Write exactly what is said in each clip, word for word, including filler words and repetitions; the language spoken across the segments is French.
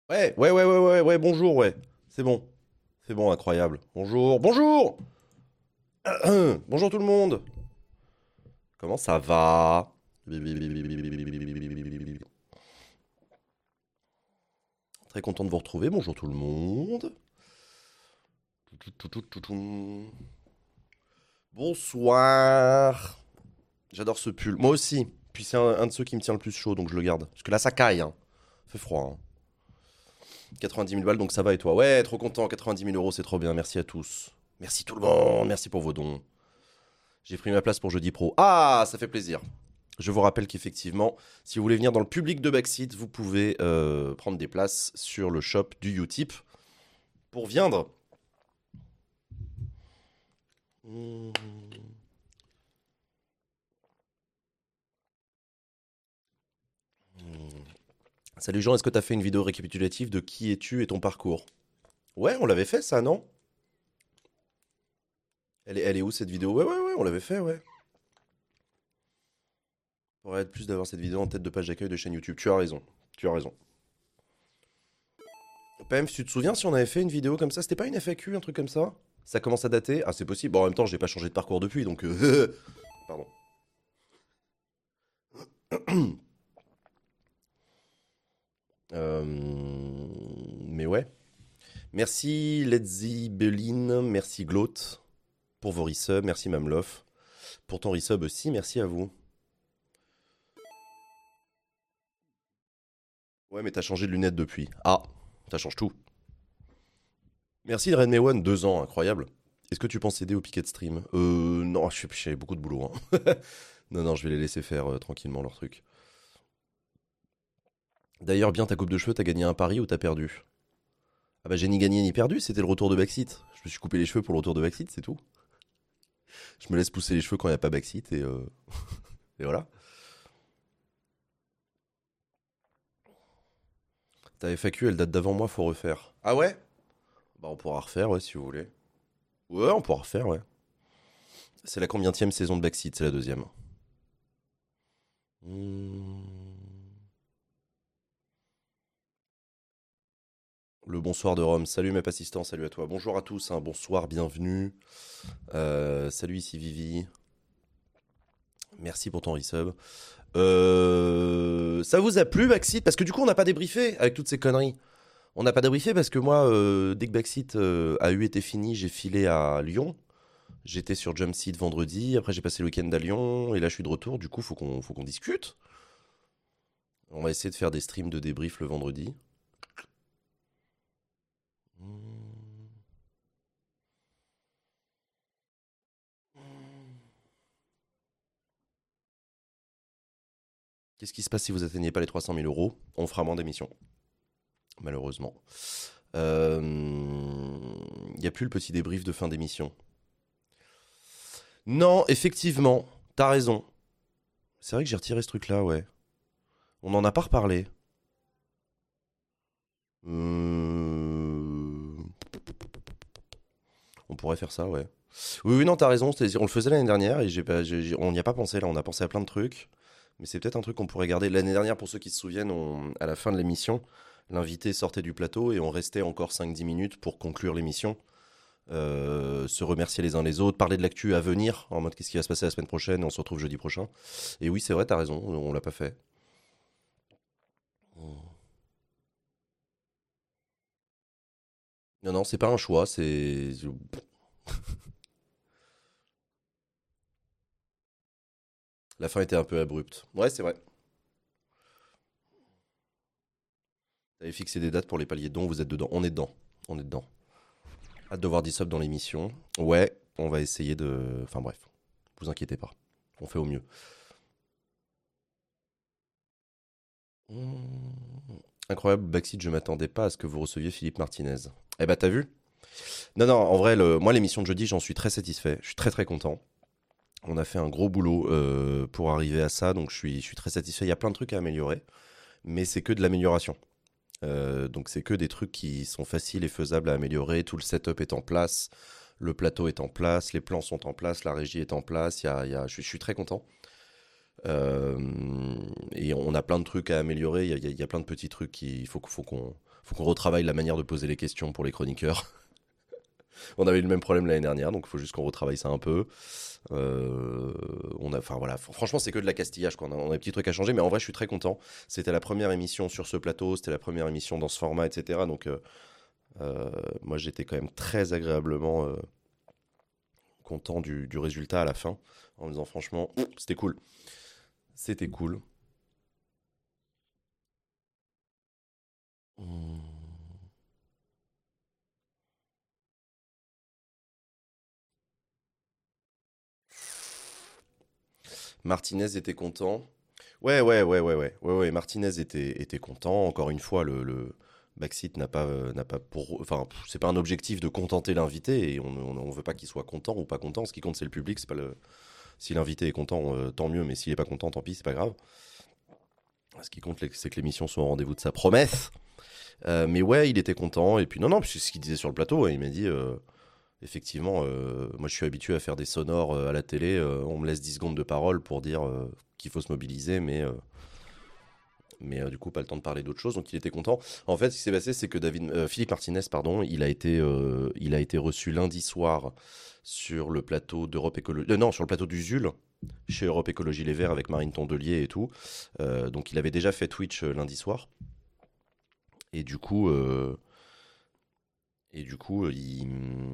Ouais, ouais, ouais, ouais, ouais, ouais, bonjour, ouais. C'est bon. C'est bon, incroyable. Bonjour, bonjour! Bonjour tout le monde! Comment ça va? Très content de vous retrouver. Bonjour tout le monde. Bonsoir. J'adore ce pull. Moi aussi. Puis c'est un, un de ceux qui me tient le plus chaud, donc je le garde. Parce que là, ça caille, hein. Fait froid, hein. quatre-vingt-dix mille balles, donc ça va et toi? Ouais, trop content. quatre-vingt-dix mille euros, c'est trop bien. Merci à tous. Merci tout le monde. Merci pour vos dons. J'ai pris ma place pour jeudi pro. Ah, ça fait plaisir. Je vous rappelle qu'effectivement, si vous voulez venir dans le public de Backseat, vous pouvez euh, prendre des places sur le shop du Utip pour viendre. Mmh. Salut Jean, est-ce que tu as fait une vidéo récapitulative de qui es-tu et ton parcours? Ouais, on l'avait fait ça, non? elle est, elle est où cette vidéo? Ouais, ouais, ouais, on l'avait fait, ouais. Faudrait être plus d'avoir cette vidéo en tête de page d'accueil de chaîne YouTube. Tu as raison, tu as raison. P M, tu te souviens si on avait fait une vidéo comme ça? C'était pas une F A Q, un truc comme ça? Ça commence à dater? Ah, c'est possible. Bon, en même temps, j'ai pas changé de parcours depuis, donc... euh, Pardon. Euh, Mais ouais. Merci Letzi Beline, merci Glaude pour vos resubs, merci Mamlof pour ton resub aussi, merci à vous. Ouais, mais t'as changé de lunettes depuis. Ah, ça change tout. Merci Redme One, deux ans, incroyable. Est-ce que tu penses aider au piquet de stream? Euh, non, je suis- j'ai beaucoup de boulot, hein. Non, non, je vais les laisser faire euh, tranquillement leur truc. D'ailleurs, bien ta coupe de cheveux, t'as gagné un pari ou t'as perdu? Ah bah j'ai ni gagné ni perdu, c'était le retour de Backseat. Je me suis coupé les cheveux pour le retour de Backseat, c'est tout. Je me laisse pousser les cheveux quand il n'y a pas Backseat et, euh, et voilà. Ta F A Q, elle date d'avant moi, faut refaire. Ah ouais? Bah on pourra refaire, ouais, si vous voulez. Ouais, on pourra refaire, ouais. C'est la combienième saison de Backseat? C'est la deuxième. Hmm. Le bonsoir de Rome. Salut mes assistants, salut à toi. Bonjour à tous, hein, bonsoir, bienvenue. Euh, salut, ici Vivi. Merci pour ton resub. Euh, ça vous a plu, Backseat? Parce que du coup, on n'a pas débriefé avec toutes ces conneries. On n'a pas débriefé parce que moi, euh, dès que Backseat euh, a eu été fini, j'ai filé à Lyon. J'étais sur Jumpseat vendredi, après j'ai passé le week-end à Lyon, et là je suis de retour, du coup faut qu'on faut qu'on discute. On va essayer de faire des streams de débrief le vendredi. Hmm. Qu'est-ce qui se passe si vous atteignez pas les trois cent mille euros? On fera moins d'émissions, malheureusement. Il euh, n'y a plus le petit débrief de fin d'émission. Non, effectivement, t'as raison. C'est vrai que j'ai retiré ce truc-là, ouais. On n'en a pas reparlé. Euh, On pourrait faire ça, ouais. Oui, oui, non, t'as raison. c'est- On le faisait l'année dernière et j'ai pas, j'ai- j'ai- on n'y a pas pensé là. On a pensé à plein de trucs. Mais c'est peut-être un truc qu'on pourrait garder. L'année dernière, pour ceux qui se souviennent, on- à la fin de l'émission, l'invité sortait du plateau et on restait encore cinq dix minutes pour conclure l'émission. Euh, se remercier les uns les autres, parler de l'actu à venir, en mode qu'est-ce qui va se passer la semaine prochaine et on se retrouve jeudi prochain. Et oui, c'est vrai, t'as raison, on l'a pas fait. Non, non, c'est pas un choix, c'est. La fin était un peu abrupte. Ouais, c'est vrai. T'avais fixé des dates pour les paliers de dons, vous êtes dedans. On est dedans. On est dedans. Hâte de voir dix subs dans l'émission. Ouais, on va essayer de. Enfin bref, vous inquiétez pas. On fait au mieux. Mmh. Incroyable, Backseat, je m'attendais pas à ce que vous receviez Philippe Martinez. Eh bah, t'as vu? Non, non, en vrai, le... moi, l'émission de jeudi, j'en suis très satisfait. Je suis très, très content. On a fait un gros boulot euh, pour arriver à ça, donc je suis, je suis très satisfait. Il y a plein de trucs à améliorer, mais c'est que de l'amélioration. Euh, donc c'est que des trucs qui sont faciles et faisables à améliorer. Tout le setup est en place, le plateau est en place, les plans sont en place, la régie est en place. Il y a, il y a- je, suis, je suis très content. Euh, et on a plein de trucs à améliorer. Il y a, il y a- il y a plein de petits trucs qu'il faut, faut qu'on Faut qu'on retravaille la manière de poser les questions pour les chroniqueurs. On avait eu le même problème l'année dernière, donc il faut juste qu'on retravaille ça un peu. Euh, on a, enfin voilà, franchement, c'est que de la castillage, quoi. On a, on a des petits trucs à changer, mais en vrai, je suis très content. C'était la première émission sur ce plateau, c'était la première émission dans ce format, et cetera. Donc, euh, euh, moi, j'étais quand même très agréablement euh, content du, du résultat à la fin, en me disant franchement, c'était cool. C'était cool. Hum. Martinez était content. Ouais, ouais, ouais, ouais, ouais, ouais, ouais. Martinez était, était content. Encore une fois, le, le Backseat n'a pas, euh, n'a pas pour, enfin, pff, c'est pas un objectif de contenter l'invité et on, on, on veut pas qu'il soit content ou pas content. Ce qui compte, c'est le public. C'est pas le, si l'invité est content, euh, tant mieux. Mais s'il est pas content, tant pis, c'est pas grave. Ce qui compte, c'est que l'émission soit au rendez-vous de sa promesse. Euh, mais ouais, il était content. Et puis non, non, puis c'est ce qu'il disait sur le plateau. Ouais, il m'a dit. euh, Effectivement, euh, moi je suis habitué à faire des sonores euh, à la télé. Euh, on me laisse dix secondes de parole pour dire euh, qu'il faut se mobiliser, mais, euh, mais euh, du coup, pas le temps de parler d'autre chose. Donc il était content. En fait, ce qui s'est passé, c'est que David, euh, Philippe Martinez, pardon, il a, été, euh, il a été reçu lundi soir sur le plateau d'Europe Écologie. Euh, non, sur le plateau du Zul, chez Europe Écologie Les Verts avec Marine Tondelier et tout. Euh, donc il avait déjà fait Twitch euh, lundi soir. Et du coup. euh, Et du coup, euh, il,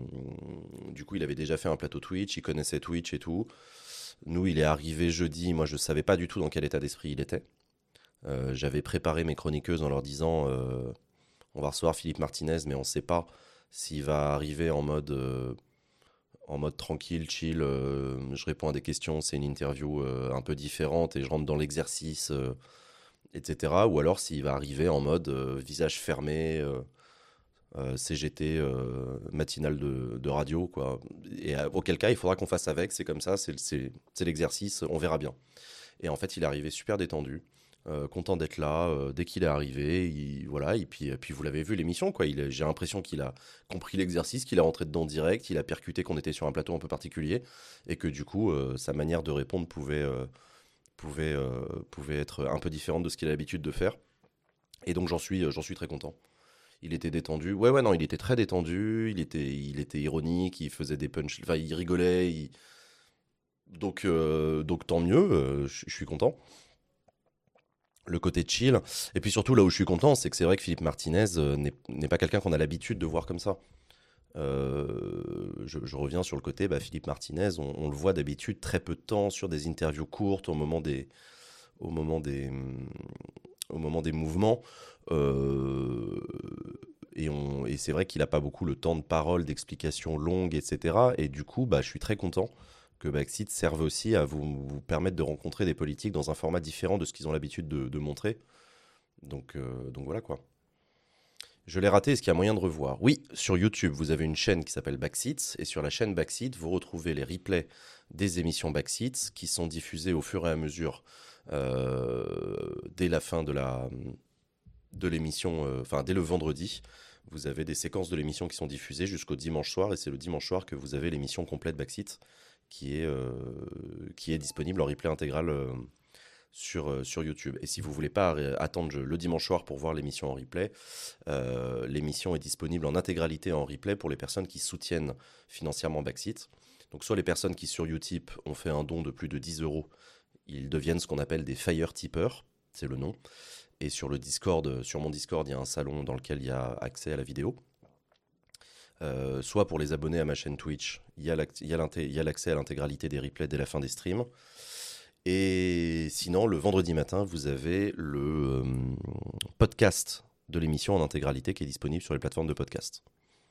du coup, il avait déjà fait un plateau Twitch, il connaissait Twitch et tout. Nous, il est arrivé jeudi. Moi, je savais pas du tout dans quel état d'esprit il était. Euh, j'avais préparé mes chroniqueuses en leur disant euh, on va recevoir Philippe Martinez, mais on ne sait pas s'il va arriver en mode, euh, en mode tranquille, chill. Euh, je réponds à des questions, c'est une interview euh, un peu différente et je rentre dans l'exercice, euh, et cetera. Ou alors s'il va arriver en mode euh, visage fermé. euh, euh, C G T euh, matinale de, de radio, quoi. Et euh, auquel cas, il faudra qu'on fasse avec, c'est comme ça, c'est c'est- c'est l'exercice, on verra bien. Et en fait, il est arrivé super détendu, euh, content d'être là, euh, dès qu'il est arrivé, il- voilà, et puis, et puis vous l'avez vu, l'émission, quoi. Il est- J'ai l'impression qu'il a compris l'exercice, qu'il est rentré dedans direct, il a percuté qu'on était sur un plateau un peu particulier, et que du coup, euh, sa manière de répondre pouvait, euh, pouvait, euh, pouvait être un peu différente de ce qu'il a l'habitude de faire. Et donc, j'en suis, j'en suis très content. Il était détendu. Ouais, ouais, non, il était très détendu. Il était, il était ironique. Il faisait des punch. Enfin, il rigolait. il- Donc, euh, donc tant mieux. euh, Je je suis content. Le côté chill. Et puis surtout, là où je suis content, c'est que c'est vrai que Philippe Martinez euh, n'est n'est pas quelqu'un qu'on a l'habitude de voir comme ça. Euh, je, je reviens sur le côté, bah, Philippe Martinez, on, on le voit d'habitude très peu de temps sur des interviews courtes au moment des, au moment des, hum, au moment des mouvements. Euh, et on, et c'est vrai qu'il n'a pas beaucoup le temps de parole, d'explications longues, et cetera. Et du coup, bah, je suis très content que Backseat serve aussi à vous, vous permettre de rencontrer des politiques dans un format différent de ce qu'ils ont l'habitude de, de montrer. Donc, euh, donc voilà quoi. Je l'ai raté, est-ce qu'il y a moyen de revoir? Oui, sur YouTube, vous avez une chaîne qui s'appelle Backseat, et sur la chaîne Backseat, vous retrouvez les replays des émissions Backseat qui sont diffusées au fur et à mesure euh, dès la fin de la de l'émission, euh, enfin dès le vendredi. Vous avez des séquences de l'émission qui sont diffusées jusqu'au dimanche soir, et c'est le dimanche soir que vous avez l'émission complète Backseat qui est, euh, qui est disponible en replay intégral euh, sur, euh, sur YouTube. Et si vous voulez pas euh, attendre le dimanche soir pour voir l'émission en replay, euh, l'émission est disponible en intégralité en replay pour les personnes qui soutiennent financièrement Backseat. Donc soit les personnes qui sur Utip ont fait un don de plus de dix euros, ils deviennent ce qu'on appelle des Fire Tippers, c'est le nom. Et sur le Discord, sur mon Discord, il y a un salon dans lequel il y a accès à la vidéo. Euh, soit pour les abonnés à ma chaîne Twitch, il y a l'accès à l'intégralité des replays dès la fin des streams. Et sinon, le vendredi matin, vous avez le euh, podcast de l'émission en intégralité qui est disponible sur les plateformes de podcast.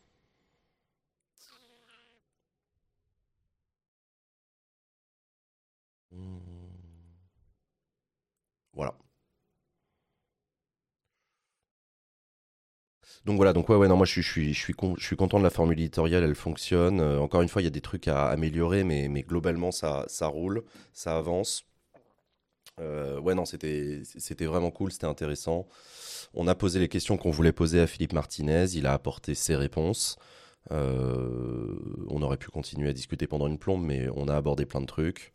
Voilà. Donc voilà, donc ouais, ouais, non, moi je suis, je suis, je suis, con- je suis content de la formule éditoriale, elle fonctionne. Euh, encore une fois, il y a des trucs à améliorer, mais, mais globalement, ça, ça roule, ça avance. Euh, ouais, non, c'était, c'était vraiment cool, c'était intéressant. On a posé les questions qu'on voulait poser à Philippe Martinez, il a apporté ses réponses. Euh, on aurait pu continuer à discuter pendant une plombe, mais on a abordé plein de trucs.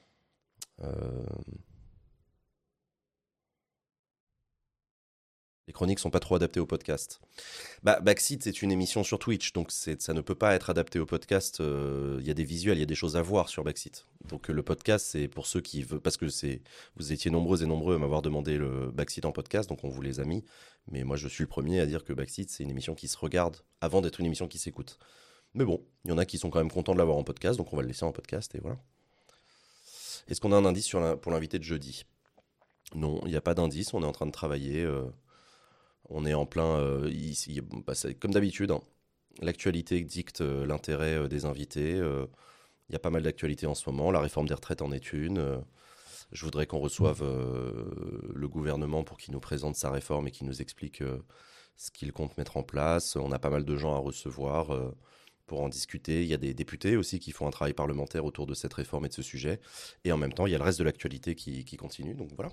Euh, les chroniques sont pas trop adaptées au podcast. Bah, Backseat, c'est une émission sur Twitch, donc c'est, ça ne peut pas être adapté au podcast. Il y a des visuels, il y a des choses à voir sur Backseat. Donc euh, le podcast, c'est pour ceux qui veulent, parce que c'est, vous étiez nombreux et nombreux à m'avoir demandé le Backseat en podcast, donc on vous les a mis. Mais moi, je suis le premier à dire que Backseat, c'est une émission qui se regarde avant d'être une émission qui s'écoute. Mais bon, il y en a qui sont quand même contents de l'avoir en podcast, donc on va le laisser en podcast et voilà. Est-ce qu'on a un indice sur la- pour l'invité de jeudi? Non, il n'y a pas d'indice, on est en train de travailler. euh, on est en plein. Euh, ici, bah, c'est comme d'habitude, hein. L'actualité dicte euh, l'intérêt euh, des invités. euh, Il y a pas mal d'actualités en ce moment. La réforme des retraites en est une. euh, je voudrais qu'on reçoive euh, le gouvernement pour qu'il nous présente sa réforme et qu'il nous explique euh, ce qu'il compte mettre en place. On a pas mal de gens à recevoir euh, pour en discuter. Il y a des députés aussi qui font un travail parlementaire autour de cette réforme et de ce sujet. Et en même temps, il y a le reste de l'actualité qui, qui continue. Donc voilà.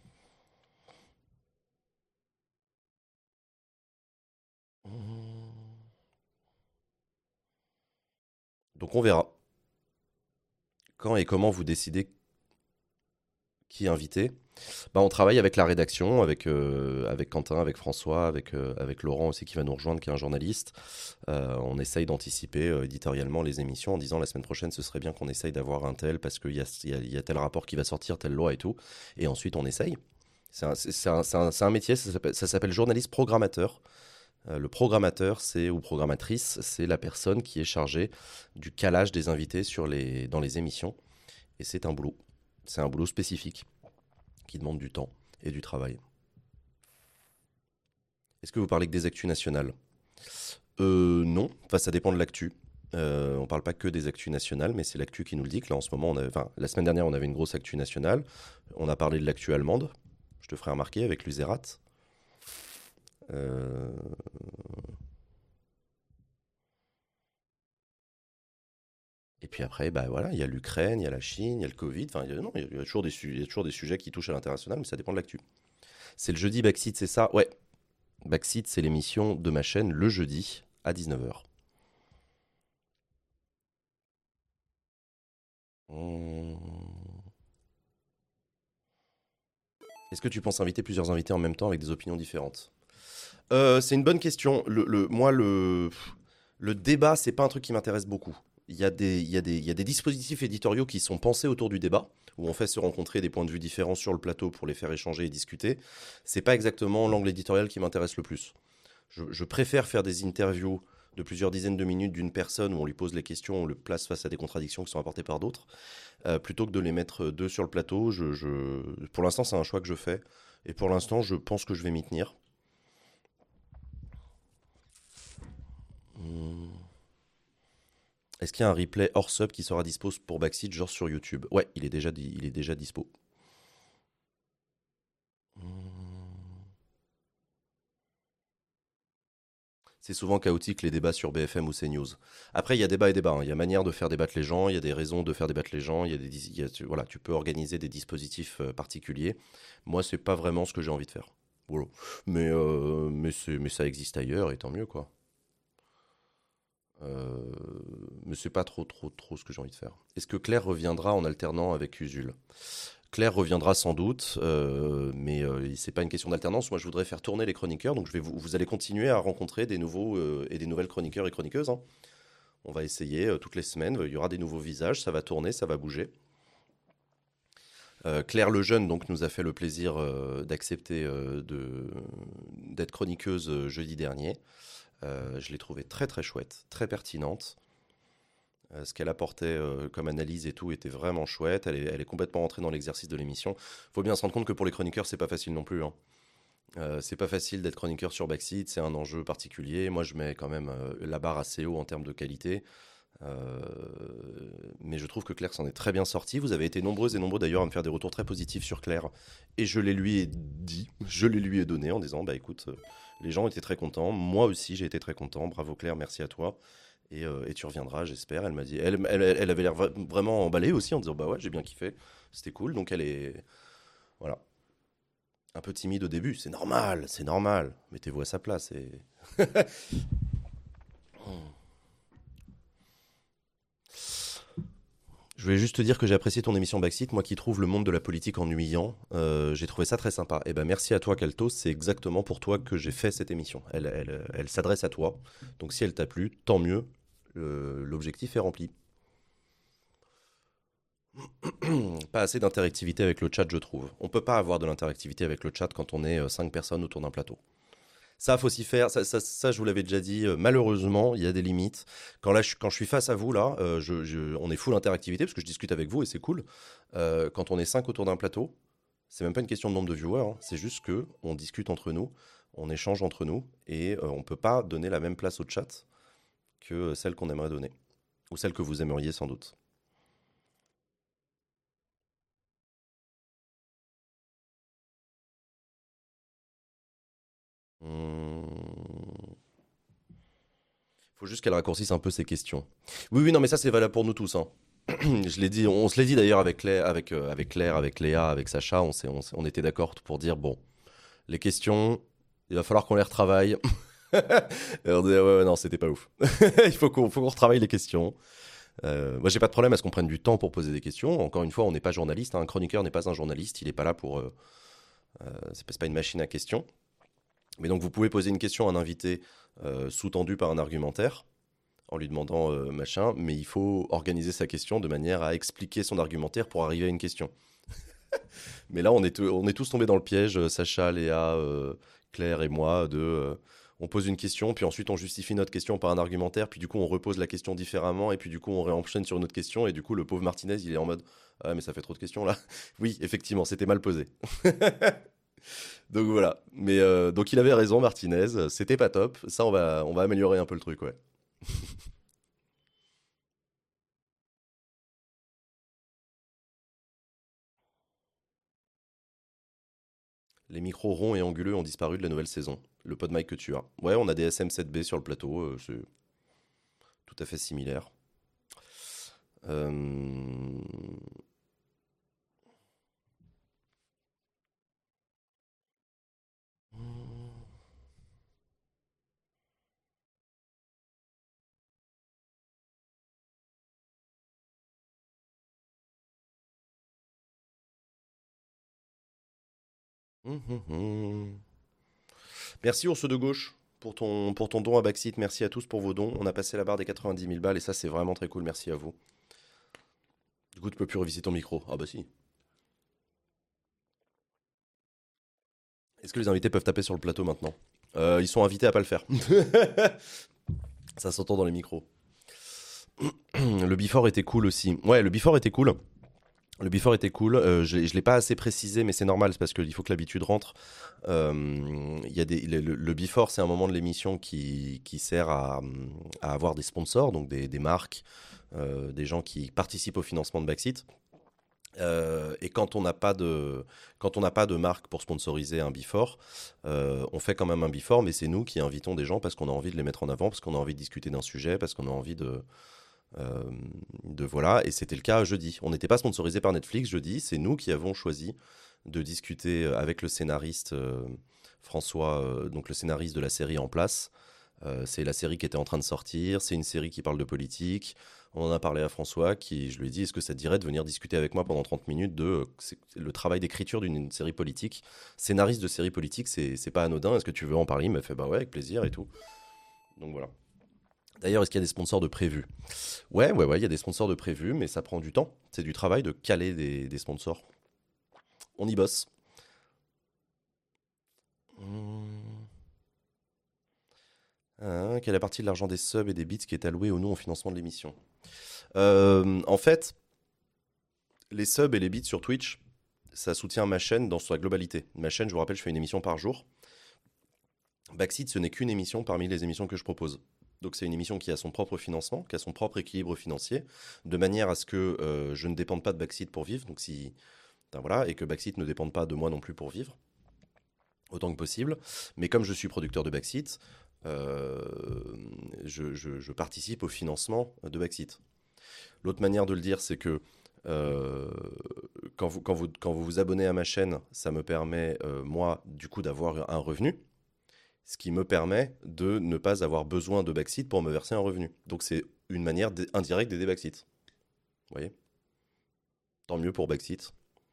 Donc on verra. Quand et comment vous décidez qui inviter? Bah, on travaille avec la rédaction, avec, euh, avec Quentin, avec François, avec, euh, avec Laurent aussi qui va nous rejoindre, qui est un journaliste. Euh, on essaye d'anticiper euh, éditorialement les émissions en disant la semaine prochaine, ce serait bien qu'on essaye d'avoir un tel parce qu'il y a, il y, a, il y a tel rapport qui va sortir, telle loi et tout. Et ensuite, on essaye. C'est un, c'est c'est un, c'est un- c'est un métier, ça s'appelle ça s'appelle journaliste programmateur. Euh, le programmateur, c'est ou programmatrice, c'est la personne qui est chargée du calage des invités sur les, dans les émissions. Et c'est un boulot. C'est un boulot spécifique qui demande du temps et du travail. Est-ce que vous parlez que des actus nationales? Euh, non, enfin ça dépend de l'actu. Euh, on parle pas que des actus nationales, mais c'est l'actu qui nous le dit. Que là, en ce moment, on a, enfin, la semaine dernière, on avait une grosse actu nationale. On a parlé de l'actu allemande. Je te ferai remarquer avec l'Userat. Euh, et puis après, bah voilà, il y a l'Ukraine, il y a la Chine, il y a le Covid. Enfin, il y a, non, il y a toujours des, su- il y a toujours des sujets qui touchent à l'international, mais ça dépend de l'actu. C'est le jeudi Backseat, c'est ça? Ouais. Backseat, c'est l'émission de ma chaîne le jeudi à dix-neuf heures. Est-ce que tu penses inviter plusieurs invités en même temps avec des opinions différentes? Euh, C'est une bonne question. Le, le- moi, le, le débat, c'est pas un truc qui m'intéresse beaucoup. Il y, a des, il, y a des, il y a des dispositifs éditoriaux qui sont pensés autour du débat, où on fait se rencontrer des points de vue différents sur le plateau pour les faire échanger et discuter. C'est pas exactement l'angle éditorial qui m'intéresse le plus. Je, je préfère faire des interviews de plusieurs dizaines de minutes d'une personne où on lui pose les questions, on le place face à des contradictions qui sont apportées par d'autres, euh, plutôt que de les mettre deux sur le plateau. Je, je... Pour l'instant, c'est un choix que je fais. Et pour l'instant, je pense que je vais m'y tenir. Hmm. Est-ce qu'il y a un replay hors sub qui sera dispo pour Backseat, genre sur YouTube? Ouais, il est déjà, di- il est déjà dispo. Hmm. C'est souvent chaotique les débats sur B F M ou CNews. Après, il y a débat et débat, hein. Il y a manière de faire débattre les gens, il y a des raisons de faire débattre les gens, il y a des, dis- il y a- tu, voilà, tu peux organiser des dispositifs euh, particuliers. Moi, c'est pas vraiment ce que j'ai envie de faire. Voilà. Mais, euh, mais, c'est- mais ça existe ailleurs et tant mieux, quoi. Euh, mais c'est pas trop, trop, trop ce que j'ai envie de faire. Est-ce que Claire reviendra en alternant avec Usul? Claire reviendra sans doute, euh, mais euh, c'est pas une question d'alternance. Moi, je voudrais faire tourner les chroniqueurs, donc je vais vous, vous allez continuer à rencontrer des nouveaux euh, et des nouvelles chroniqueurs et chroniqueuses, hein. On va essayer euh, toutes les semaines. Il y aura des nouveaux visages, ça va tourner, ça va bouger. Euh, Claire Lejeune donc nous a fait le plaisir euh, d'accepter euh, de- d'être chroniqueuse euh, jeudi dernier. Euh, je l'ai trouvée très très chouette, très pertinente. Euh, ce qu'elle apportait euh, comme analyse et tout était vraiment chouette. Elle est, elle est complètement rentrée dans l'exercice de l'émission. Faut bien se rendre compte que pour les chroniqueurs, c'est pas facile non plus, hein. Euh, c'est pas facile d'être chroniqueur sur Backseat, c'est un enjeu particulier. Moi, je mets quand même euh, la barre assez haut en termes de qualité. Euh, mais je trouve que Claire s'en est très bien sortie. Vous avez été nombreuses et nombreux d'ailleurs à me faire des retours très positifs sur Claire. Et je les lui ai dit, je les lui ai donné en disant, bah écoute, euh, les gens étaient très contents. Moi aussi, j'ai été très content. Bravo Claire, merci à toi. Et, euh, et tu reviendras, j'espère. Elle m'a dit, elle, elle, elle avait l'air vra- vraiment emballée aussi en disant, bah ouais, j'ai bien kiffé. C'était cool. Donc elle est, voilà, un peu timide au début. C'est normal, c'est normal. Mettez-vous à sa place. Et... Je voulais juste te dire que j'ai apprécié ton émission Backseat, moi qui trouve le monde de la politique ennuyant. Euh, j'ai trouvé ça très sympa. Et ben merci à toi, Kaltos. C'est exactement pour toi que j'ai fait cette émission. Elle, elle, elle s'adresse à toi. Donc si elle t'a plu, tant mieux. Euh, L'objectif est rempli. Pas assez d'interactivité avec le chat, je trouve. On peut pas avoir de l'interactivité avec le chat quand on est euh, cinq personnes autour d'un plateau. Ça, faut s'y faire. Ça, ça, ça, je vous l'avais déjà dit. euh, malheureusement, il y a des limites. Quand, là, je, quand je suis face à vous, là, euh, je, je- on est full interactivité parce que je discute avec vous et c'est cool. Euh, quand on est cinq autour d'un plateau, c'est même pas une question de nombre de viewers. Hein, c'est juste que on discute entre nous, on échange entre nous et euh, on peut pas donner la même place au chat que euh, celle qu'on aimerait donner ou celle que vous aimeriez sans doute. Hum, Faut juste qu'elle raccourcisse un peu ses questions. Oui, oui, non, mais ça c'est valable pour nous tous. Hein. Je l'ai dit, on se l'est dit d'ailleurs avec Claire, avec, euh, avec Claire, avec Léa, avec Sacha, on, s'est- on, s'est- on était d'accord pour dire bon, les questions, il va falloir qu'on les retravaille. Et on disait, ouais, ouais, non, c'était pas ouf. Il faut qu'on faut qu'on retravaille les questions. Euh, moi, j'ai pas de problème à ce qu'on prenne du temps pour poser des questions. Encore une fois, on n'est pas journaliste. Hein. Un chroniqueur n'est pas un journaliste. Il n'est pas là pour. Euh, euh, c'est pas c'est pas une machine à questions. Mais donc, vous pouvez poser une question à un invité euh, sous-tendu par un argumentaire en lui demandant euh, machin, mais il faut organiser sa question de manière à expliquer son argumentaire pour arriver à une question. Mais là, on est, on est tous tombés dans le piège, euh, Sacha, Léa, euh, Claire et moi, de... euh, on pose une question, puis ensuite on justifie notre question par un argumentaire, puis du coup on repose la question différemment, et puis du coup on réenchaîne sur une autre question, et du coup le pauvre Martinez, il est en mode «Ah mais ça fait trop de questions là». Oui, effectivement, c'était mal posé. Donc voilà. Mais euh, donc il avait raison, Martinez, c'était pas top. Ça, on va, on va améliorer un peu le truc, ouais. Les micros ronds et anguleux ont disparu de la nouvelle saison. Le pod mic que tu as. Ouais, on a des S M sept B sur le plateau, euh, c'est tout à fait similaire. Euh, hum, hum, hum. Merci Ours de Gauche pour ton, pour ton don à Backseat. Merci à tous pour vos dons. On a passé la barre des quatre-vingt-dix mille balles et ça c'est vraiment très cool. Merci à vous. Du coup tu peux plus revisiter ton micro. Ah bah si. Est-ce que les invités peuvent taper sur le plateau maintenant? Euh, Ils sont invités à pas le faire. Ça s'entend dans les micros. Le before était cool aussi. Ouais, le before était cool. Le before était cool. Euh, je ne l'ai pas assez précisé, mais c'est normal, c'est parce qu'il faut que l'habitude rentre. Euh, il y a des, le, le before, c'est un moment de l'émission qui, qui sert à, à avoir des sponsors, donc des, des marques, euh, des gens qui participent au financement de Backseat. Euh, et quand on n'a pas de quand on n'a pas de marque pour sponsoriser un before, euh, on fait quand même un before, mais c'est nous qui invitons des gens parce qu'on a envie de les mettre en avant, parce qu'on a envie de discuter d'un sujet, parce qu'on a envie de euh, de voilà. Et c'était le cas jeudi. On n'était pas sponsorisé par Netflix jeudi, c'est nous qui avons choisi de discuter avec le scénariste euh, François, euh, donc le scénariste de la série En Place. Euh, c'est la série qui était en train de sortir, c'est une série qui parle de politique. On en a parlé à François, qui, je lui ai dit, est-ce que ça te dirait de venir discuter avec moi pendant trente minutes de euh, c'est- le travail d'écriture d'une série politique. Scénariste de série politique, c'est c'est pas anodin, est-ce que tu veux en parler? Il m'a fait, bah ouais, avec plaisir et tout. Donc voilà. D'ailleurs, est-ce qu'il y a des sponsors de prévus? Ouais, ouais, ouais, il y a des sponsors de prévus, mais ça prend du temps. C'est du travail de caler des, des sponsors. On y bosse. Hum. Hein, quelle est la partie de l'argent des subs et des bits qui est allouée ou non au financement de l'émission? Euh, En fait, les subs et les bits sur Twitch, ça soutient ma chaîne dans sa globalité. Ma chaîne, je vous rappelle, je fais une émission par jour. Backseat, ce n'est qu'une émission parmi les émissions que je propose. Donc c'est une émission qui a son propre financement, qui a son propre équilibre financier, de manière à ce que euh, je ne dépende pas de Backseat pour vivre, donc si, enfin, voilà, et que Backseat ne dépende pas de moi non plus pour vivre, autant que possible. Mais comme je suis producteur de Backseat, euh, je, je- je participe au financement de Backseat. L'autre manière de le dire, c'est que euh, quand, vous, quand, vous, quand vous vous abonnez à ma chaîne, ça me permet, euh, moi, du coup, d'avoir un revenu, ce qui me permet de ne pas avoir besoin de Backseat pour me verser un revenu. Donc c'est une manière d- indirecte d'aider Backseat. Vous voyez? Tant mieux pour Backseat.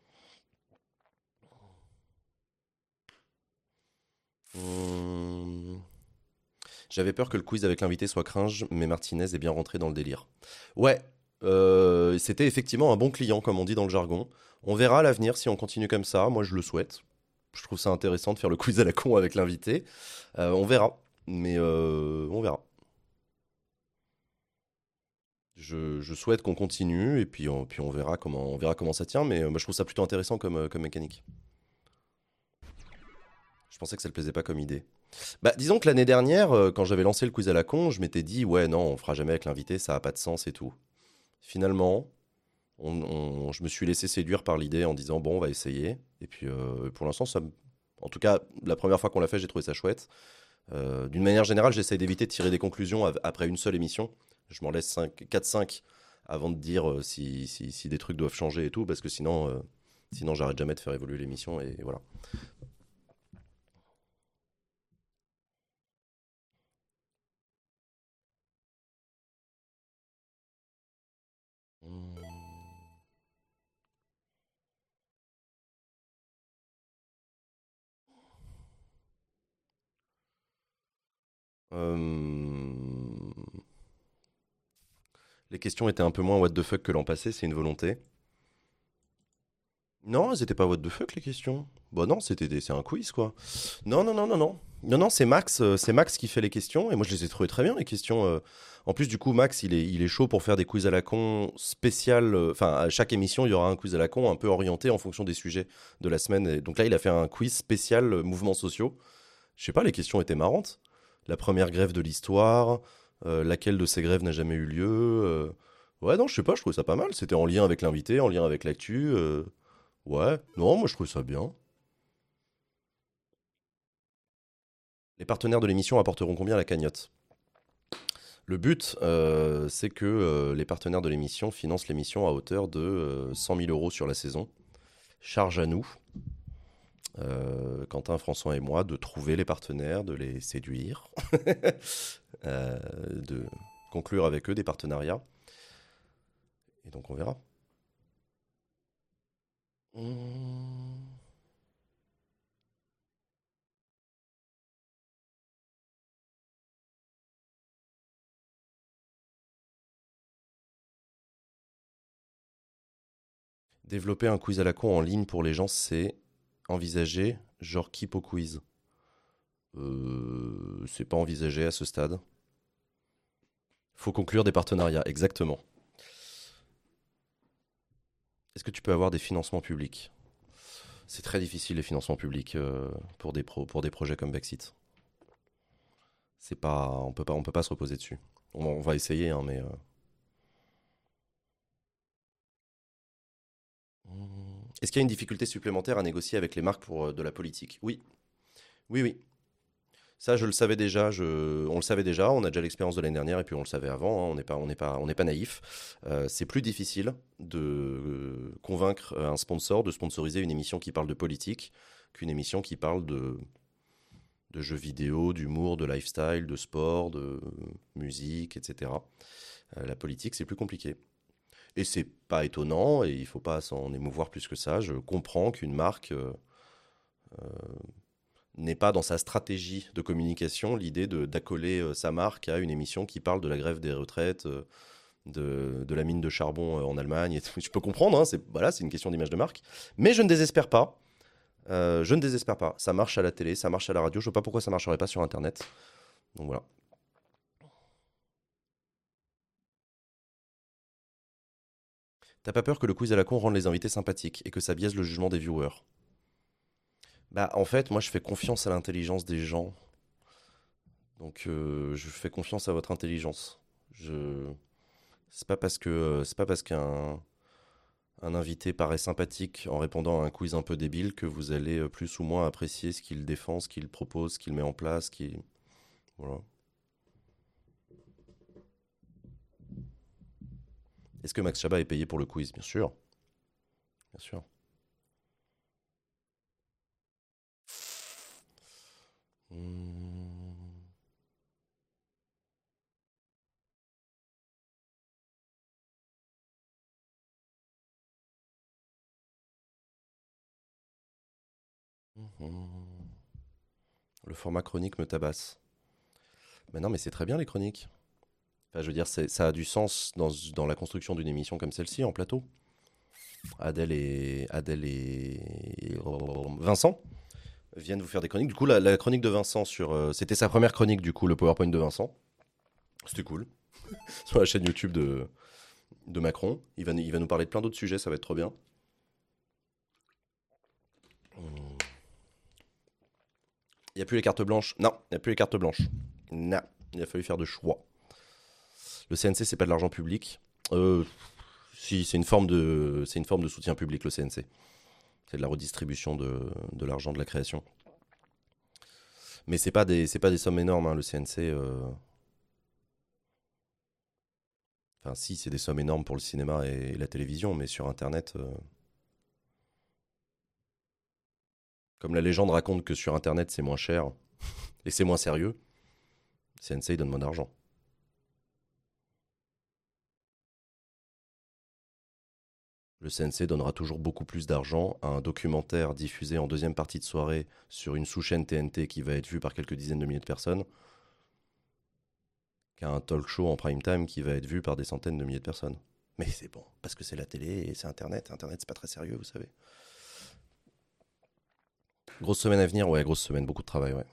Hmm. J'avais peur que le quiz avec l'invité soit cringe, mais Martinez est bien rentré dans le délire. Ouais, euh, c'était effectivement un bon client, comme on dit dans le jargon. On verra à l'avenir si on continue comme ça. Moi, je le souhaite. Je trouve ça intéressant de faire le quiz à la con avec l'invité. Euh, on verra. Mais euh, on verra. Je, je souhaite qu'on continue et puis on, puis on verra comment, on verra comment ça tient. Mais euh, moi, je trouve ça plutôt intéressant comme, euh, comme mécanique. Je pensais que ça ne le plaisait pas comme idée. Bah, disons que l'année dernière, euh, quand j'avais lancé le quiz à la con, je m'étais dit, ouais, non, on fera jamais avec l'invité, ça a pas de sens et tout. Finalement, on- on- je me suis laissé séduire par l'idée en disant, bon, on va essayer. Et puis, euh, pour l'instant, ça me- en tout cas, la première fois qu'on l'a fait, j'ai trouvé ça chouette. Euh, d'une manière générale, j'essaie d'éviter de tirer des conclusions av- après une seule émission. Je m'en laisse quatre cinq avant de dire euh, si, si- si des trucs doivent changer et tout, parce que sinon, euh, sinon j'arrête jamais de faire évoluer l'émission et voilà. Hmm. Euh, Les questions étaient un peu moins what the fuck que l'an passé, c'est une volonté. Non, elles étaient pas what the fuck les questions. Bah non, c'était des- c'est un quiz quoi. Non, non, non, non, non. Non, non, c'est Max, euh, c'est Max qui fait les questions et moi je les ai trouvées très bien les questions. euh. En plus du coup, Max, il est, il est chaud pour faire des quiz à la con spécial. euh, Enfin, à chaque émission, il y aura un quiz à la con un peu orienté en fonction des sujets de la semaine. Et donc là, il a fait un quiz spécial euh, mouvements sociaux. Je sais pas, les questions étaient marrantes. La première grève de l'histoire, euh, laquelle de ces grèves n'a jamais eu lieu euh. Ouais, non, je sais pas, je trouvais ça pas mal. C'était en lien avec l'invité, en lien avec l'actu. euh. Ouais, non, moi je trouve ça bien. Les partenaires de l'émission apporteront combien à la cagnotte? Le but, euh, c'est que euh, les partenaires de l'émission financent l'émission à hauteur de euh, cent mille euros sur la saison. Charge à nous, euh, Quentin, François et moi, de trouver les partenaires, de les séduire, euh, de conclure avec eux des partenariats. Et donc on verra. Mmh. Développer un quiz à la con en ligne pour les gens, c'est envisagé, genre Keep au quiz. Euh, c'est pas envisagé à ce stade. Faut conclure des partenariats, exactement. Est-ce que tu peux avoir des financements publics? C'est très difficile les financements publics euh, pour, des pro- pour des projets comme Backseat. C'est pas, on peut pas, on peut pas se reposer dessus. On, on va essayer, hein, mais. euh, hmm. Est-ce qu'il y a une difficulté supplémentaire à négocier avec les marques pour euh, de la politique? Oui, oui, oui. Ça, je le savais déjà. Je... On le savait déjà. On a déjà l'expérience de l'année dernière et puis on le savait avant. Hein, on n'est pas, on n'est pas, on n'est pas naïf. Euh, c'est plus difficile de euh, convaincre euh, un sponsor de sponsoriser une émission qui parle de politique qu'une émission qui parle de, de jeux vidéo, d'humour, de lifestyle, de sport, de musique, et cetera. Euh, la politique, c'est plus compliqué. Et c'est pas étonnant et il faut pas s'en émouvoir plus que ça. Je comprends qu'une marque euh, n'est pas dans sa stratégie de communication l'idée de d'accoler euh, sa marque à une émission qui parle de la grève des retraites, euh, de, de la mine de charbon euh, en Allemagne. Et tout. Je peux comprendre, hein, c'est voilà, c'est une question d'image de marque. Mais je ne désespère pas. Euh, je ne désespère pas. Ça marche à la télé, ça marche à la radio. Je ne vois pas pourquoi ça marcherait pas sur Internet. Donc voilà. T'as pas peur que le quiz à la con rende les invités sympathiques et que ça biaise le jugement des viewers? Bah en fait, moi je fais confiance à l'intelligence des gens. Donc euh, je fais confiance à votre intelligence. Je C'est pas parce que euh, c'est pas parce qu'un un invité paraît sympathique en répondant à un quiz un peu débile que vous allez euh, plus ou moins apprécier ce qu'il défend, ce qu'il propose, ce qu'il met en place, qui voilà. Est-ce que Max Chabat est payé pour le quiz? Bien sûr, bien sûr. Hmm. Mmh. Le format chronique me tabasse. Mais non, mais c'est très bien les chroniques. Enfin, je veux dire, c'est- ça a du sens dans, dans la construction d'une émission comme celle-ci en plateau. Adèle et Adèle et Vincent viennent vous faire des chroniques. Du coup, la, la chronique de Vincent sur, euh, c'était sa première chronique du coup, le PowerPoint de Vincent. C'était cool. Sur la chaîne YouTube de, de Macron. Il va, il va nous parler de plein d'autres sujets, ça va être trop bien. Il n'y a plus les cartes blanches. Non, il n'y a plus les cartes blanches. Non, il a fallu faire de choix. Le C N C, c'est pas de l'argent public. Euh, si, c'est une forme de, c'est une forme de soutien public, le C N C. C'est de la redistribution de, de l'argent de la création. Mais c'est pas des, c'est pas des sommes énormes, hein, le C N C. euh. Enfin, si, c'est des sommes énormes pour le cinéma et, et la télévision, mais sur Internet, euh, comme la légende raconte que sur Internet c'est moins cher et c'est moins sérieux, le C N C il donne moins d'argent. Le C N C donnera toujours beaucoup plus d'argent à un documentaire diffusé en deuxième partie de soirée sur une sous-chaîne T N T qui va être vue par quelques dizaines de milliers de personnes qu'à un talk show en prime time qui va être vu par des centaines de milliers de personnes. Mais c'est bon, parce que c'est la télé et c'est Internet. Internet, c'est pas très sérieux, vous savez. Grosse semaine à venir, ouais, grosse semaine, beaucoup de travail, ouais.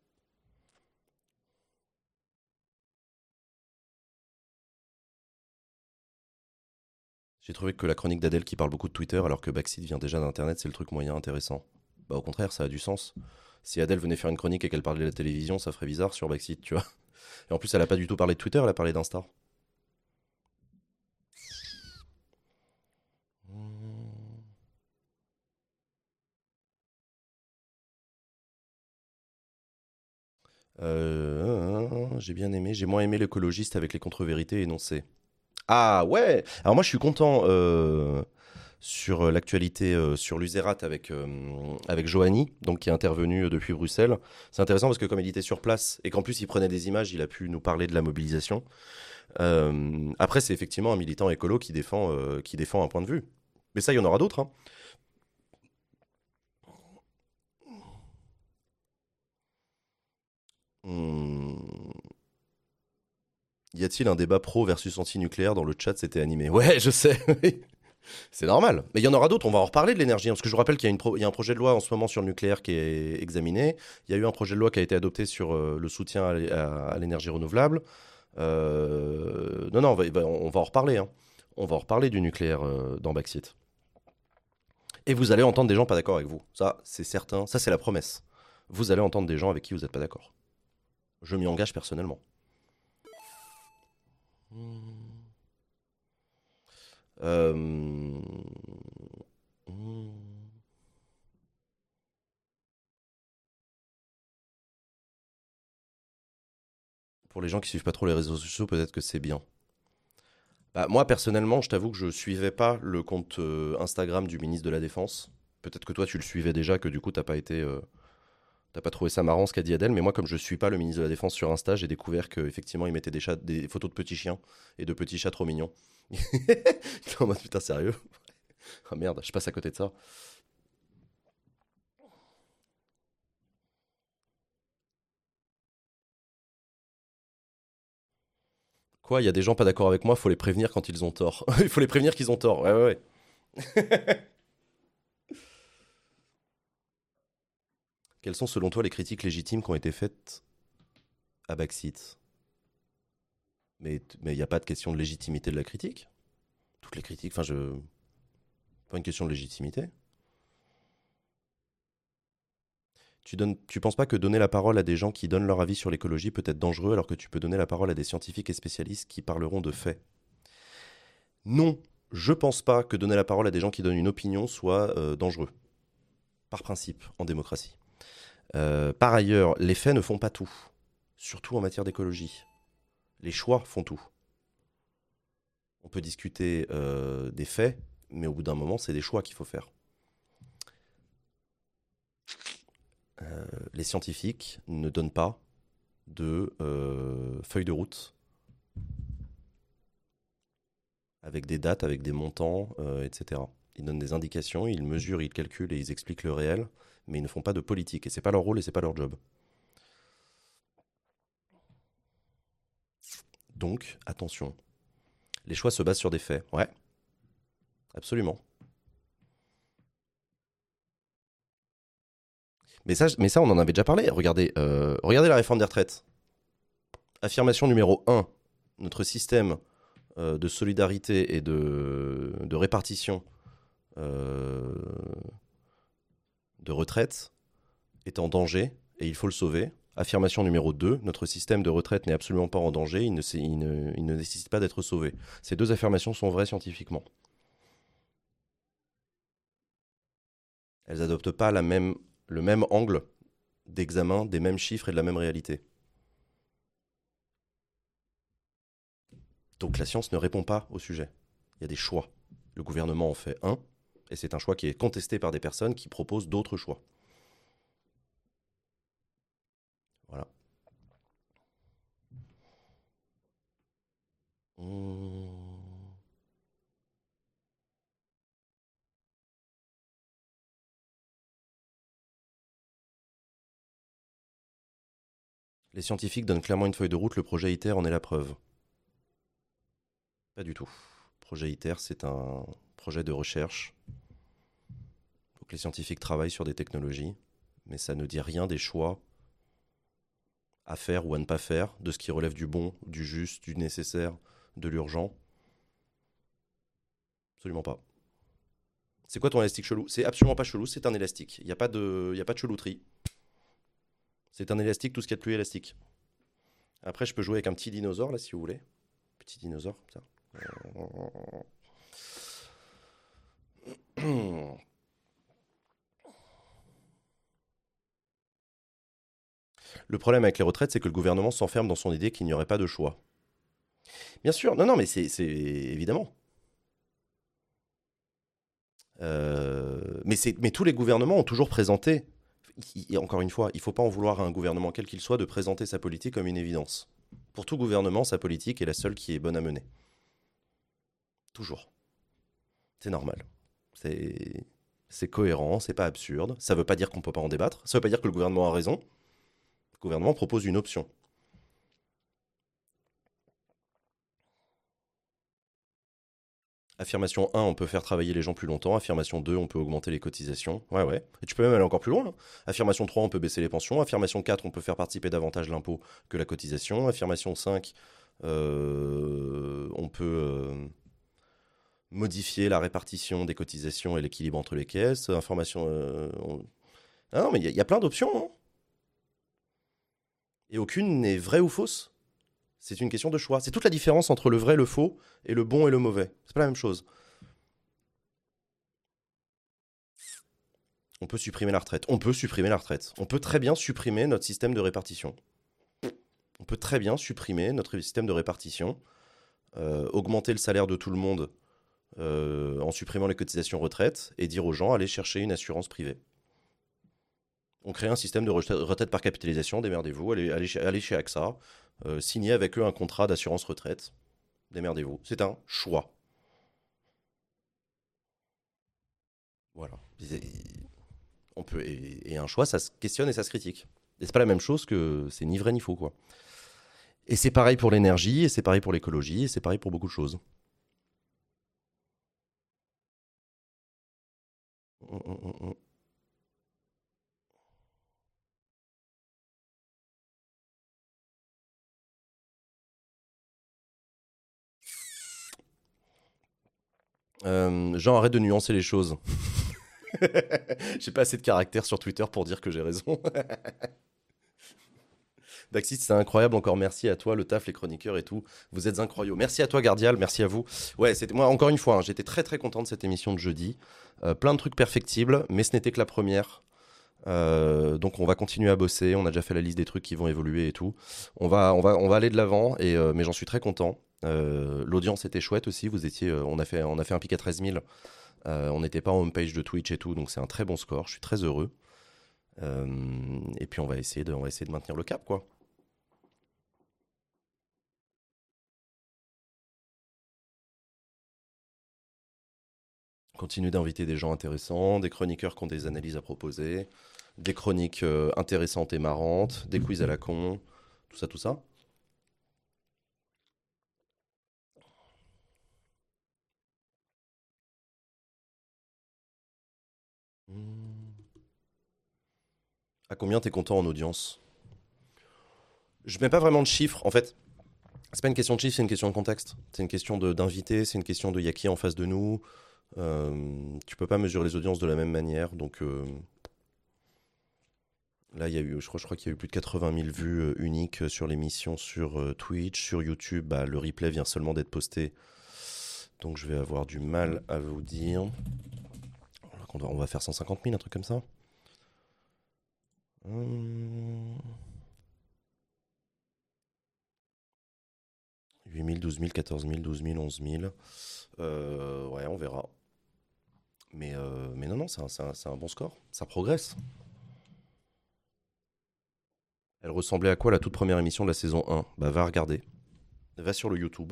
J'ai trouvé que la chronique d'Adèle qui parle beaucoup de Twitter alors que Backseat vient déjà d'Internet, c'est le truc moyen intéressant. Bah au contraire, ça a du sens. Si Adèle venait faire une chronique et qu'elle parlait de la télévision, ça ferait bizarre sur Backseat, tu vois. Et en plus, elle a pas du tout parlé de Twitter, elle a parlé d'Insta. Euh, j'ai bien aimé, j'ai moins aimé l'écologiste avec les contre-vérités énoncées. Ah ouais. Alors moi je suis content euh, sur euh, l'actualité euh, sur l'Usérat avec, euh, avec Johanny, donc qui est intervenu euh, depuis Bruxelles. C'est intéressant parce que comme il était sur place et qu'en plus il prenait des images, il a pu nous parler de la mobilisation. Euh, après c'est effectivement un militant écolo qui défend, euh, qui défend un point de vue. Mais ça il y en aura d'autres, hein. Hmm. Y a-t-il un débat pro versus anti-nucléaire dans le chat? C'était animé. Ouais, je sais. C'est normal. Mais il y en aura d'autres. On va en reparler de l'énergie, hein, parce que je vous rappelle qu'il y a, une pro- il y a un projet de loi en ce moment sur le nucléaire qui est examiné. Il y a eu un projet de loi qui a été adopté sur euh, le soutien à, l'é- à- à l'énergie renouvelable. Euh, Non, non, on va, va- on va en reparler, hein. On va en reparler du nucléaire euh, dans Backseat. Et vous allez entendre des gens pas d'accord avec vous. Ça, c'est certain. Ça, c'est la promesse. Vous allez entendre des gens avec qui vous n'êtes pas d'accord. Je m'y engage personnellement. Hmm. Euh, hmm. Pour les gens qui suivent pas trop les réseaux sociaux, peut-être que c'est bien. Bah, moi, personnellement, je t'avoue que je suivais pas le compte euh, Instagram du ministre de la Défense. Peut-être que toi, tu le suivais déjà, que du coup, t'as pas été, euh, t'as pas trouvé ça marrant ce qu'a dit Adèle. Mais moi, comme je suis pas le ministre de la Défense sur Insta, j'ai découvert qu'effectivement, il mettait des, chats, des photos de petits chiens et de petits chats trop mignons. En mode, putain, sérieux? Ah merde, je passe à côté de ça. Quoi, il y a des gens pas d'accord avec moi, faut les prévenir quand ils ont tort. Il faut les prévenir qu'ils ont tort. Ouais, ouais, ouais. Quelles sont selon toi les critiques légitimes qui ont été faites à Backseat? Mais il n'y a pas de question de légitimité de la critique. Toutes les critiques, enfin, je. Pas une question de légitimité. Tu donnes, tu penses pas que donner la parole à des gens qui donnent leur avis sur l'écologie peut être dangereux alors que tu peux donner la parole à des scientifiques et spécialistes qui parleront de faits? Non, je pense pas que donner la parole à des gens qui donnent une opinion soit euh, dangereux, par principe, en démocratie. Euh, par ailleurs, les faits ne font pas tout, surtout en matière d'écologie. Les choix font tout. On peut discuter euh, des faits, mais au bout d'un moment, c'est des choix qu'il faut faire. Euh, les scientifiques ne donnent pas de euh, feuille de route avec des dates, avec des montants, euh, et cetera. Ils donnent des indications, ils mesurent, ils calculent et ils expliquent le réel, mais ils ne font pas de politique. Et c'est pas leur rôle et c'est pas leur job. Donc, attention. Les choix se basent sur des faits. Ouais, absolument. Mais ça, mais ça, on en avait déjà parlé. Regardez, euh, regardez la réforme des retraites. Affirmation numéro un. Notre système euh, de solidarité et de, de répartition euh, de retraite est en danger et il faut le sauver. Affirmation numéro deux. Notre système de retraite n'est absolument pas en danger, il ne, il ne, il ne nécessite pas d'être sauvé. Ces deux affirmations sont vraies scientifiquement. Elles n'adoptent pas la même, le même angle d'examen des mêmes chiffres et de la même réalité. Donc la science ne répond pas au sujet. Il y a des choix. Le gouvernement en fait un, et c'est un choix qui est contesté par des personnes qui proposent d'autres choix. Voilà. Mmh. Les scientifiques donnent clairement une feuille de route, le projet ITER en est la preuve. Pas du tout. Le projet ITER, c'est un projet de recherche. Donc les scientifiques travaillent sur des technologies, mais ça ne dit rien des choix à faire ou à ne pas faire, de ce qui relève du bon, du juste, du nécessaire, de l'urgent. Absolument pas. C'est quoi ton élastique chelou? C'est absolument pas chelou, c'est un élastique. Il n'y a, pas de... y a pas de chelouterie. C'est un élastique, tout ce qu'il y a de plus élastique. Après, je peux jouer avec un petit dinosaure, là, si vous voulez. Petit dinosaure, ça. Le problème avec les retraites, c'est que le gouvernement s'enferme dans son idée qu'il n'y aurait pas de choix. Bien sûr, non, non, mais c'est c'est- évidemment. Euh, mais, c'est- mais tous les gouvernements ont toujours présenté, et encore une fois, il ne faut pas en vouloir à un gouvernement quel qu'il soit de présenter sa politique comme une évidence. Pour tout gouvernement, sa politique est la seule qui est bonne à mener. Toujours. C'est normal. C'est c'est cohérent, c'est pas absurde. Ça ne veut pas dire qu'on ne peut pas en débattre. Ça ne veut pas dire que le gouvernement a raison. Le gouvernement propose une option. Affirmation un, on peut faire travailler les gens plus longtemps. Affirmation deux, on peut augmenter les cotisations. Ouais, ouais. Et tu peux même aller encore plus loin, hein. Affirmation trois, on peut baisser les pensions. Affirmation quatre, on peut faire participer davantage l'impôt que la cotisation. Affirmation cinq, euh, on peut euh, modifier la répartition des cotisations et l'équilibre entre les caisses. Information. euh, on- Ah non, mais il y, a- y a plein d'options, hein. Et aucune n'est vraie ou fausse. C'est une question de choix. C'est toute la différence entre le vrai, le faux et le bon et le mauvais. C'est pas la même chose. On peut supprimer la retraite. On peut supprimer la retraite. On peut très bien supprimer notre système de répartition. On peut très bien supprimer notre système de répartition, euh, augmenter le salaire de tout le monde euh, en supprimant les cotisations retraite et dire aux gens allez chercher une assurance privée. On crée un système de retraite par capitalisation, démerdez-vous, allez, allez, chez, allez chez A X A, euh, signez avec eux un contrat d'assurance retraite, démerdez-vous. C'est un choix. Voilà. On peut, et, et un choix, ça se questionne et ça se critique. Et c'est pas la même chose que c'est ni vrai ni faux, quoi. Et c'est pareil pour l'énergie, et c'est pareil pour l'écologie, et c'est pareil pour beaucoup de choses. Hum, hum, hum, hum. Euh, Jean, arrête de nuancer les choses. J'ai pas assez de caractère sur Twitter pour dire que j'ai raison. Daxis, c'est incroyable. Encore merci à toi, le taf, les chroniqueurs et tout. Vous êtes incroyables. Merci à toi, Gardial. Merci à vous. Ouais, c'était moi. Encore une fois, hein, j'étais très très content de cette émission de jeudi. Euh, plein de trucs perfectibles, mais ce n'était que la première. Euh, donc on va continuer à bosser. On a déjà fait la liste des trucs qui vont évoluer et tout. On va on va on va aller de l'avant. Et euh, mais j'en suis très content. Euh, L'audience était chouette aussi. Vous étiez, euh, on a fait on a fait un pic à treize mille. Euh, on n'était pas en homepage de Twitch et tout, donc c'est un très bon score. Je suis très heureux. Euh, et puis on va essayer de on va essayer de maintenir le cap, quoi. Continuer d'inviter des gens intéressants, des chroniqueurs qui ont des analyses à proposer, des chroniques euh, intéressantes et marrantes, des quiz à la con, tout ça, tout ça. Hmm. À combien t'es content en audience? Je mets pas vraiment de chiffres. En fait, c'est pas une question de chiffres, c'est une question de contexte. C'est une question de- d'invité, c'est une question de y a qui en face de nous. Euh, tu peux pas mesurer les audiences de la même manière. Donc euh, là, il y a eu, je crois, je crois qu'il y a eu plus de quatre-vingt mille vues euh, uniques euh, sur l'émission sur euh, Twitch, sur YouTube. Bah, le replay vient seulement d'être posté. Donc je vais avoir du mal à vous dire. On va, on va faire cent cinquante mille, un truc comme ça. Hum, huit mille, douze mille, quatorze mille, douze mille, onze mille. Euh, ouais, on verra. Mais, euh, mais non, non, c'est un, c'est un- c'est un bon score. Ça progresse. Elle ressemblait à quoi la toute première émission de la saison un? Bah, va regarder. Va sur le YouTube.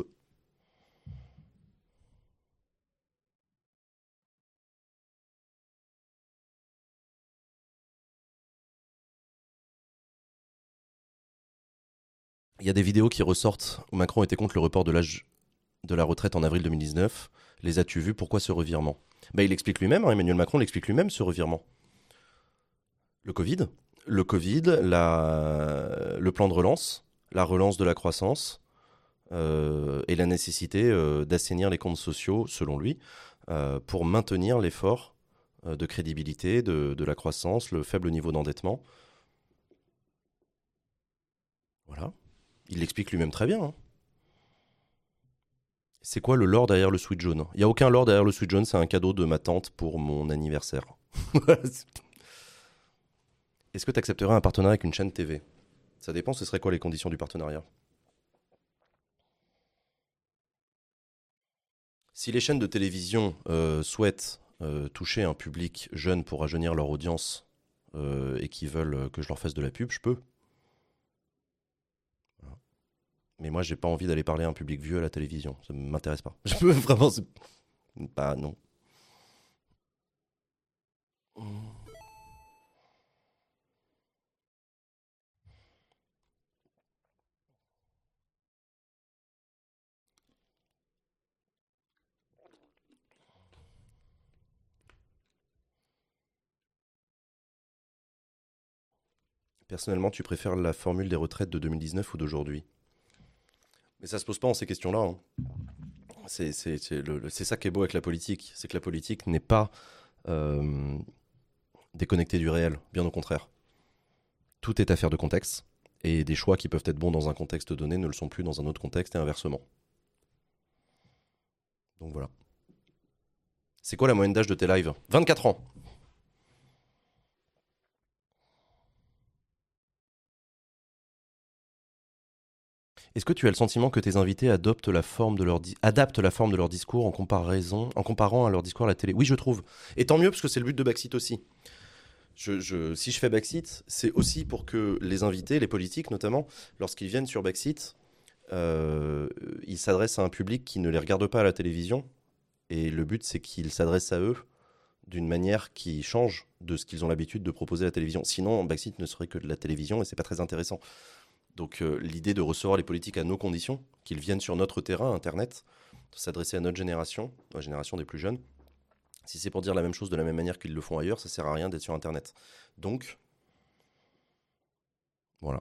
Il y a des vidéos qui ressortent où Macron était contre le report de l'âge de la retraite en avril deux mille dix-neuf. Les as-tu vus? Pourquoi ce revirement? Bah, il explique lui-même, hein, Emmanuel Macron l'explique lui-même, ce revirement. Le Covid. Le Covid, la... le plan de relance, la relance de la croissance, euh, et la nécessité euh, d'assainir les comptes sociaux, selon lui, euh, pour maintenir l'effort euh, de crédibilité, de, de la croissance, le faible niveau d'endettement. Voilà. Il l'explique lui-même très bien, hein. C'est quoi le lore derrière le sweat jaune? Il n'y a aucun lore derrière le sweat jaune, c'est un cadeau de ma tante pour mon anniversaire. Est-ce que tu accepterais un partenariat avec une chaîne T V? Ça dépend, ce serait quoi les conditions du partenariat? Si les chaînes de télévision euh, souhaitent euh, toucher un public jeune pour rajeunir leur audience euh, et qui veulent euh, que je leur fasse de la pub, je peux. Voilà. Mais moi, j'ai pas envie d'aller parler à un public vieux à la télévision. Ça m'intéresse pas. Je peux vraiment. c'est- Bah non. Personnellement, tu préfères la formule des retraites de deux mille dix-neuf ou d'aujourd'hui? Mais ça se pose pas en ces questions-là, hein. C'est c'est- c'est le- le- c'est ça qui est beau avec la politique. C'est que la politique n'est pas euh, déconnectée du réel. Bien au contraire. Tout est affaire de contexte. Et des choix qui peuvent être bons dans un contexte donné ne le sont plus dans un autre contexte et inversement. Donc voilà. C'est quoi la moyenne d'âge de tes lives? vingt-quatre ans. Est-ce que tu as le sentiment que tes invités adoptent la forme de leur di- adaptent la forme de leur discours en comparaison, en comparant à leur discours à la télé? Oui, je trouve. Et tant mieux, parce que c'est le but de Backseat aussi. Je, je- si je fais Backseat, c'est aussi pour que les invités, les politiques notamment, lorsqu'ils viennent sur Backseat, euh, ils s'adressent à un public qui ne les regarde pas à la télévision. Et le but, c'est qu'ils s'adressent à eux d'une manière qui change de ce qu'ils ont l'habitude de proposer à la télévision. Sinon, Backseat ne serait que de la télévision et c'est pas très intéressant. Donc euh, l'idée de recevoir les politiques à nos conditions, qu'ils viennent sur notre terrain, Internet, de s'adresser à notre génération, la génération des plus jeunes, si c'est pour dire la même chose de la même manière qu'ils le font ailleurs, ça sert à rien d'être sur Internet. Donc, voilà.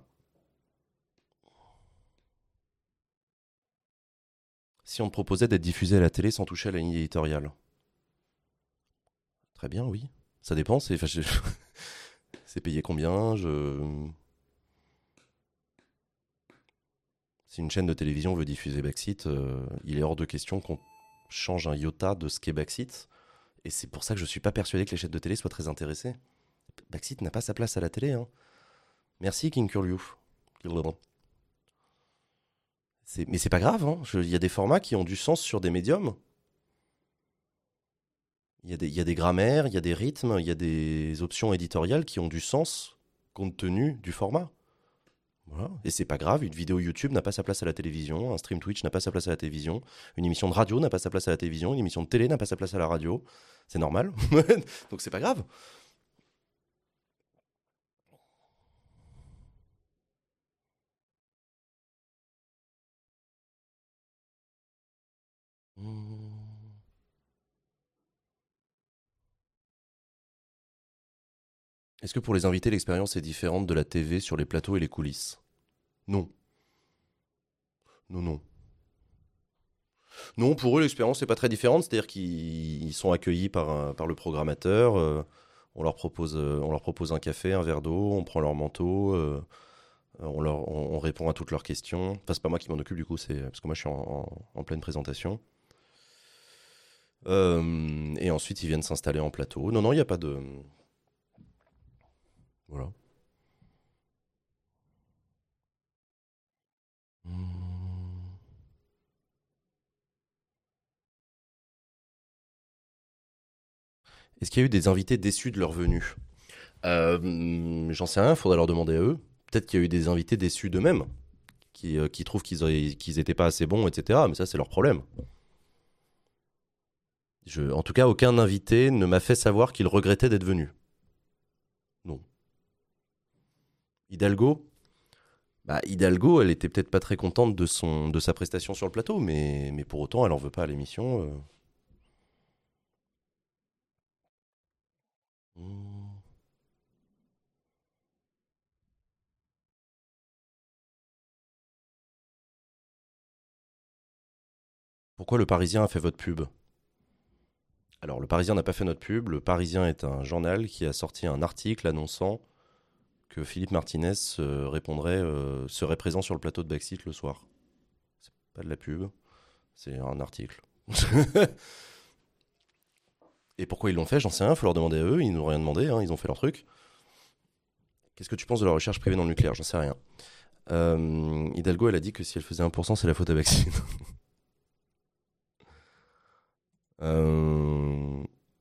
Si on te proposait d'être diffusé à la télé sans toucher à la ligne éditoriale, très bien, oui. Ça dépend, c'est, enfin, je- c'est payé combien je... Si une chaîne de télévision veut diffuser Backseat, euh, il est hors de question qu'on change un iota de ce qu'est Backseat. Et c'est pour ça que je suis pas persuadé que les chaînes de télé soient très intéressées. Backseat n'a pas sa place à la télé, hein. Merci King Curlew. C'est- Mais c'est pas grave, hein. Je- Il y a des formats qui ont du sens sur des médiums. Il y a des, il y a des grammaires, il y a des rythmes, il y a des options éditoriales qui ont du sens compte tenu du format. Voilà. Et c'est pas grave, une vidéo YouTube n'a pas sa place à la télévision, un stream Twitch n'a pas sa place à la télévision, une émission de radio n'a pas sa place à la télévision, une émission de télé n'a pas sa place à la radio. C'est normal. Donc c'est pas grave. Hmm. Est-ce que pour les invités, l'expérience est différente de la T V sur les plateaux et les coulisses? Non. Non, non. Non, pour eux, l'expérience n'est pas très différente. C'est-à-dire qu'ils ils sont accueillis par, un- par le programmateur. Euh, on, leur propose, euh, on leur propose un café, un verre d'eau, on prend leur manteau, euh, on, leur, on, on répond à toutes leurs questions. Enfin, c'est pas moi qui m'en occupe, du coup, c'est parce que moi, je suis en, en- en pleine présentation. Euh, et ensuite, ils viennent s'installer en plateau. Non, non, il n'y a pas de. Voilà. Hmm. Est-ce qu'il y a eu des invités déçus de leur venue? Euh, J'en sais rien, faudrait leur demander à eux. Peut-être qu'il y a eu des invités déçus d'eux-mêmes, qui, euh, qui trouvent qu'ils auraient- qu'ils étaient pas assez bons, et cetera. Mais ça, c'est leur problème. Je, en tout cas, aucun invité ne m'a fait savoir qu'il regrettait d'être venu. Non. Hidalgo, bah, Hidalgo, elle était peut-être pas très contente de, son, de sa prestation sur le plateau, mais, mais pour autant, elle en veut pas à l'émission. euh. Hmm. Pourquoi le Parisien a fait votre pub? Alors, le Parisien n'a pas fait notre pub. Le Parisien est un journal qui a sorti un article annonçant que Philippe Martinez euh, répondrait, euh, serait présent sur le plateau de Backseat le soir. C'est pas de la pub, c'est un article. Et pourquoi ils l'ont fait, j'en sais rien, faut leur demander à eux, ils n'ont rien demandé, hein, ils ont fait leur truc. Qu'est-ce que tu penses de la recherche privée dans le nucléaire? J'en sais rien. Euh, Hidalgo, elle a dit que si elle faisait un pour cent, c'est la faute à Backseat. euh...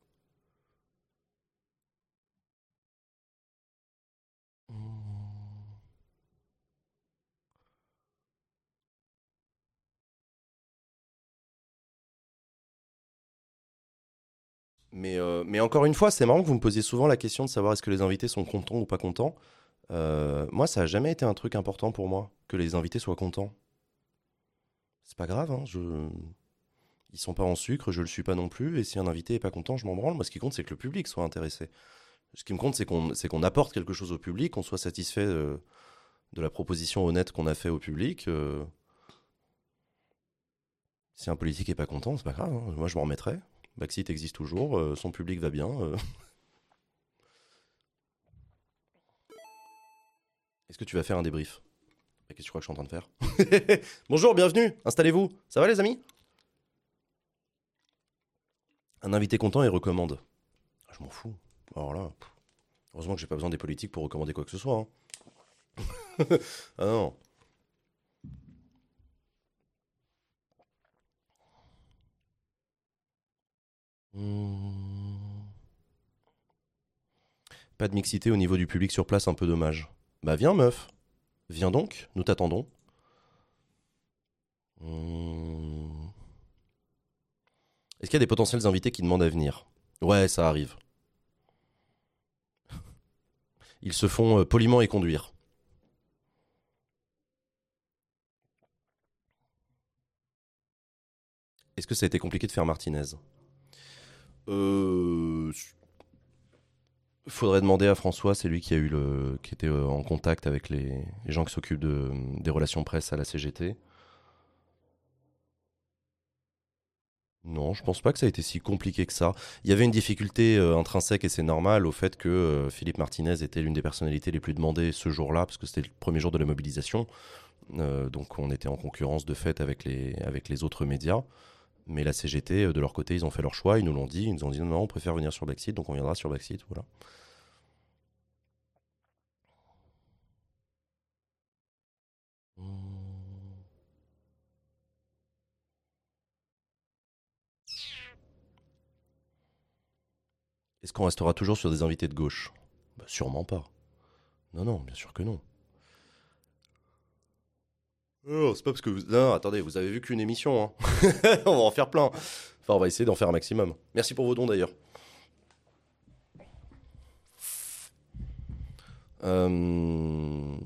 Mais, euh, mais encore une fois, c'est marrant que vous me posiez souvent la question de savoir est-ce que les invités sont contents ou pas contents. Euh, moi, ça a jamais été un truc important pour moi, que les invités soient contents. C'est pas grave, hein, je... ils sont pas en sucre, je le suis pas non plus, et si un invité est pas content, je m'en branle. Moi, ce qui compte, c'est que le public soit intéressé. Ce qui me compte, c'est qu'on c'est qu'on apporte quelque chose au public, qu'on soit satisfait euh, de la proposition honnête qu'on a fait au public. euh. Si un politique est pas content, c'est pas grave, hein. Moi, je m'en remettrai. Backseat existe toujours, euh, son public va bien. euh. Est-ce que tu vas faire un débrief? Qu'est-ce que tu crois que je suis en train de faire? Bonjour, bienvenue, installez-vous. Ça va les amis? Un invité content et recommande. Ah, je m'en fous. Alors là, pff, heureusement que j'ai pas besoin des politiques pour recommander quoi que ce soit, hein. Ah non. Hmm. Pas de mixité au niveau du public sur place, un peu dommage. Bah viens meuf, viens donc, nous t'attendons. Hmm. Est-ce qu'il y a des potentiels invités qui demandent à venir? Ouais, ça arrive. Ils se font euh, poliment et conduire. Est-ce que ça a été compliqué de faire Martinez? Euh... Faudrait demander à François, c'est lui qui a eu le, qui était euh, en contact avec les, les gens qui s'occupent de, des relations presse à la C G T. Non, je pense pas que ça a été si compliqué que ça. Il y avait une difficulté euh, intrinsèque et c'est normal au fait que euh, Philippe Martinez était l'une des personnalités les plus demandées ce jour-là parce que c'était le premier jour de la mobilisation. Euh, donc on était en concurrence de fait avec les, avec les autres médias. Mais la C G T, euh, de leur côté, ils ont fait leur choix, ils nous l'ont dit, ils nous ont dit non, non, on préfère venir sur Backseat, donc on viendra sur Backseat, voilà. Hmm. Est-ce qu'on restera toujours sur des invités de gauche? Bah, sûrement pas. Non, non, bien sûr que non. Oh, c'est pas parce que vous... Non, attendez, vous avez vu qu'une émission, hein. On va en faire plein. Enfin, on va essayer d'en faire un maximum. Merci pour vos dons, d'ailleurs. Euh,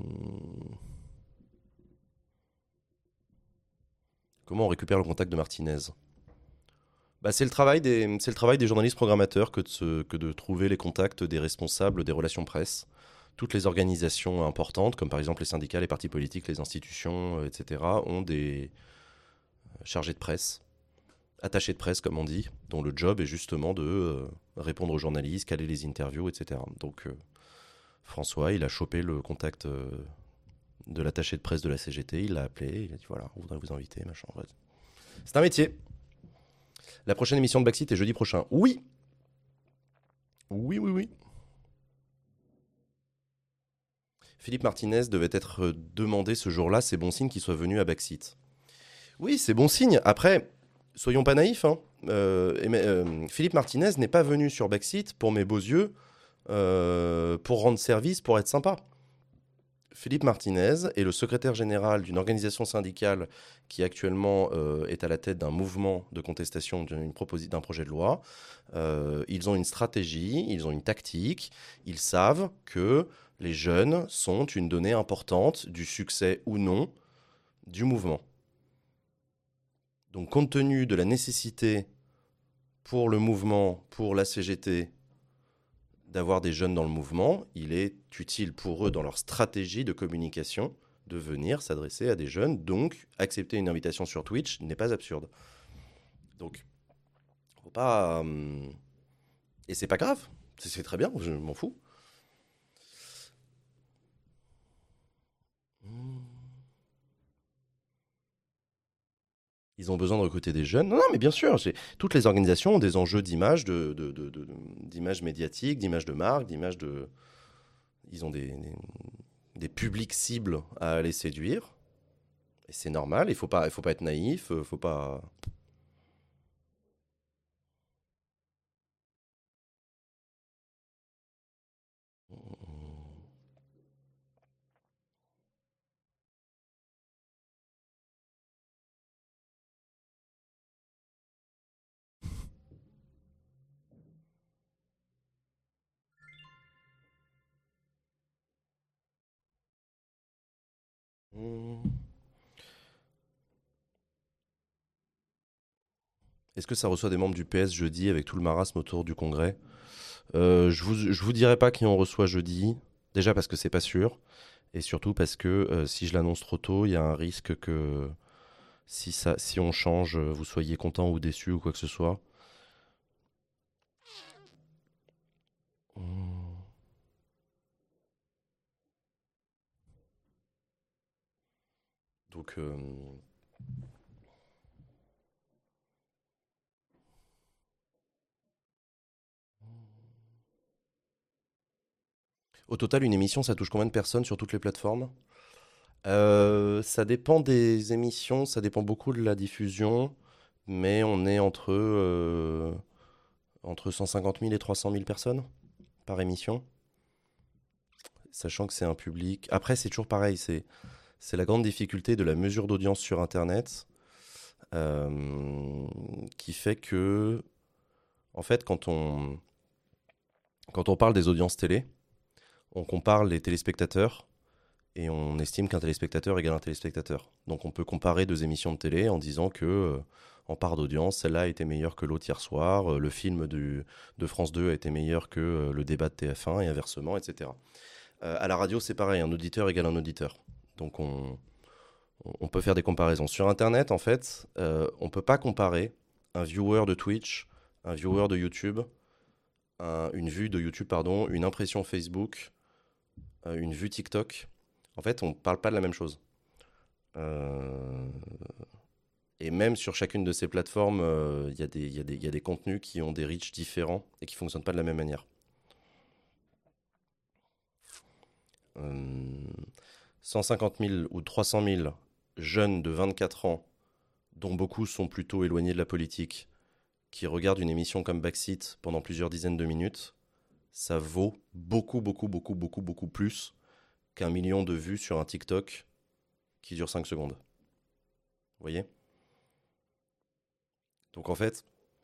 Comment on récupère le contact de Martinez? Bah, c'est le travail des, c'est le travail des journalistes programmateurs que de, se- que de trouver les contacts des responsables des relations presse. Toutes les organisations importantes, comme par exemple les syndicats, les partis politiques, les institutions, euh, et cetera, ont des chargés de presse, attachés de presse comme on dit, dont le job est justement de euh, répondre aux journalistes, caler les interviews, et cetera. Donc euh, François, il a chopé le contact euh, de l'attaché de presse de la C G T, il l'a appelé, il a dit voilà, on voudrait vous inviter, machin. Bref. C'est un métier. La prochaine émission de Backseat est jeudi prochain. Oui, oui, oui, oui. Philippe Martinez devait être euh, demandé ce jour-là, c'est bon signe qu'il soit venu à Backseat. Oui, c'est bon signe. Après, soyons pas naïfs, hein. Euh, et mais, euh, Philippe Martinez n'est pas venu sur Backseat pour mes beaux yeux, euh, pour rendre service, pour être sympa. Philippe Martinez est le secrétaire général d'une organisation syndicale qui actuellement euh, est à la tête d'un mouvement de contestation d'une proposi- d'un projet de loi. Euh, ils ont une stratégie, ils ont une tactique, ils savent que les jeunes sont une donnée importante du succès ou non du mouvement. Donc compte tenu de la nécessité pour le mouvement, pour la C G T, d'avoir des jeunes dans le mouvement, il est utile pour eux dans leur stratégie de communication de venir s'adresser à des jeunes. Donc, accepter une invitation sur Twitch n'est pas absurde. Donc, faut pas. euh, Et c'est pas grave. C'est c'est très bien, je m'en fous. Ils ont besoin de recruter des jeunes. Non, non, mais bien sûr, j'ai- toutes les organisations ont des enjeux d'image, de, de, de- de- d'image médiatique, d'image de marque, d'image de. Ils ont des, des, des publics cibles à aller séduire. Et c'est normal, il faut pas, il faut pas être naïf, euh, faut pas. Est-ce que ça reçoit des membres du P S jeudi avec tout le marasme autour du congrès? Euh, Je vous, je vous dirai pas qui on reçoit jeudi. Déjà parce que c'est pas sûr. Et surtout parce que euh, si je l'annonce trop tôt, il y a un risque que si, ça, si on change, euh, vous soyez content ou déçu ou quoi que ce soit. Hmm. Donc, euh, au total, une émission, ça touche combien de personnes sur toutes les plateformes? Euh, Ça dépend des émissions, ça dépend beaucoup de la diffusion, mais on est entre, euh, entre cent cinquante mille et trois cent mille personnes par émission, sachant que c'est un public. Après, c'est toujours pareil, c'est c'est la grande difficulté de la mesure d'audience sur Internet, euh, qui fait que, en fait, quand on, quand on parle des audiences télé, on compare les téléspectateurs et on estime qu'un téléspectateur égale un téléspectateur. Donc on peut comparer deux émissions de télé en disant que, euh, en part d'audience, celle-là a été meilleure que l'autre hier soir, euh, le film du, de France deux a été meilleur que euh, le débat de T F un et inversement, et cetera. Euh, à la radio, c'est pareil, un auditeur égale un auditeur. Donc on, on peut faire des comparaisons. Sur Internet, en fait, euh, on ne peut pas comparer un viewer de Twitch, un viewer de YouTube, un- une vue de YouTube, pardon, une impression Facebook, euh, une vue TikTok. En fait, on ne parle pas de la même chose. Euh, et même sur chacune de ces plateformes, euh, il y, a des- il y a des- il y a des contenus qui ont des reach différents et qui ne fonctionnent pas de la même manière. Euh, cent cinquante mille ou trois cent mille jeunes de vingt-quatre ans, dont beaucoup sont plutôt éloignés de la politique, qui regardent une émission comme Backseat pendant plusieurs dizaines de minutes, ça vaut beaucoup, beaucoup, beaucoup, beaucoup, beaucoup plus qu'un million de vues sur un TikTok qui dure cinq secondes. Vous voyez? Donc en fait,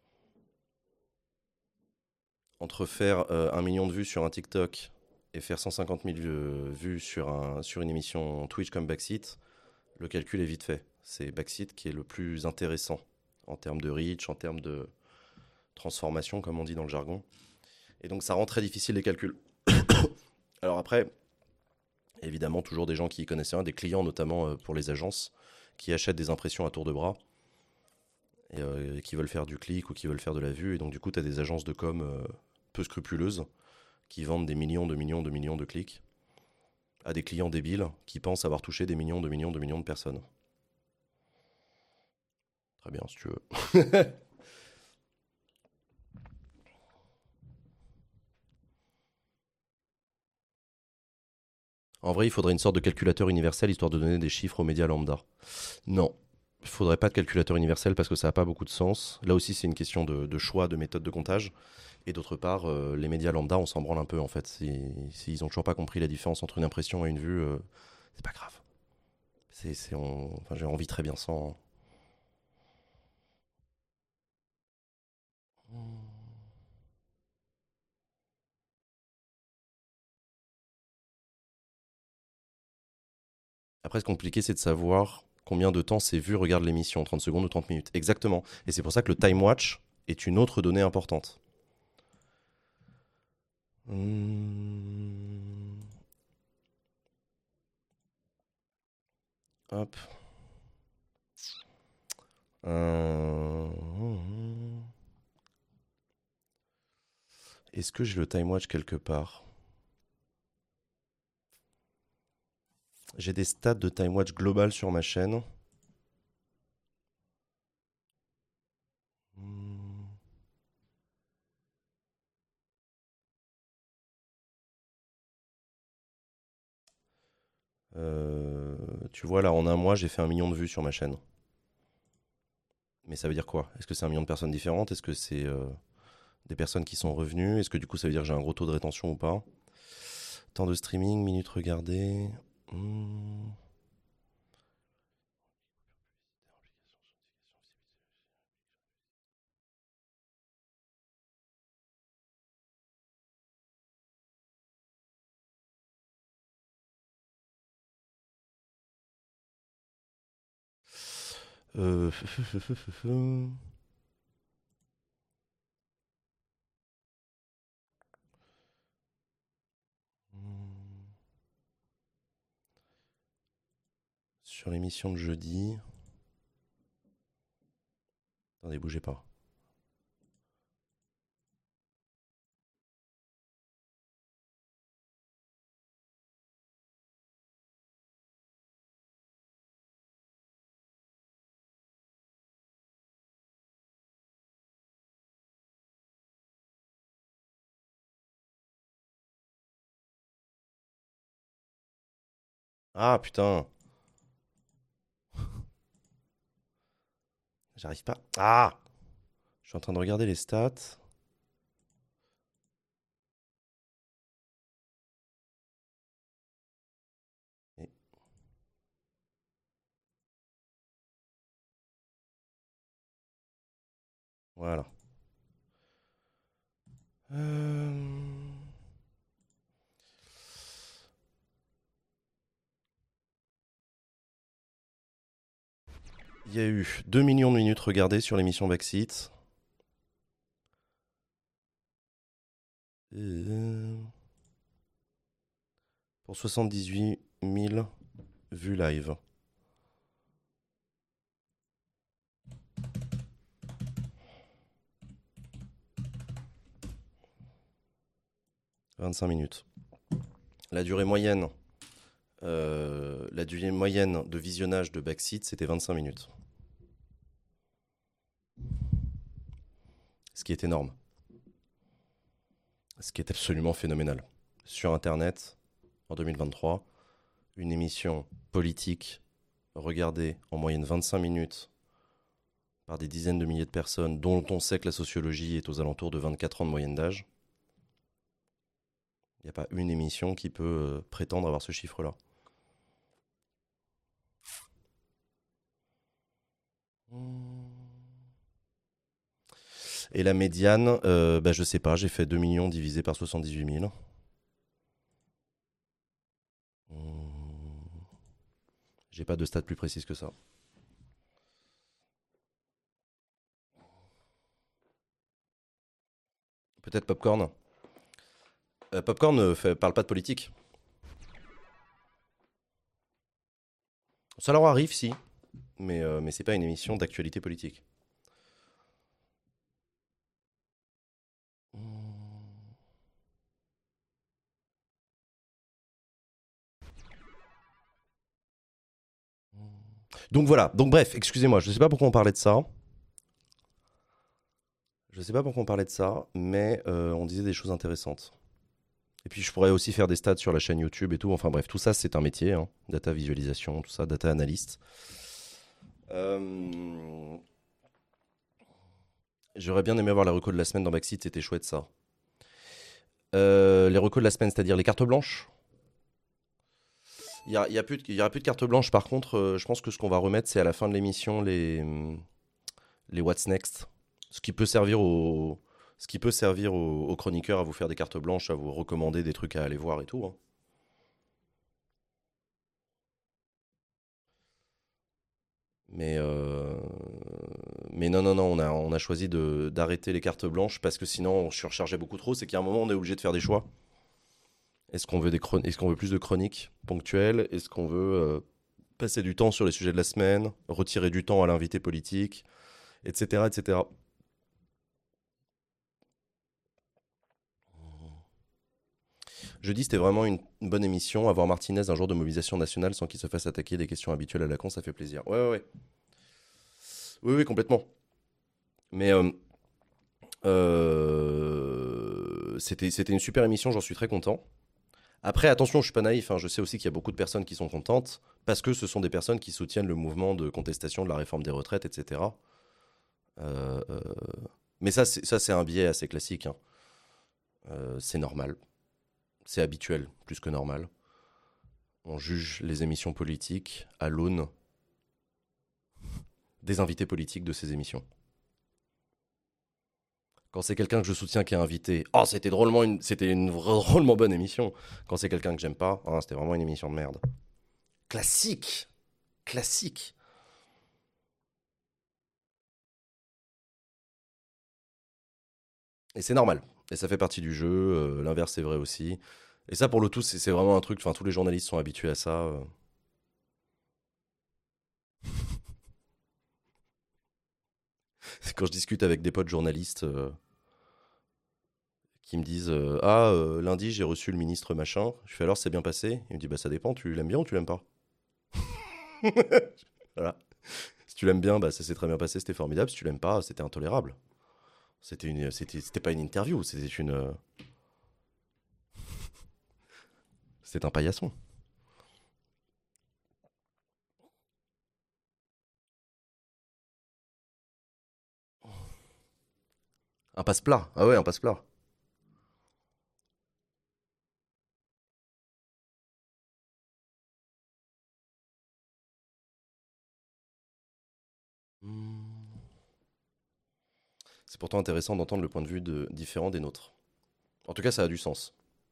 entre faire euh, un million de vues sur un TikTok et faire cent cinquante mille euh, vues sur, un, sur une émission Twitch comme Backseat, le calcul est vite fait. C'est Backseat qui est le plus intéressant en termes de reach, en termes de transformation, comme on dit dans le jargon. Et donc ça rend très difficile les calculs. Alors après, évidemment, toujours des gens qui y connaissent rien, des clients notamment euh, pour les agences, qui achètent des impressions à tour de bras, et euh, qui veulent faire du clic ou qui veulent faire de la vue. Et donc du coup, tu as des agences de com euh, peu scrupuleuses qui vendent des millions de millions de millions de clics à des clients débiles qui pensent avoir touché des millions de millions de millions de personnes. Très bien, si tu veux. En vrai, il faudrait une sorte de calculateur universel histoire de donner des chiffres aux médias lambda. Non, il faudrait pas de calculateur universel parce que ça n'a pas beaucoup de sens. Là aussi, c'est une question de, de choix, de méthode de comptage. Et d'autre part, euh, les médias lambda, on s'en branle un peu en fait. S'ils si, si ont toujours pas compris la différence entre une impression et une vue, euh, c'est pas grave. C'est, c'est, on... enfin, j'ai envie très bien sans. Après, ce compliqué, c'est de savoir combien de temps ces vues regardent l'émission, trente secondes ou trente minutes. Exactement. Et c'est pour ça que le time watch est une autre donnée importante. Hum, Hop. Euh, Est-ce que j'ai le time watch quelque part? J'ai des stats de time watch global sur ma chaîne. Hum, euh, Tu vois, là, en un mois, j'ai fait un million de vues sur ma chaîne. Mais ça veut dire quoi? Est-ce que c'est un million de personnes différentes? Est-ce que c'est euh, des personnes qui sont revenues? Est-ce que du coup, ça veut dire que j'ai un gros taux de rétention ou pas? Temps de streaming, minutes regardées. Hum, euh, Sur l'émission de jeudi. Attendez, bougez pas. Ah putain, j'arrive pas. Ah, je suis en train de regarder les stats. Et voilà. Euh, Il y a eu deux millions de minutes regardées sur l'émission Backseat. Euh, Pour soixante-dix-huit mille vues live. vingt-cinq minutes. La durée moyenne, euh, la durée moyenne de visionnage de Backseat, c'était vingt-cinq minutes. Ce qui est énorme. Ce qui est absolument phénoménal. Sur Internet, en deux mille vingt-trois, une émission politique regardée en moyenne vingt-cinq minutes par des dizaines de milliers de personnes, dont on sait que la sociologie est aux alentours de vingt-quatre ans de moyenne d'âge. Il n'y a pas une émission qui peut euh, prétendre avoir ce chiffre-là. Et la médiane, euh, bah, je sais pas, j'ai fait deux millions divisé par soixante-dix-huit mille. Hmm, J'ai pas de stats plus précises que ça. Peut-être Popcorn. Euh, Popcorn ne fait- parle pas de politique. Ça leur arrive, si, mais, euh, mais c'est pas une émission d'actualité politique. Hmm. Donc voilà, donc bref, excusez-moi, je sais pas pourquoi on parlait de ça. Je sais pas pourquoi on parlait de ça, mais euh, on disait des choses intéressantes. Et puis je pourrais aussi faire des stats sur la chaîne YouTube et tout. Enfin bref, tout ça c'est un métier, hein. Data visualisation, tout ça, data analyst. Euh, J'aurais bien aimé avoir la reco de la semaine dans Backseat, c'était chouette ça. Euh, les recos de la semaine, c'est-à-dire les cartes blanches. Il y, a, il y a plus de- il y aura plus de cartes blanches. Par contre, euh, je pense que ce qu'on va remettre, c'est à la fin de l'émission les, hum, les What's Next. Ce qui peut servir aux, ce qui peut servir aux, aux chroniqueurs à vous faire des cartes blanches, à vous recommander des trucs à aller voir et tout, hein. Mais, euh, mais non, non, non, on a, on a choisi de, d'arrêter les cartes blanches parce que sinon on surchargeait beaucoup trop. C'est qu'à un moment, on est obligé de faire des choix. Est-ce qu'on veut, des chron- est-ce qu'on veut plus de chroniques ponctuelles? Est-ce qu'on veut euh, passer du temps sur les sujets de la semaine? Retirer du temps à l'invité politique? Etc. et cetera. Jeudi, c'était vraiment une, une bonne émission. Avoir Martinez un jour de mobilisation nationale sans qu'il se fasse attaquer des questions habituelles à la con, ça fait plaisir. Ouais, ouais, ouais. Oui, oui, complètement. Mais euh, euh, c'était, c'était une super émission, j'en suis très content. Après, attention, je suis pas naïf, hein, je sais aussi qu'il y a beaucoup de personnes qui sont contentes parce que ce sont des personnes qui soutiennent le mouvement de contestation de la réforme des retraites, et cetera. Euh, euh, mais ça, c'est, ça, c'est un biais assez classique, hein. Euh, c'est normal, c'est habituel, plus que normal. On juge les émissions politiques à l'aune des invités politiques de ces émissions. Quand c'est quelqu'un que je soutiens qui est invité, oh, c'était drôlement une, c'était une drôlement bonne émission. Quand c'est quelqu'un que j'aime pas, oh, c'était vraiment une émission de merde. Classique, classique. Et c'est normal. Et ça fait partie du jeu. euh, L'inverse c'est vrai aussi. Et ça, pour le tout, c'est c'est vraiment un truc. Enfin, tous les journalistes sont habitués à ça. euh. Quand je discute avec des potes journalistes euh, qui me disent euh, ah, euh, lundi, j'ai reçu le ministre machin. Je fais alors, c'est bien passé. Il me dit bah, ça dépend. Tu l'aimes bien ou tu l'aimes pas? Voilà. Si tu l'aimes bien, bah, ça s'est très bien passé, c'était formidable. Si tu l'aimes pas, c'était intolérable. C'était une, c'était, c'était pas une interview, c'était une, euh, c'était un paillasson. Un passe-plat. Ah ouais, un passe-plat. Hmm. C'est pourtant intéressant d'entendre le point de vue de, différent des nôtres. En tout cas, ça a du sens.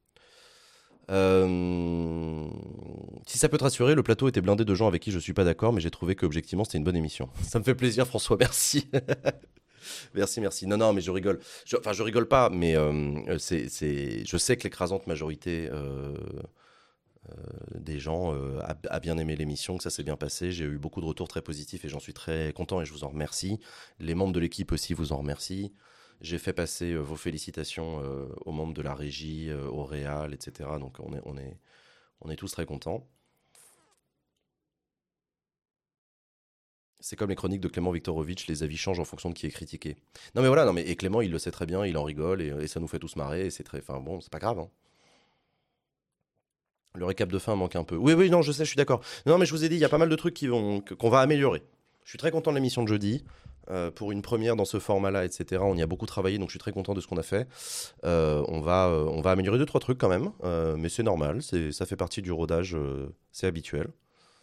Euh, Si ça peut te rassurer, le plateau était blindé de gens avec qui je suis pas d'accord, mais j'ai trouvé qu'objectivement c'était une bonne émission. Ça me fait plaisir, François, merci. Merci, merci. Non, non, mais je rigole. Je- enfin, je rigole pas, mais euh, c'est, c'est, je sais que l'écrasante majorité euh, des gens euh, a, a bien aimé l'émission, que ça s'est bien passé. J'ai eu beaucoup de retours très positifs et j'en suis très content et je vous en remercie. Les membres de l'équipe aussi vous en remercient. J'ai fait passer euh, vos félicitations euh, aux membres de la régie, euh, au Réal, et cetera. Donc on est, on est, on est tous très contents. C'est comme les chroniques de Clément Viktorovitch, les avis changent en fonction de qui est critiqué. Non mais voilà, non mais et Clément il le sait très bien, il en rigole et, et ça nous fait tous marrer et c'est très, enfin bon, c'est pas grave, hein. Le récap de fin manque un peu. Oui, oui, non, je sais, je suis d'accord. Non, mais je vous ai dit, il y a pas mal de trucs qui vont, que- qu'on va améliorer. Je suis très content de l'émission de jeudi. Euh, pour une première dans ce format-là, et cetera. On y a beaucoup travaillé, donc je suis très content de ce qu'on a fait. Euh, on, va, euh, on va améliorer deux, trois trucs quand même, euh, mais c'est normal, c'est, ça fait partie du rodage, euh, c'est habituel.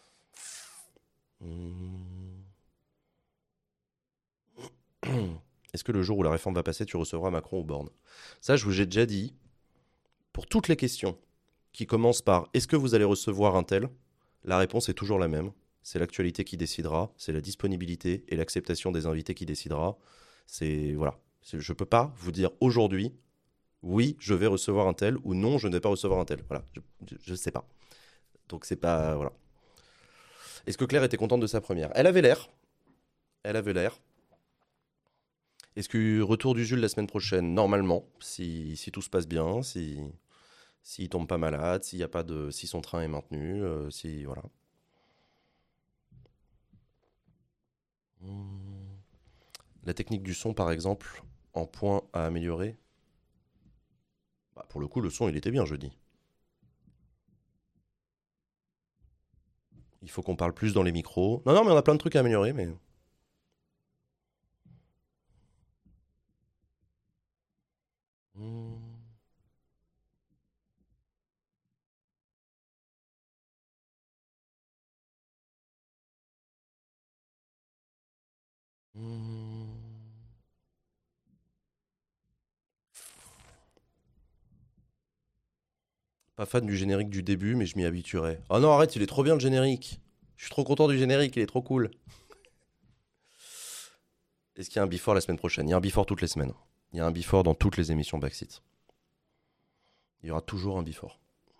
Hum. Est-ce que le jour où la réforme va passer, tu recevras Macron au Borne? Ça, je vous ai déjà dit, pour toutes les questions qui commencent par est-ce que vous allez recevoir un tel, la réponse est toujours la même. C'est l'actualité qui décidera, c'est la disponibilité et l'acceptation des invités qui décidera. C'est voilà. C'est- Je ne peux pas vous dire aujourd'hui, oui, je vais recevoir un tel ou non, je ne vais pas recevoir un tel. Voilà, je ne sais pas. Donc c'est pas voilà. Est-ce que Claire était contente de sa première? Elle avait l'air. Elle avait l'air. Est-ce que retour du Jules la semaine prochaine? Normalement, si, si tout se passe bien, si s'il tombe pas malade, s'il y a pas de, si son train est maintenu, euh, si voilà. Hmm. La technique du son, par exemple, en point à améliorer. Bah, pour le coup, le son, il était bien jeudi. Il faut qu'on parle plus dans les micros. Non, non, mais on a plein de trucs à améliorer, mais. Hmm. Hmm. Pas fan du générique du début, mais je m'y habituerai. Oh non, arrête, il est trop bien le générique. Je suis trop content du générique, il est trop cool. Est-ce qu'il y a un before la semaine prochaine? Il y a un before toutes les semaines. Il y a un before dans toutes les émissions Backseat. Il y aura toujours un before.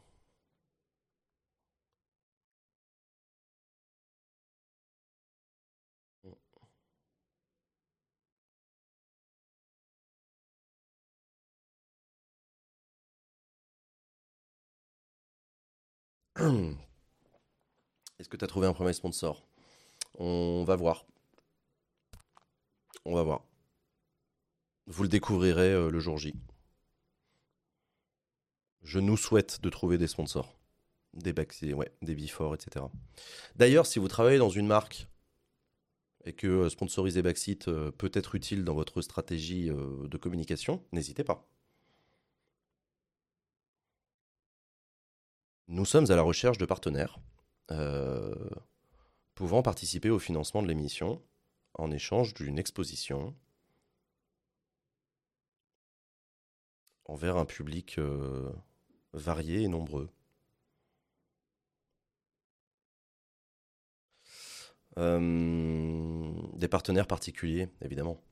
Est-ce que tu as trouvé un premier sponsor? On va voir. On va voir. Vous le découvrirez euh, le jour J. Je nous souhaite de trouver des sponsors. Des back, ouais, des before, et cetera. D'ailleurs, si vous travaillez dans une marque et que euh, sponsoriser Backseat euh, peut être utile dans votre stratégie euh, de communication, n'hésitez pas. Nous sommes à la recherche de partenaires euh, pouvant participer au financement de l'émission en échange d'une exposition envers un public euh, varié et nombreux. Euh, des partenaires particuliers, évidemment.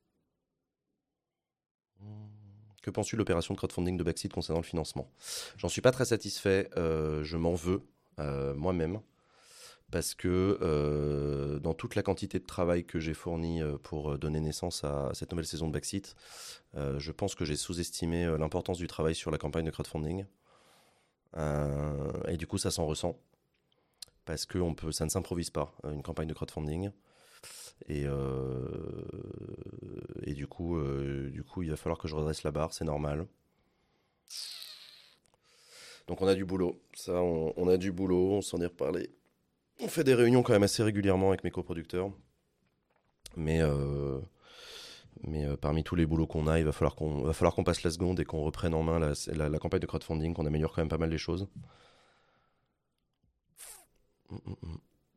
Que penses-tu de l'opération de crowdfunding de Backseat concernant le financement? J'en suis pas très satisfait, euh, je m'en veux euh, moi-même, parce que euh, dans toute la quantité de travail que j'ai fourni euh, pour donner naissance à cette nouvelle saison de Backseat, euh, je pense que j'ai sous-estimé euh, l'importance du travail sur la campagne de crowdfunding. Euh, et du coup, ça s'en ressent, parce que on peut, ça ne s'improvise pas, une campagne de crowdfunding. Et, euh, et du, coup, euh, du coup, il va falloir que je redresse la barre, c'est normal. Donc on a du boulot, ça, on, on a du boulot, on s'en est reparlé. On fait des réunions quand même assez régulièrement avec mes coproducteurs. Mais, euh, mais euh, parmi tous les boulots qu'on a, il va falloir qu'on va falloir qu'on passe la seconde et qu'on reprenne en main la, la, la campagne de crowdfunding, qu'on améliore quand même pas mal les choses. Mm, mm, mm.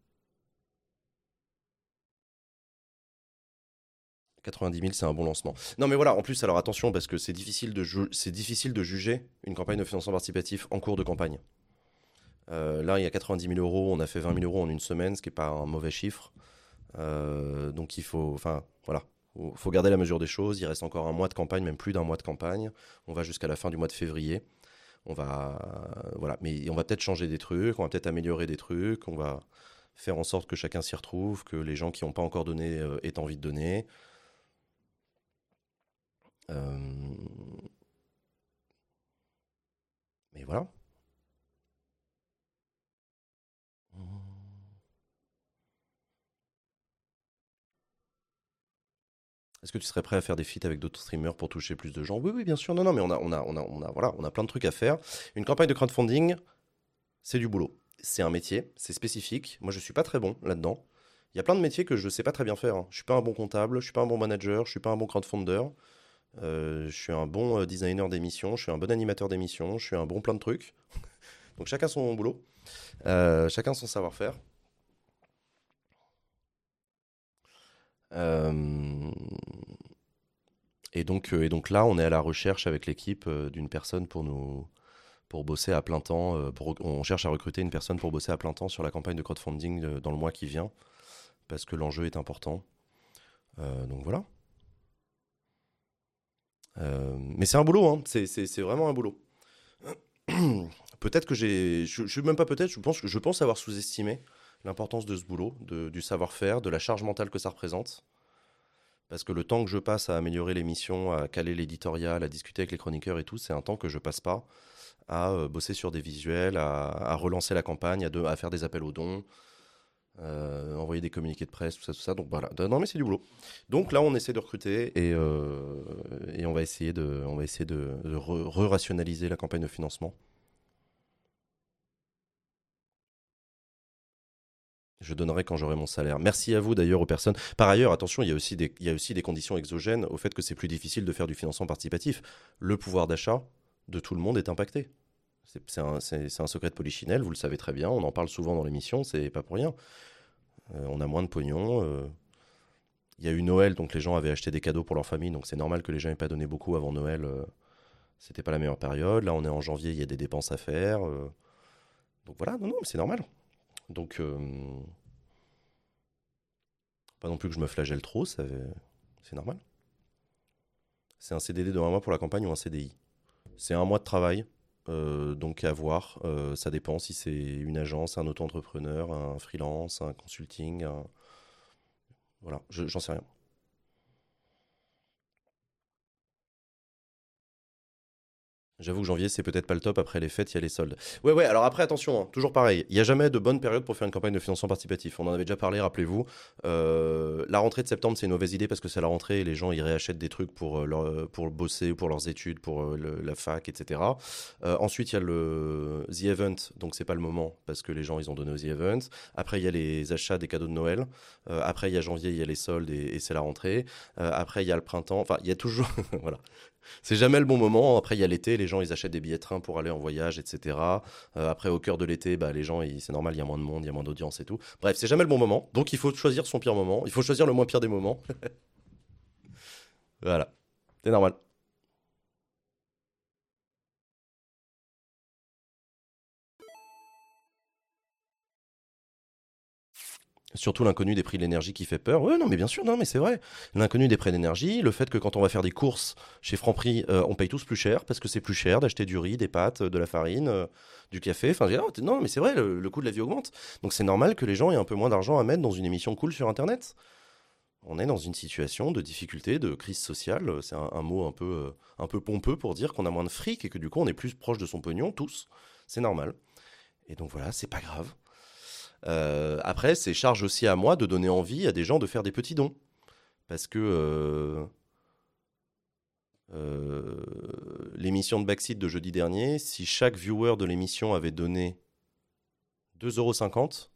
quatre-vingt-dix mille, c'est un bon lancement. Non, mais voilà, en plus, alors attention, parce que c'est difficile, de ju- c'est difficile de juger une campagne de financement participatif en cours de campagne. Euh, là, il y a quatre-vingt-dix mille euros, on a fait vingt mille euros en une semaine, ce qui n'est pas un mauvais chiffre. Euh, donc il faut, enfin, voilà, faut, faut garder la mesure des choses. Il reste encore un mois de campagne, même plus d'un mois de campagne. On va jusqu'à la fin du mois de février. On va, euh, voilà, mais on va peut-être changer des trucs, on va peut-être améliorer des trucs, on va faire en sorte que chacun s'y retrouve, que les gens qui n'ont pas encore donné euh, aient envie de donner. Euh, mais voilà. Est-ce que tu serais prêt à faire des feats avec d'autres streamers pour toucher plus de gens? Oui, oui, bien sûr. Non, non, mais on a, on a, on a, on a, voilà, on a plein de trucs à faire. Une campagne de crowdfunding, c'est du boulot. C'est un métier, c'est spécifique. Moi, je suis pas très bon là-dedans. Il y a plein de métiers que je sais pas très bien faire, hein. Je suis pas un bon comptable, je suis pas un bon manager, je suis pas un bon crowdfunder. Euh, je suis un bon euh, designer d'émissions, je suis un bon animateur d'émissions, je suis un bon plein de trucs. Donc chacun son boulot, euh, chacun son savoir-faire. Euh, Et donc, euh, et donc là, on est à la recherche avec l'équipe euh, d'une personne pour nous pour bosser à plein temps. euh, pour- on cherche à recruter une personne pour bosser à plein temps sur la campagne de crowdfunding euh, dans le mois qui vient, parce que l'enjeu est important. Euh, donc voilà. Euh, mais c'est un boulot, hein. C'est, c'est- c'est vraiment un boulot. Peut-être que j'ai, je, je suis même pas peut-être, je pense, que- je pense avoir sous-estimé l'importance de ce boulot, de- du savoir-faire, de la charge mentale que ça représente. Parce que le temps que je passe à améliorer l'émission, à caler l'éditorial, à discuter avec les chroniqueurs et tout, c'est un temps que je passe pas à euh, bosser sur des visuels, à, à relancer la campagne, à, de- à faire des appels aux dons, euh, envoyer des communiqués de presse, tout ça, tout ça. Donc voilà. Non, mais c'est du boulot. Donc là, on essaie de recruter et, euh, et on va essayer de, on va essayer de, de re- re-rationaliser la campagne de financement. Je donnerai quand j'aurai mon salaire. Merci à vous d'ailleurs aux personnes. Par ailleurs, attention, il y a aussi des, il y a aussi des conditions exogènes au fait que c'est plus difficile de faire du financement participatif. Le pouvoir d'achat de tout le monde est impacté. C'est c'est un, c'est- c'est un secret de polichinelle, vous le savez très bien, on en parle souvent dans l'émission, c'est pas pour rien. Euh, on a moins de pognon. euh, Il y a eu Noël, donc les gens avaient acheté des cadeaux pour leur famille, donc c'est normal que les gens n'aient pas donné beaucoup avant Noël. euh, C'était pas la meilleure période. Là, on est en janvier, il y a des dépenses à faire. euh, donc voilà, non, non, mais c'est normal. Donc, euh, pas non plus que je me flagelle trop, ça- c'est normal. C'est un C D D de un mois pour la campagne ou un C D I. C'est un mois de travail, euh, donc à voir. Euh, ça dépend si c'est une agence, un auto-entrepreneur, un freelance, un consulting. un- Voilà, je- j'en sais rien. J'avoue que janvier, c'est peut-être pas le top. Après les fêtes, il y a les soldes. Ouais, ouais, alors après, attention, hein, toujours pareil. Il n'y a jamais de bonne période pour faire une campagne de financement participatif. On en avait déjà parlé, rappelez-vous. Euh, la rentrée de septembre, c'est une mauvaise idée parce que c'est la rentrée et les gens, ils réachètent des trucs pour, euh, leur, pour bosser, pour leurs études, pour euh, le- la fac, et cetera. Euh, ensuite, il y a le The Event, donc c'est pas le moment parce que les gens, ils ont donné au The Event. Après, il y a les achats des cadeaux de Noël. Euh, après, il y a janvier, il y a les soldes et, et c'est la rentrée. Euh, après, il y a le printemps. Enfin, il y a toujours. Voilà. C'est jamais le bon moment. Après, il y a l'été, les gens ils achètent des billets de train pour aller en voyage, et cetera. Euh, après, au cœur de l'été, bah, les gens, ils- c'est normal, il y a moins de monde, il y a moins d'audience et tout. Bref, c'est jamais le bon moment. Donc, il faut choisir son pire moment. Il faut choisir le moins pire des moments. Voilà, c'est normal. Surtout l'inconnu des prix de l'énergie qui fait peur. Ouais, non, mais bien sûr, non, mais c'est vrai. L'inconnu des prix de l'énergie, le fait que quand on va faire des courses chez Franprix, euh, on paye tous plus cher parce que c'est plus cher d'acheter du riz, des pâtes, de la farine, euh, du café. Enfin, j'ai- dit, non, mais c'est vrai, le, le coût de la vie augmente. Donc c'est normal que les gens aient un peu moins d'argent à mettre dans une émission cool sur Internet. On est dans une situation de difficulté, de crise sociale. C'est un, un mot un peu, euh, un peu pompeux pour dire qu'on a moins de fric et que du coup on est plus proche de son pognon, tous. C'est normal. Et donc voilà, c'est pas grave. Euh, après, c'est charge aussi à moi de donner envie à des gens de faire des petits dons. Parce que euh, euh, l'émission de Backseat de jeudi dernier, si chaque viewer de l'émission avait donné deux euros cinquante,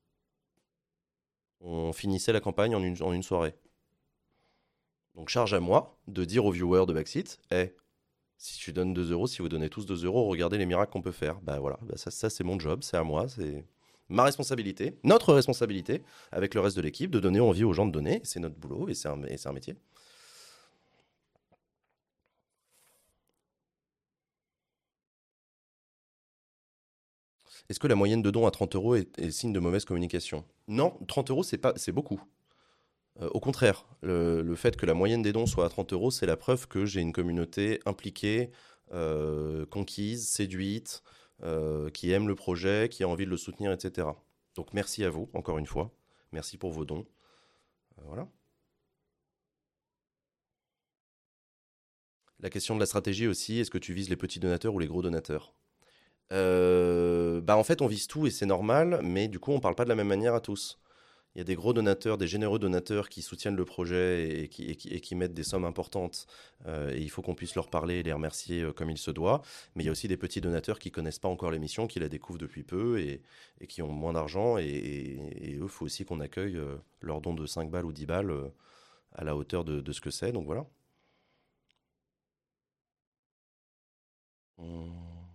on finissait la campagne en une, en une soirée. Donc charge à moi de dire aux viewers de Backseat, hey, si tu donnes deux euros, si vous donnez tous deux euros, regardez les miracles qu'on peut faire. Bah voilà, bah ça, ça c'est mon job, c'est à moi, c'est ma responsabilité, notre responsabilité, avec le reste de l'équipe, de donner envie aux gens de donner. C'est notre boulot et c'est un, et c'est un métier. Est-ce que la moyenne de dons à trente euros est, est signe de mauvaise communication? Non, trente euros, c'est pas, c'est beaucoup. Euh, au contraire, le, le fait que la moyenne des dons soit à trente euros, c'est la preuve que j'ai une communauté impliquée, euh, conquise, séduite, euh, qui aime le projet, qui a envie de le soutenir, et cetera. Donc merci à vous, encore une fois. Merci pour vos dons. Euh, voilà. La question de la stratégie aussi, est-ce que tu vises les petits donateurs ou les gros donateurs? Euh, bah en fait, on vise tout et c'est normal, mais du coup, on parle pas de la même manière à tous. Il y a des gros donateurs, des généreux donateurs qui soutiennent le projet et qui, et qui, et qui mettent des sommes importantes. Euh, et il faut qu'on puisse leur parler et les remercier euh, comme il se doit. Mais il y a aussi des petits donateurs qui connaissent pas encore l'émission, qui la découvrent depuis peu et, et qui ont moins d'argent. Et, et, et eux, il faut aussi qu'on accueille euh, leur don de cinq balles ou dix balles euh, à la hauteur de, de ce que c'est. Donc voilà. Hum.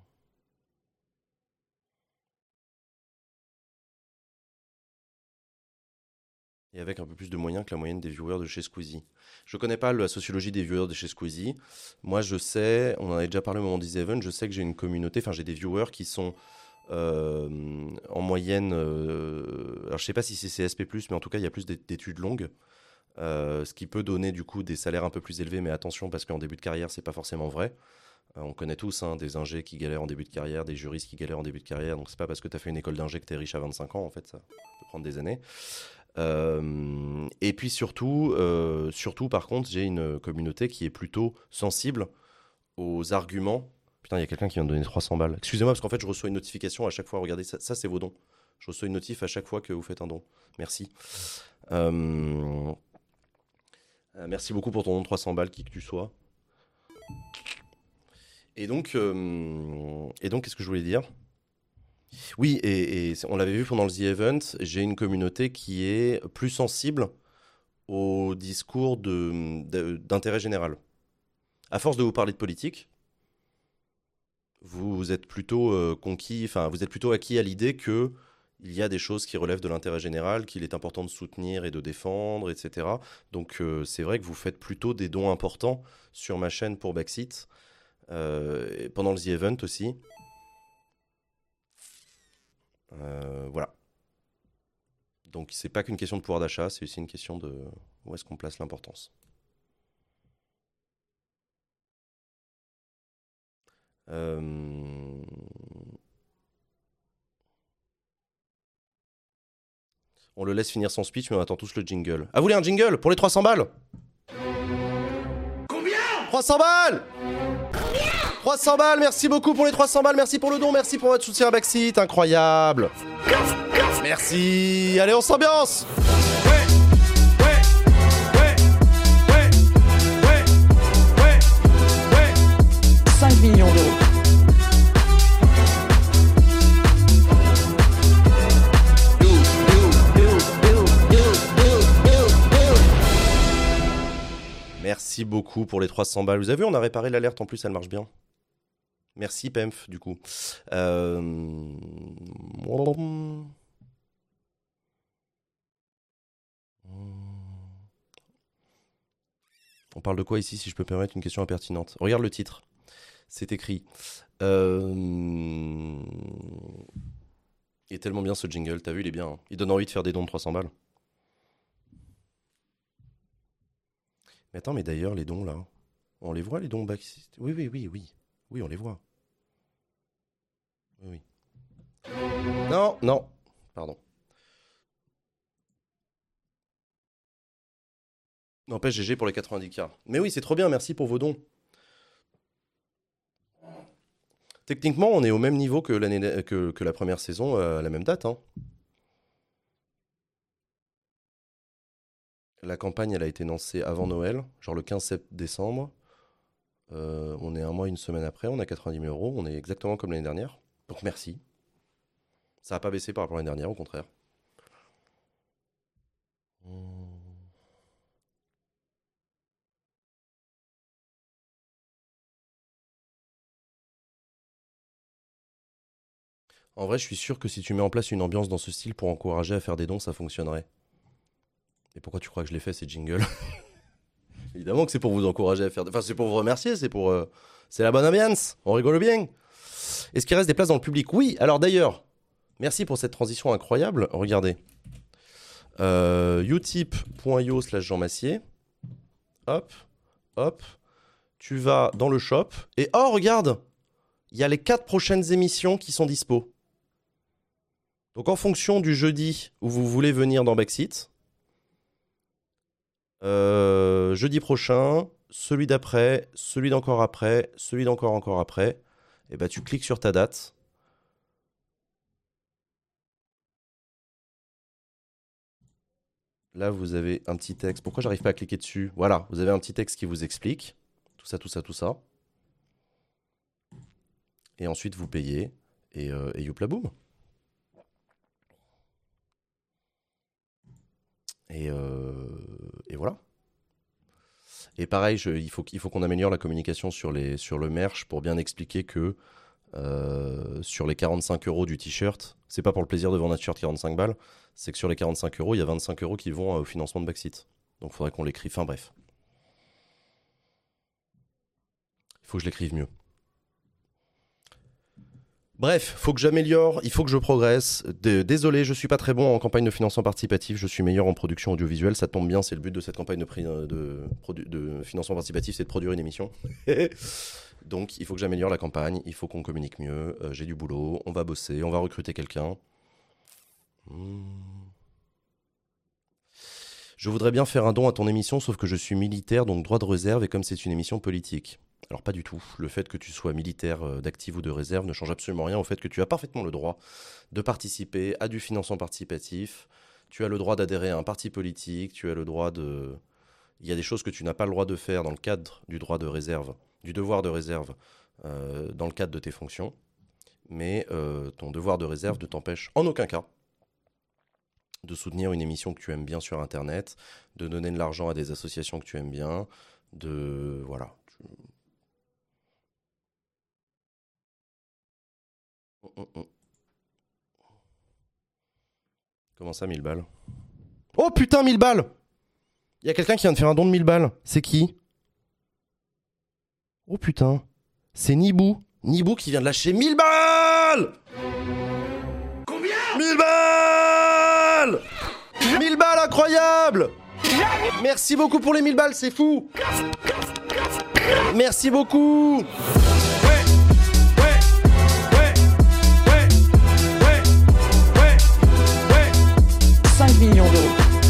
Et avec un peu plus de moyens que la moyenne des viewers de chez Squeezie. Je connais pas la sociologie des viewers de chez Squeezie. Moi, je sais, on en avait déjà parlé au moment des events, je sais que j'ai une communauté, enfin, j'ai des viewers qui sont euh, en moyenne. Euh, alors, je sais pas si c'est C S P plus, mais en tout cas, il y a plus d'études longues. Euh, ce qui peut donner du coup des salaires un peu plus élevés, mais attention, parce qu'en début de carrière, c'est pas forcément vrai. Euh, on connaît tous hein, des ingés qui galèrent en début de carrière, des juristes qui galèrent en début de carrière, donc c'est pas parce que tu as fait une école d'ingé que tu es riche à vingt-cinq ans, en fait, ça peut prendre des années. Euh, et puis surtout, euh, surtout, par contre, j'ai une communauté qui est plutôt sensible aux arguments. Putain, il y a quelqu'un qui vient de donner trois cents balles. Excusez-moi, parce qu'en fait, je reçois une notification à chaque fois. Regardez, ça, ça c'est vos dons. Je reçois une notif à chaque fois que vous faites un don. Merci. Euh, euh, merci beaucoup pour ton don de trois cents balles, qui que tu sois. Et donc, euh, et donc, qu'est-ce que je voulais dire ? Oui, et, et on l'avait vu pendant le The Event, j'ai une communauté qui est plus sensible au discours de, de- d'intérêt général. À force de vous parler de politique, vous, vous êtes plutôt euh, conquis, enfin, vous êtes plutôt acquis à l'idée que il y a des choses qui relèvent de l'intérêt général, qu'il est important de soutenir et de défendre, et cetera. Donc, euh, c'est vrai que vous faites plutôt des dons importants sur ma chaîne pour Backseat, euh, et pendant le The Event aussi. Euh, voilà. Donc, c'est pas qu'une question de pouvoir d'achat, c'est aussi une question de où est-ce qu'on place l'importance. Euh, On le laisse finir son speech, mais on attend tous le jingle. Ah, vous voulez un jingle pour les trois cents balles? Combien? trois cents balles? trois cents balles, merci beaucoup pour les trois cents balles, merci pour le don, merci pour votre soutien à Backseat, incroyable. Merci, allez, on s'ambiance. cinq millions d'euros. Merci beaucoup pour les trois cents balles. Vous avez vu, on a réparé l'alerte en plus, elle marche bien. Merci Pemph, du coup. Euh... On parle de quoi ici, si je peux me permettre une question impertinente? Regarde le titre. C'est écrit. Euh... Il est tellement bien ce jingle, t'as vu, il est bien. Hein. Il donne envie de faire des dons de trois cents balles. Mais attends, mais d'ailleurs, les dons là, on les voit les dons Backseat? Oui, oui, oui, oui. Oui, on les voit. Oui, oui. Non, non, pardon. N'empêche, G G pour les quatre-vingt-dix K. Mais oui, c'est trop bien, merci pour vos dons. Techniquement, on est au même niveau que, l'année, que, que la première saison euh, à la même date. Hein. La campagne, elle a été lancée avant Noël, genre le quinze décembre. Euh, on est un mois, une semaine après, on a quatre-vingt-dix mille euros. On est exactement comme l'année dernière. Donc merci. Ça n'a pas baissé par rapport à l'année dernière, au contraire. En vrai, je suis sûr que si tu mets en place une ambiance dans ce style pour encourager à faire des dons, ça fonctionnerait. Et pourquoi tu crois que je l'ai fait, ces jingles? Évidemment que c'est pour vous encourager à faire... Enfin, c'est pour vous remercier, c'est pour... euh, C'est la bonne ambiance, on rigole bien. Est-ce qu'il reste des places dans le public? Oui, alors d'ailleurs, merci pour cette transition incroyable. Regardez. Euh, utip.io slash Jean Massier. Hop, hop. Tu vas dans le shop. Et oh, regarde, il y a les quatre prochaines émissions qui sont dispo. Donc en fonction du jeudi où vous voulez venir dans Backseat, euh, jeudi prochain, celui d'après, celui d'encore après, celui d'encore encore après, et bah tu cliques sur ta date. Là, vous avez un petit texte. Pourquoi j'arrive pas à cliquer dessus? Voilà, vous avez un petit texte qui vous explique tout ça, tout ça, tout ça. Et ensuite, vous payez et, euh, et youpla boum. Et, euh, et voilà. Et pareil, je, il faut, il faut qu'on améliore la communication sur, les, sur le merch pour bien expliquer que euh, sur les quarante-cinq euros du t-shirt, c'est pas pour le plaisir de vendre un t-shirt quarante-cinq balles, c'est que sur les quarante-cinq euros, il y a vingt-cinq euros qui vont euh, au financement de Backseat. Donc il faudrait qu'on l'écrive. Enfin bref. Il faut que je l'écrive mieux. Bref, faut que j'améliore, il faut que je progresse. D- Désolé, je suis pas très bon en campagne de financement participatif, je suis meilleur en production audiovisuelle, ça tombe bien, c'est le but de cette campagne de, pri- de, produ- de financement participatif, c'est de produire une émission. Donc il faut que j'améliore la campagne, il faut qu'on communique mieux, euh, j'ai du boulot, on va bosser, on va recruter quelqu'un. Hmm. Je voudrais bien faire un don à ton émission, sauf que je suis militaire, donc droit de réserve, et comme c'est une émission politique. Alors pas du tout. Le fait que tu sois militaire euh, d'active ou de réserve ne change absolument rien au fait que tu as parfaitement le droit de participer à du financement participatif. Tu as le droit d'adhérer à un parti politique. Tu as le droit de... Il y a des choses que tu n'as pas le droit de faire dans le cadre du droit de réserve, du devoir de réserve, euh, dans le cadre de tes fonctions. Mais euh, ton devoir de réserve ne t'empêche en aucun cas de soutenir une émission que tu aimes bien sur Internet, de donner de l'argent à des associations que tu aimes bien, de... Voilà. Mm, mm. Comment ça, mille balles? Oh putain, mille balles! Il y a quelqu'un qui vient de faire un don de mille balles. C'est qui? Oh putain. C'est Nibou. Nibou qui vient de lâcher mille balles! Combien? mille balles! mille balles, incroyable! Merci beaucoup pour les mille balles, c'est fou! Merci beaucoup! cinq millions d'euros.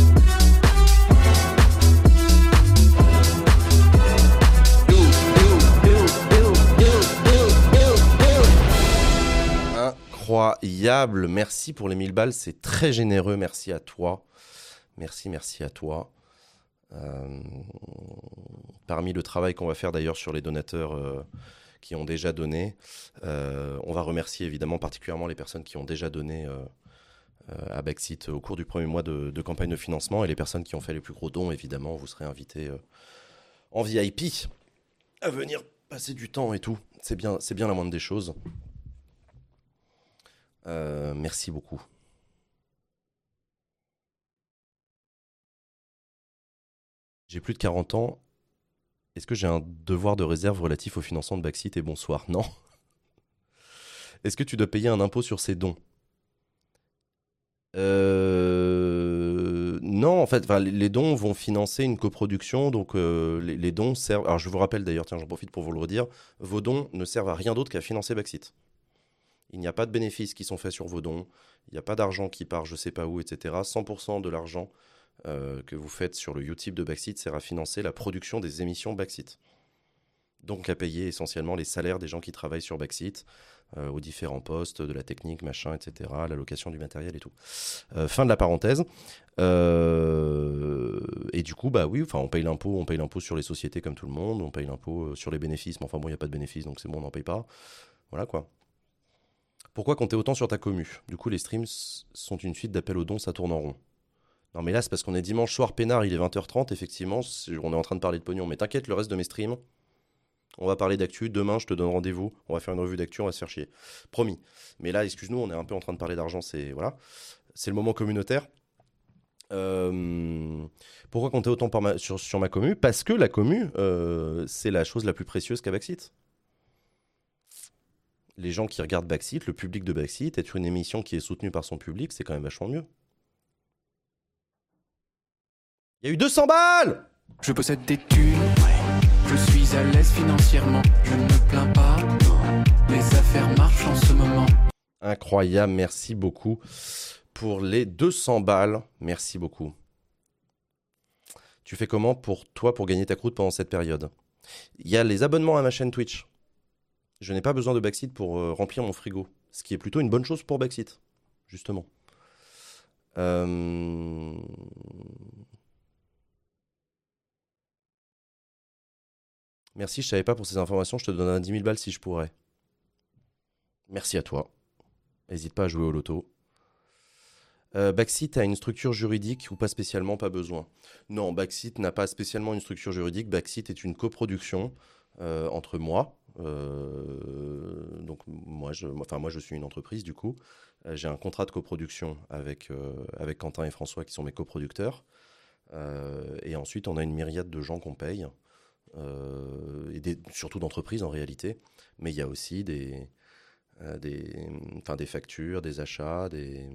Incroyable, merci pour les mille balles, c'est très généreux, merci à toi. Merci, merci à toi. Euh, parmi le travail qu'on va faire d'ailleurs sur les donateurs euh, qui ont déjà donné, euh, on va remercier évidemment particulièrement les personnes qui ont déjà donné euh, euh, à Backseat au cours du premier mois de, de campagne de financement, et les personnes qui ont fait les plus gros dons, évidemment, vous serez invités euh, en V I P à venir passer du temps et tout. C'est bien, c'est bien la moindre des choses. Euh, merci beaucoup. J'ai plus de quarante ans. Est-ce que j'ai un devoir de réserve relatif au financement de Backseat et bonsoir? Non. Est-ce que tu dois payer un impôt sur ces dons? Euh... Non, en fait, les dons vont financer une coproduction, donc euh, les, les dons servent... Alors je vous rappelle d'ailleurs, tiens, j'en profite pour vous le redire, vos dons ne servent à rien d'autre qu'à financer Backseat. Il n'y a pas de bénéfices qui sont faits sur vos dons, il n'y a pas d'argent qui part je sais pas où, et cetera. cent pour cent de l'argent euh, que vous faites sur le Utip de Backseat sert à financer la production des émissions Backseat. Donc à payer essentiellement les salaires des gens qui travaillent sur Backseat, euh, aux différents postes, de la technique, machin, et cetera, la location du matériel et tout. Euh, fin de la parenthèse. Euh, et du coup, bah oui, enfin, on paye l'impôt, on paye l'impôt sur les sociétés comme tout le monde, on paye l'impôt sur les bénéfices, mais enfin bon, il n'y a pas de bénéfices, donc c'est bon, on n'en paye pas. Voilà quoi. Pourquoi compter autant sur ta commu? Du coup, les streams sont une suite d'appels aux dons, ça tourne en rond. Non mais là, c'est parce qu'on est dimanche soir, peinard, il est vingt heures trente, effectivement, on est en train de parler de pognon. Mais t'inquiète, le reste de mes streams, on va parler d'actu. Demain, je te donne rendez-vous, on va faire une revue d'actu, on va se faire chier. Promis. Mais là, excuse-nous, on est un peu en train de parler d'argent, c'est voilà, c'est le moment communautaire. Euh, pourquoi compter autant par ma, sur, sur ma commu? Parce que la commu, euh, c'est la chose la plus précieuse qu'à Backseat. Les gens qui regardent Backseat, le public de Backseat, être une émission qui est soutenue par son public, c'est quand même vachement mieux. Il y a eu deux cents balles! Je possède des thunes, je suis à l'aise financièrement, je ne me plains pas, les affaires marchent en ce moment. Incroyable, merci beaucoup pour les deux cents balles, merci beaucoup. Tu fais comment pour toi pour gagner ta croûte pendant cette période? Il y a les abonnements à ma chaîne Twitch. Je n'ai pas besoin de Backseat pour euh, remplir mon frigo, ce qui est plutôt une bonne chose pour Backseat, justement. Euh... Merci, je savais pas pour ces informations, je te donne un dix mille balles si je pourrais. Merci à toi. N'hésite pas à jouer au loto. Euh, Backseat a une structure juridique ou pas spécialement, pas besoin? Non, Backseat n'a pas spécialement une structure juridique. Backseat est une coproduction euh, entre moi, Euh, donc moi je, enfin, moi, je suis une entreprise, du coup. Euh, j'ai un contrat de coproduction avec, euh, avec Quentin et François, qui sont mes coproducteurs. Euh, et ensuite, on a une myriade de gens qu'on paye, euh, et des, surtout d'entreprises en réalité. Mais il y a aussi des, euh, des, enfin, des factures, des achats, des...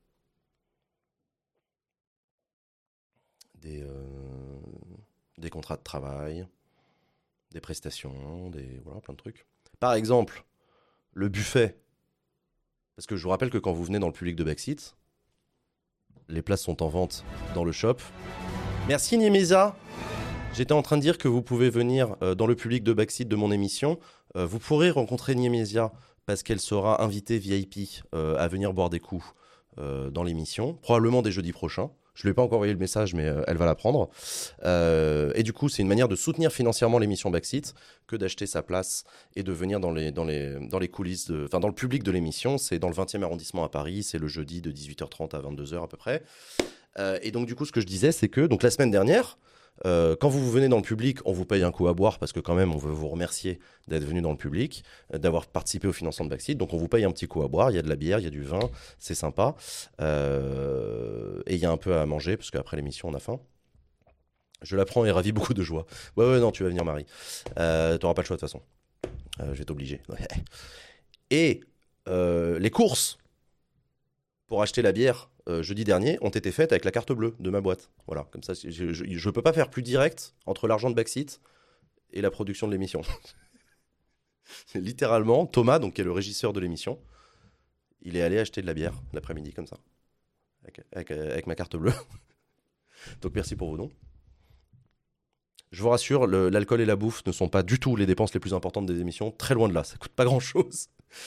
Des, euh, des contrats de travail, des prestations, des voilà, plein de trucs. Par exemple, le buffet. Parce que je vous rappelle que quand vous venez dans le public de Backseat, les places sont en vente dans le shop. Merci Niemesa. J'étais en train de dire que vous pouvez venir euh, dans le public de Backseat de mon émission. Euh, vous pourrez rencontrer Niemesa parce qu'elle sera invitée V I P euh, à venir boire des coups euh, dans l'émission, probablement dès jeudi prochain. Je ne lui ai pas encore envoyé le message, mais euh, elle va l'apprendre. Euh, et du coup, c'est une manière de soutenir financièrement l'émission Backseat que d'acheter sa place et de venir dans les, dans les, dans les coulisses, de, enfin dans le public de l'émission. C'est dans le vingtième arrondissement à Paris, c'est le jeudi de dix-huit heures trente à vingt-deux heures à peu près. Euh, et donc du coup, ce que je disais, c'est que donc, la semaine dernière, Euh, quand vous venez dans le public, on vous paye un coup à boire parce que quand même on veut vous remercier d'être venu dans le public, euh, d'avoir participé au financement de Backseat. Donc on vous paye un petit coup à boire, il y a de la bière, il y a du vin, c'est sympa. Euh, et il y a un peu à manger parce qu'après l'émission on a faim. Je l'apprends et ravi beaucoup de joie. Ouais ouais non tu vas venir Marie. Euh, T'auras pas le choix de toute façon. Euh, je vais t'obliger. Et euh, les courses pour acheter la bière Euh, jeudi dernier ont été faites avec la carte bleue de ma boîte. Voilà, comme ça, je ne peux pas faire plus direct entre l'argent de Backseat et la production de l'émission. Littéralement, Thomas, donc, qui est le régisseur de l'émission, il est allé acheter de la bière l'après-midi comme ça, avec, avec, avec ma carte bleue. Donc merci pour vos dons. Je vous rassure, le, l'alcool et la bouffe ne sont pas du tout les dépenses les plus importantes des émissions, très loin de là, ça coûte pas grand-chose.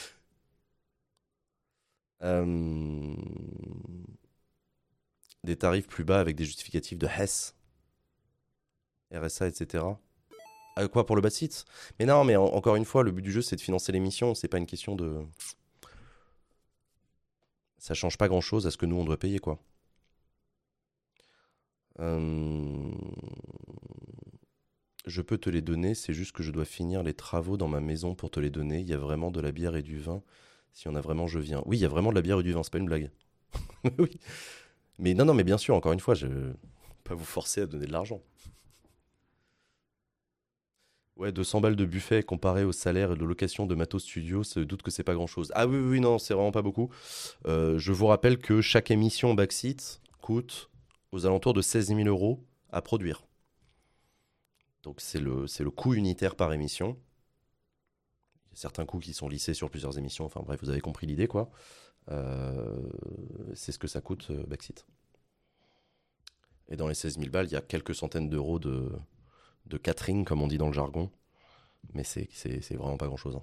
Euh... Des tarifs plus bas avec des justificatifs de Hess, R S A, et cetera. Ah, quoi, pour le Backseat ? Mais non, mais en, encore une fois, le but du jeu, c'est de financer l'émission, c'est pas une question de... Ça change pas grand-chose à ce que nous, on doit payer, quoi. Euh... Je peux te les donner, c'est juste que je dois finir les travaux dans ma maison pour te les donner. Il y a vraiment de la bière et du vin. Si on a vraiment, je viens. Oui, il y a vraiment de la bière et du vin, c'est pas une blague. Oui. Mais non, non, mais bien sûr, encore une fois, je ne vais pas vous forcer à donner de l'argent. Ouais, deux cents balles de buffet comparé au salaire et de location de matos studio, ça doute que c'est pas grand-chose. Ah oui, oui, oui, non, c'est vraiment pas beaucoup. Euh, je vous rappelle que chaque émission Backseat coûte aux alentours de seize mille euros à produire. Donc c'est le, c'est le coût unitaire par émission. Il y a certains coûts qui sont lissés sur plusieurs émissions. Enfin bref, vous avez compris l'idée, quoi. Euh, c'est ce que ça coûte euh, Backseat. Et dans les seize mille balles, il y a quelques centaines d'euros de, de catering, comme on dit dans le jargon. Mais c'est, c'est, c'est vraiment pas grand-chose. Hein.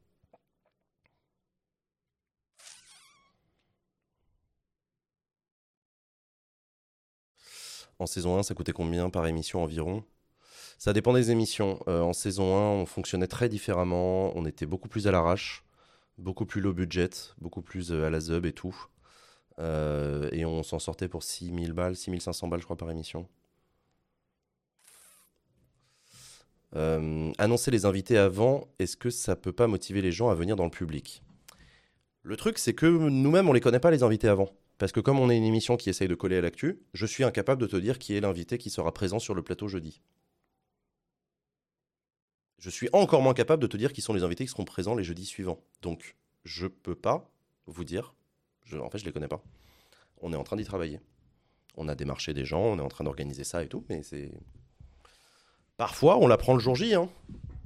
En saison un, ça coûtait combien par émission environ ? Ça dépend des émissions. Euh, en saison un, on fonctionnait très différemment. On était beaucoup plus à l'arrache. Beaucoup plus low budget, beaucoup plus euh, à la zeub et tout. Euh, et on s'en sortait pour six mille balles, six mille cinq cents balles, je crois, par émission. Euh, annoncer les invités avant, est-ce que ça peut pas motiver les gens à venir dans le public ? Le truc, c'est que nous-mêmes, on les connaît pas, les invités avant. Parce que comme on est une émission qui essaye de coller à l'actu, je suis incapable de te dire qui est l'invité qui sera présent sur le plateau jeudi. Je suis encore moins capable de te dire qui sont les invités qui seront présents les jeudis suivants. Donc, je peux pas vous dire. Je, en fait, je les connais pas. On est en train d'y travailler. On a démarché des gens, on est en train d'organiser ça et tout, mais c'est... Parfois, on l'apprend le jour J, hein.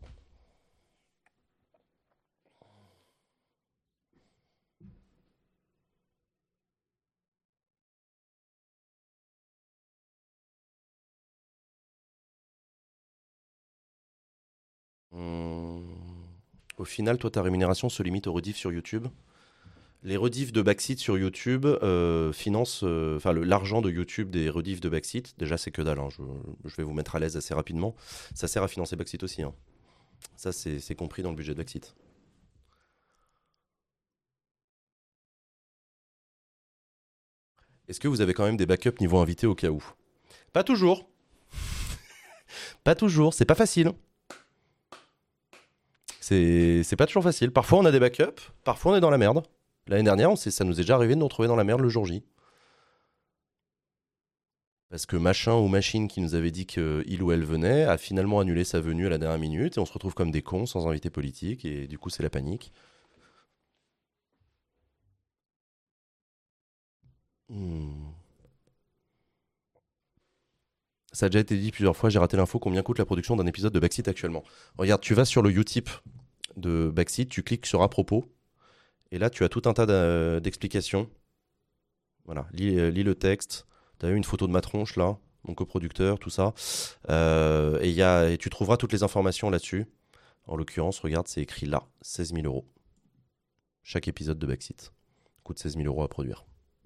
Hum... Au final, toi, ta rémunération se limite aux rediffs sur YouTube. Les rediffs de Backseat sur YouTube euh, financent, euh, enfin le, l'argent de YouTube des rediffs de Backseat, déjà c'est que dalle, hein, je, je vais vous mettre à l'aise assez rapidement, ça sert à financer Backseat aussi. Hein. Ça c'est, c'est compris dans le budget de Backseat. Est-ce que vous avez quand même des backups niveau invité au cas où ? Pas toujours. Pas toujours, c'est pas facile. C'est c'est pas toujours facile. Parfois, on a des backups, parfois, on est dans la merde. L'année dernière, on s'est- ça nous est déjà arrivé de nous retrouver dans la merde le jour J. Parce que machin ou machine qui nous avait dit qu'il ou elle venait a finalement annulé sa venue à la dernière minute et on se retrouve comme des cons sans invité politique et du coup, c'est la panique. Hmm. Ça a déjà été dit plusieurs fois, j'ai raté l'info, combien coûte la production d'un épisode de Backseat actuellement. Regarde, tu vas sur le Utip de Backseat, tu cliques sur à propos, et là tu as tout un tas d'a- d'explications. Voilà, lis, euh, lis le texte, tu as eu une photo de ma tronche là, mon coproducteur, tout ça. Euh, et, il y a, et tu trouveras toutes les informations là-dessus. En l'occurrence, regarde, c'est écrit là, seize mille euros. Chaque épisode de Backseat coûte seize mille euros à produire.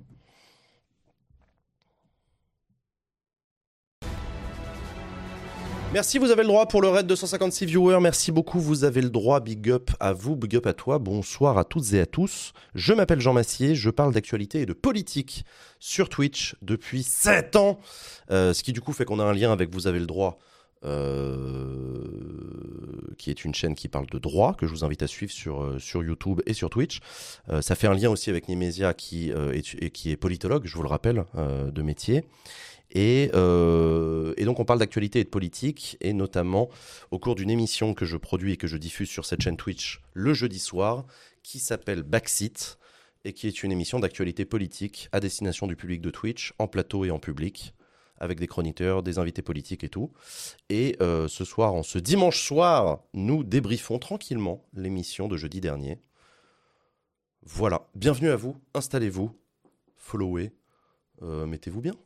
Merci, vous avez le droit pour le raid de cent cinquante-six viewers. Merci beaucoup, vous avez le droit. Big up à vous, big up à toi. Bonsoir à toutes et à tous. Je m'appelle Jean Massier, je parle d'actualité et de politique sur Twitch depuis sept ans. Euh, ce qui du coup fait qu'on a un lien avec Vous avez le droit, euh, qui est une chaîne qui parle de droit, que je vous invite à suivre sur, euh, sur YouTube et sur Twitch. Euh, ça fait un lien aussi avec Nemesia qui, euh, est, et qui est politologue, je vous le rappelle, euh, de métier. Et, euh, et donc on parle d'actualité et de politique, et notamment au cours d'une émission que je produis et que je diffuse sur cette chaîne Twitch le jeudi soir, qui s'appelle Backseat, et qui est une émission d'actualité politique à destination du public de Twitch, en plateau et en public, avec des chroniqueurs, des invités politiques et tout. Et euh, ce soir, en ce dimanche soir, nous débriefons tranquillement l'émission de jeudi dernier. Voilà, bienvenue à vous, installez-vous, followez, euh, mettez-vous bien.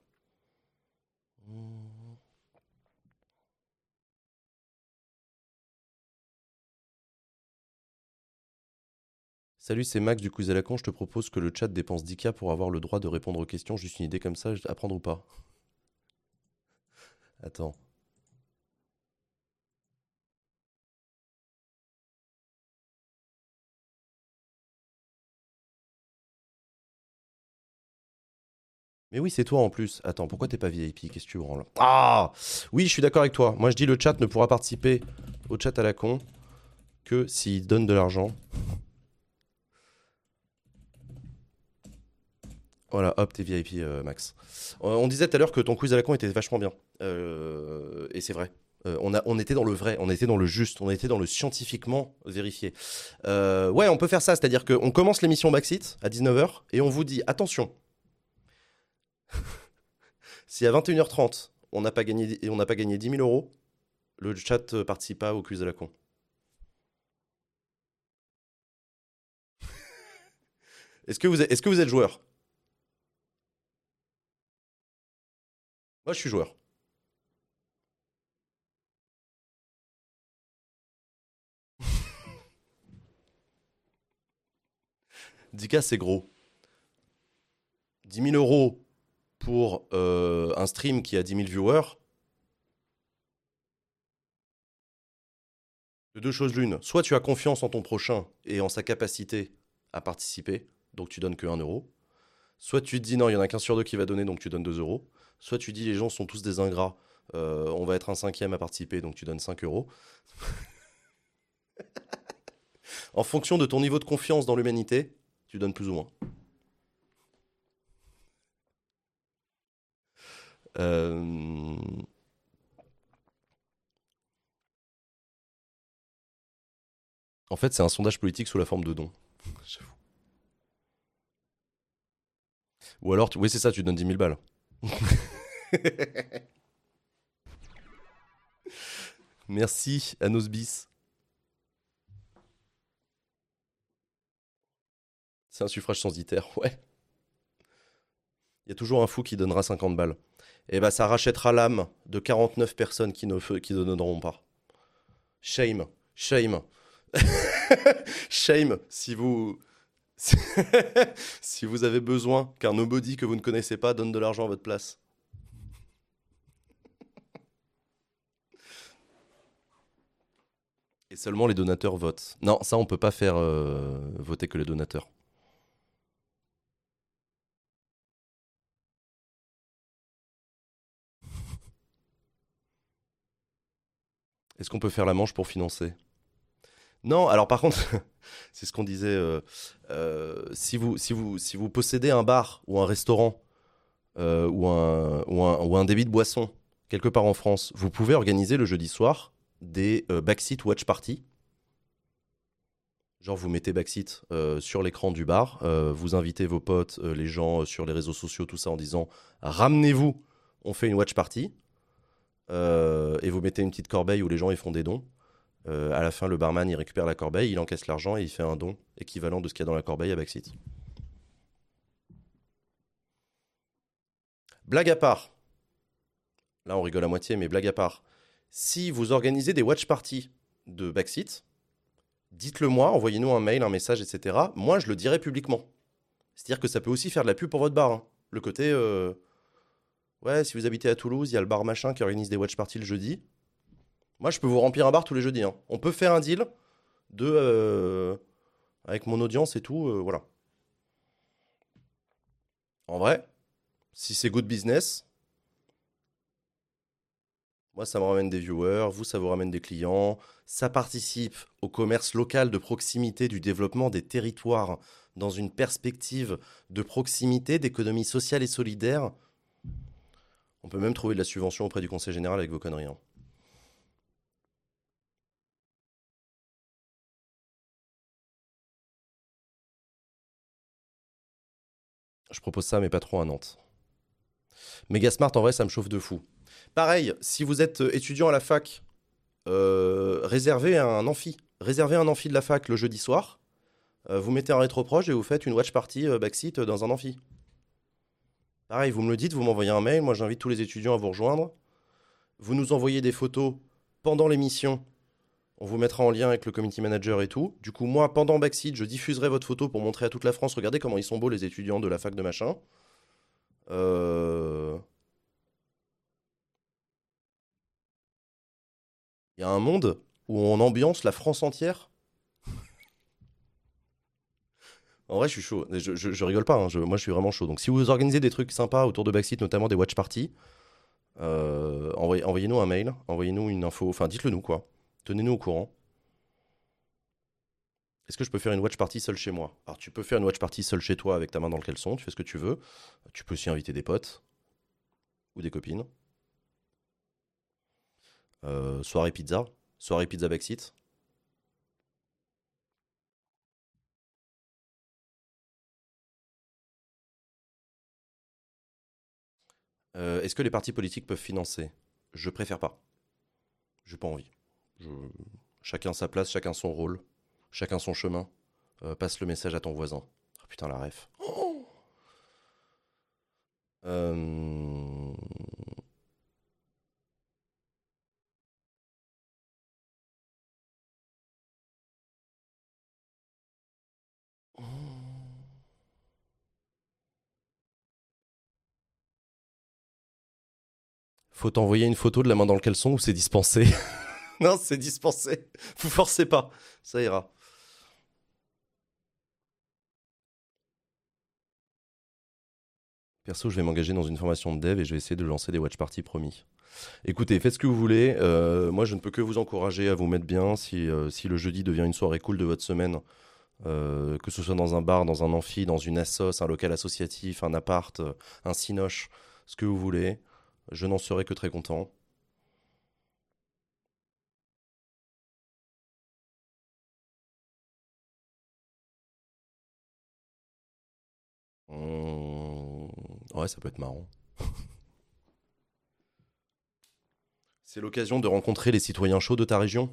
Salut, c'est Max du Quiz à la con. Je te propose que le chat dépense dix K pour avoir le droit de répondre aux questions. Juste une idée comme ça, à prendre ou pas? Attends. Mais oui, c'est toi en plus. Attends, pourquoi t'es pas V I P? Qu'est-ce que tu branles? Ah! Oui, je suis d'accord avec toi. Moi, je dis le chat ne pourra participer au chat à la con que s'il donne de l'argent. Voilà, hop, t'es V I P, euh, Max. Euh, on disait tout à l'heure que ton quiz à la con était vachement bien. Euh, et c'est vrai. Euh, on, a, on était dans le vrai, on était dans le juste, on était dans le scientifiquement vérifié. Euh, ouais, on peut faire ça, c'est-à-dire qu'on commence l'émission Backseat à dix-neuf heures et on vous dit, attention, si à vingt et une heures trente, on n'a pas gagné, on n'a pas gagné dix mille euros, le chat ne participe pas au quiz à la con. Est-ce que, vous êtes, est-ce que vous êtes joueur? Moi, je suis joueur. dix K, c'est gros. dix mille euros pour euh, un stream qui a dix mille viewers. De deux choses l'une. Soit tu as confiance en ton prochain et en sa capacité à participer, donc tu donnes que un euro. Soit tu te dis non, il y en a qu'un sur deux qui va donner, donc tu donnes deux euros. Soit tu dis les gens sont tous des ingrats, euh, on va être un cinquième à participer, donc tu donnes cinq euros. En fonction de ton niveau de confiance dans l'humanité, tu donnes plus ou moins. Euh... En fait, c'est un sondage politique sous la forme de dons. J'avoue. Ou alors, tu... oui, c'est ça, tu donnes dix mille balles. Merci à Nosbis. C'est un suffrage censitaire, ouais. Il y a toujours un fou qui donnera cinquante balles. Et bah ça rachètera l'âme de quarante-neuf personnes qui ne qui ne donneront pas. Shame, shame. Shame si vous si vous avez besoin qu'un nobody que vous ne connaissez pas donne de l'argent à votre place. Et seulement les donateurs votent. Non, ça on peut pas faire euh, voter que les donateurs. Est-ce qu'on peut faire la manche pour financer? Non, alors par contre, c'est ce qu'on disait. euh, euh, si, vous, si, vous, si vous possédez un bar ou un restaurant euh, ou, un, ou, un, ou un débit de boisson quelque part en France, vous pouvez organiser le jeudi soir des euh, backseat watch party. Genre, vous mettez backseat euh, sur l'écran du bar, euh, vous invitez vos potes, euh, les gens euh, sur les réseaux sociaux, tout ça en disant ramenez-vous, on fait une watch party. Euh, et vous mettez une petite corbeille où les gens ils font des dons. Euh, à la fin, le barman il récupère la corbeille, il encaisse l'argent et il fait un don équivalent de ce qu'il y a dans la corbeille à backseat. Blague à part, là on rigole à moitié, mais blague à part, si vous organisez des watch parties de backseat, dites-le moi, envoyez-nous un mail, un message, et cetera. Moi, je le dirai publiquement. C'est-à-dire que ça peut aussi faire de la pub pour votre bar, hein. Le côté, euh, ouais, si vous habitez à Toulouse, il y a le bar machin qui organise des watch parties le jeudi. Moi, je peux vous remplir un bar tous les jeudis, hein. On peut faire un deal de, euh, avec mon audience et tout, euh, voilà. En vrai, si c'est good business, moi, ça me ramène des viewers, vous, ça vous ramène des clients. Ça participe au commerce local de proximité, du développement des territoires dans une perspective de proximité, d'économie sociale et solidaire. On peut même trouver de la subvention auprès du Conseil général avec vos conneries, hein. Je propose ça, mais pas trop à Nantes. Megasmart, en vrai, ça me chauffe de fou. Pareil, si vous êtes euh, étudiant à la fac, euh, réservez un amphi. Réservez un amphi de la fac le jeudi soir. Euh, vous mettez un rétroproche et vous faites une watch party euh, backseat dans un amphi. Pareil, vous me le dites, vous m'envoyez un mail. Moi, j'invite tous les étudiants à vous rejoindre. Vous nous envoyez des photos pendant l'émission. On vous mettra en lien avec le community manager et tout. Du coup, moi, pendant backseat, je diffuserai votre photo pour montrer à toute la France. Regardez comment ils sont beaux, les étudiants de la fac de machin. Euh... Il y a un monde où on ambiance la France entière. En vrai, je suis chaud. Je, je- je rigole pas, hein. Je- moi, je suis vraiment chaud. Donc, si vous organisez des trucs sympas autour de Backseat, notamment des watch parties, euh, envoyez, envoyez-nous un mail, envoyez-nous une info. Enfin, dites-le nous, quoi. Tenez-nous au courant. Est-ce que je peux faire une watch party seule chez moi? Alors, tu peux faire une watch party seule chez toi avec ta main dans le caleçon, tu fais ce que tu veux. Tu peux aussi inviter des potes ou des copines. Euh, soirée pizza. Soirée pizza Backseat. Euh, est-ce que les partis politiques peuvent financer? Je préfère pas. J'ai pas envie. Je- Chacun sa place, chacun son rôle, chacun son chemin. Euh, passe le message à ton voisin. Oh, putain, la ref. Euh, Faut t'envoyer une photo de la main dans le caleçon ou c'est dispensé? Non, c'est dispensé. Vous forcez pas. Ça ira. Perso, je vais m'engager dans une formation de dev et je vais essayer de lancer des watch parties, promis. Écoutez, faites ce que vous voulez. Euh, moi, je ne peux que vous encourager à vous mettre bien. Si, euh, si le jeudi devient une soirée cool de votre semaine, euh, que ce soit dans un bar, dans un amphi, dans une assoce, un local associatif, un appart, euh, un cinoche, ce que vous voulez, je n'en serai que très content. Hum, Ouais, ça peut être marrant. C'est l'occasion de rencontrer les citoyens chauds de ta région.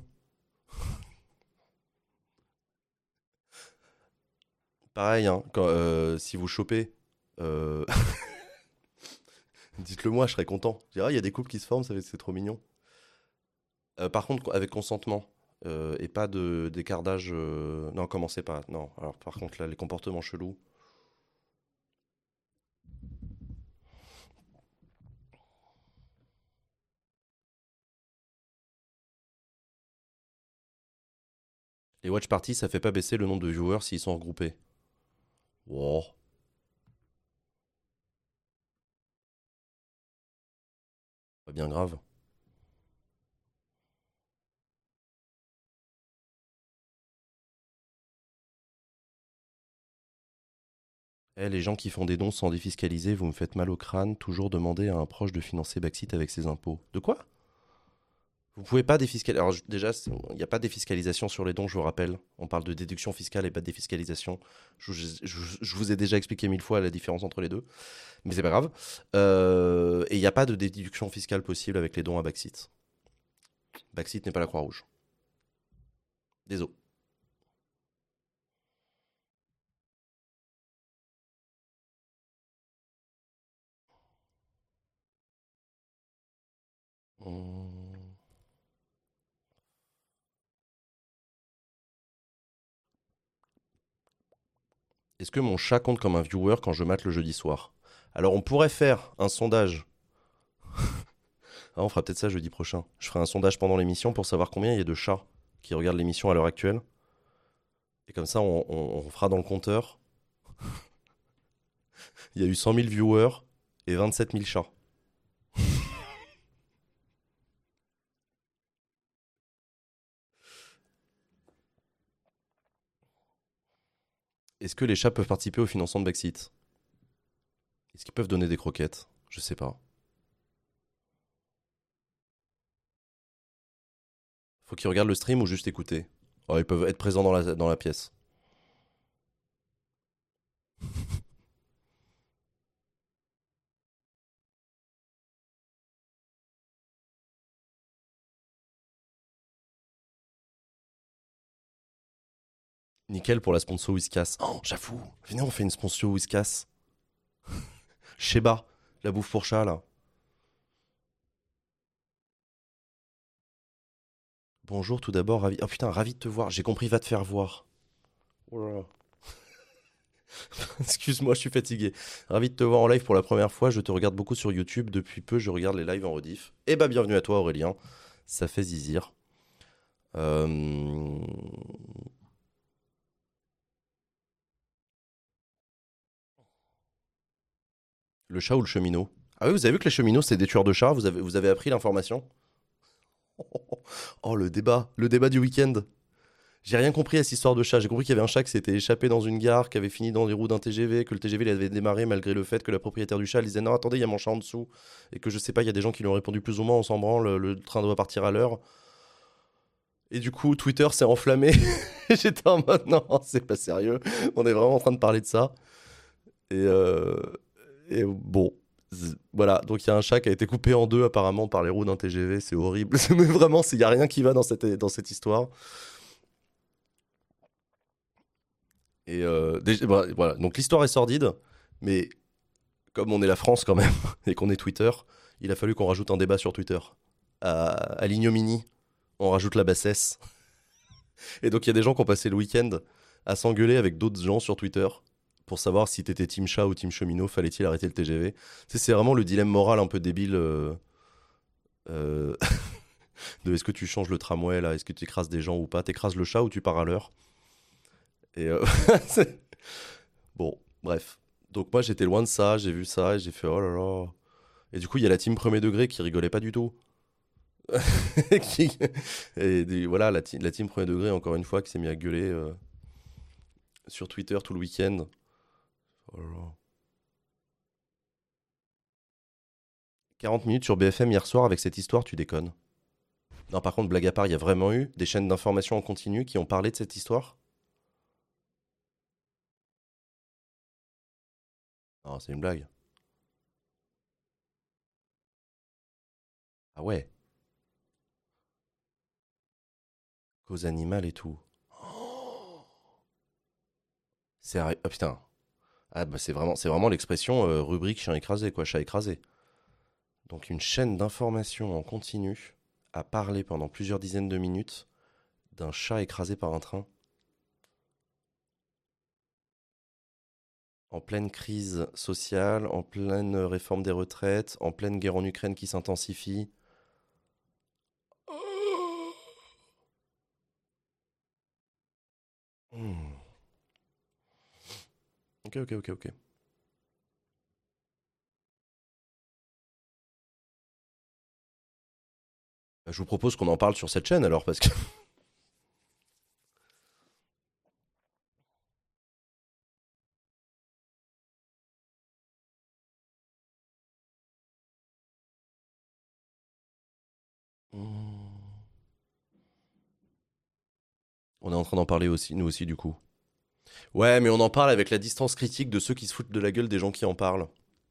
Pareil, hein, quand, euh, si vous chopez, euh, dites-le moi, je serais content. Je dirais, ah, il y a des couples qui se forment, ça fait- c'est trop mignon. Euh, par contre, avec consentement euh, et pas de d'écart d'âge. euh, Non, commencez pas. Non. Alors, par contre, là, les comportements chelous. Les watch parties, ça fait pas baisser le nombre de viewers s'ils sont regroupés. Wow, pas bien grave. Eh, les gens qui font des dons sans défiscaliser, vous me faites mal au crâne. Toujours demander à un proche de financer Backseat avec ses impôts. De quoi? Vous pouvez pas défiscaliser. Alors, je- déjà, c'est- il n'y a pas de défiscalisation sur les dons, je vous rappelle. On parle de déduction fiscale et pas de défiscalisation. Je, je- je- je vous ai déjà expliqué mille fois la différence entre les deux. Mais c'est pas grave. Euh, et il n'y a pas de déduction fiscale possible avec les dons à Backseat. Backseat n'est pas la Croix-Rouge. Désolé. Hum. Est-ce que mon chat compte comme un viewer quand je mate le jeudi soir? Alors, on pourrait faire un sondage. Ah, on fera peut-être ça jeudi prochain. Je ferai un sondage pendant l'émission pour savoir combien il y a de chats qui regardent l'émission à l'heure actuelle. Et comme ça, on, on- on fera dans le compteur. Il y a eu cent mille viewers et vingt-sept mille chats. Est-ce que les chats peuvent participer au financement de Backseat? Est-ce qu'ils peuvent donner des croquettes? Je sais pas. Faut qu'ils regardent le stream ou juste écouter? Oh, ils peuvent être présents dans la, dans la pièce. Nickel pour la sponsor Whiskas. Oh, j'avoue. Venez, on fait une sponsor Whiskas. Sheba, la bouffe pour chat, là. Bonjour, tout d'abord, ravi. Oh putain, ravi de te voir. J'ai compris, va te faire voir. Oh là là. Excuse-moi, je suis fatigué. Ravi de te voir en live pour la première fois. Je te regarde beaucoup sur YouTube. Depuis peu, je regarde les lives en rediff. Eh bah, bienvenue à toi, Aurélien. Ça fait zizir. Euh, Le chat ou le cheminot? Ah oui, vous avez vu que les cheminots, c'est des tueurs de chats? Vous avez, vous avez appris l'information? Oh, le débat. Le débat du week-end. J'ai rien compris à cette histoire de chat. J'ai compris qu'il y avait un chat qui s'était échappé dans une gare, qui avait fini dans les roues d'un T G V, que le T G V il avait démarré malgré le fait que la propriétaire du chat elle disait non, attendez, il y a mon chat en dessous. Et que je sais pas, il y a des gens qui lui ont répondu plus ou moins, on s'en branle, le, le train doit partir à l'heure. Et du coup, Twitter s'est enflammé. J'étais en mode non, c'est pas sérieux. On est vraiment en train de parler de ça. Et, euh, et bon. Z- Voilà, donc il y a un chat qui a été coupé en deux apparemment par les roues d'un T G V, c'est horrible. Mais vraiment, il n'y a rien qui va dans cette, dans cette histoire. Et euh, déjà- bah, voilà, donc l'histoire est sordide, mais comme on est la France quand même, et qu'on est Twitter, il a fallu qu'on rajoute un débat sur Twitter. À, à l'ignominie, on rajoute la bassesse. Et donc il y a des gens qui ont passé le week-end à s'engueuler avec d'autres gens sur Twitter pour savoir si t'étais Team Chat ou Team Cheminot, fallait-il arrêter le T G V. Tu sais, c'est vraiment le dilemme moral un peu débile euh, euh, de est-ce que tu changes le tramway là, est-ce que tu écrases des gens ou pas, t'écrases le chat ou tu pars à l'heure. Et euh, c'est- bon, bref. Donc moi j'étais loin de ça, j'ai vu ça et j'ai fait oh là là. Et du coup il y a la team premier degré qui rigolait pas du tout. Qui- Et des- voilà, la, ti- la team premier degré encore une fois qui s'est mis à gueuler euh, sur Twitter tout le week-end. Oh là là. quarante minutes sur B F M hier soir avec cette histoire, tu déconnes. Non, par contre, blague à part, il y a vraiment eu des chaînes d'information en continu qui ont parlé de cette histoire? Non, c'est une blague. Ah ouais, cause animale et tout. Oh, c'est arrêt- ah putain. Ah bah c'est vraiment, c'est vraiment l'expression euh, rubrique chien écrasé, quoi, chat écrasé. Donc une chaîne d'information en continu a parlé pendant plusieurs dizaines de minutes d'un chat écrasé par un train en pleine crise sociale, en pleine réforme des retraites, en pleine guerre en Ukraine qui s'intensifie. Hmm. Ok, ok, ok, ok. Bah, je vous propose qu'on en parle sur cette chaîne alors, parce que Hmm. On est en train d'en parler aussi, nous aussi, du coup. Ouais, mais on en parle avec la distance critique de ceux qui se foutent de la gueule des gens qui en parlent.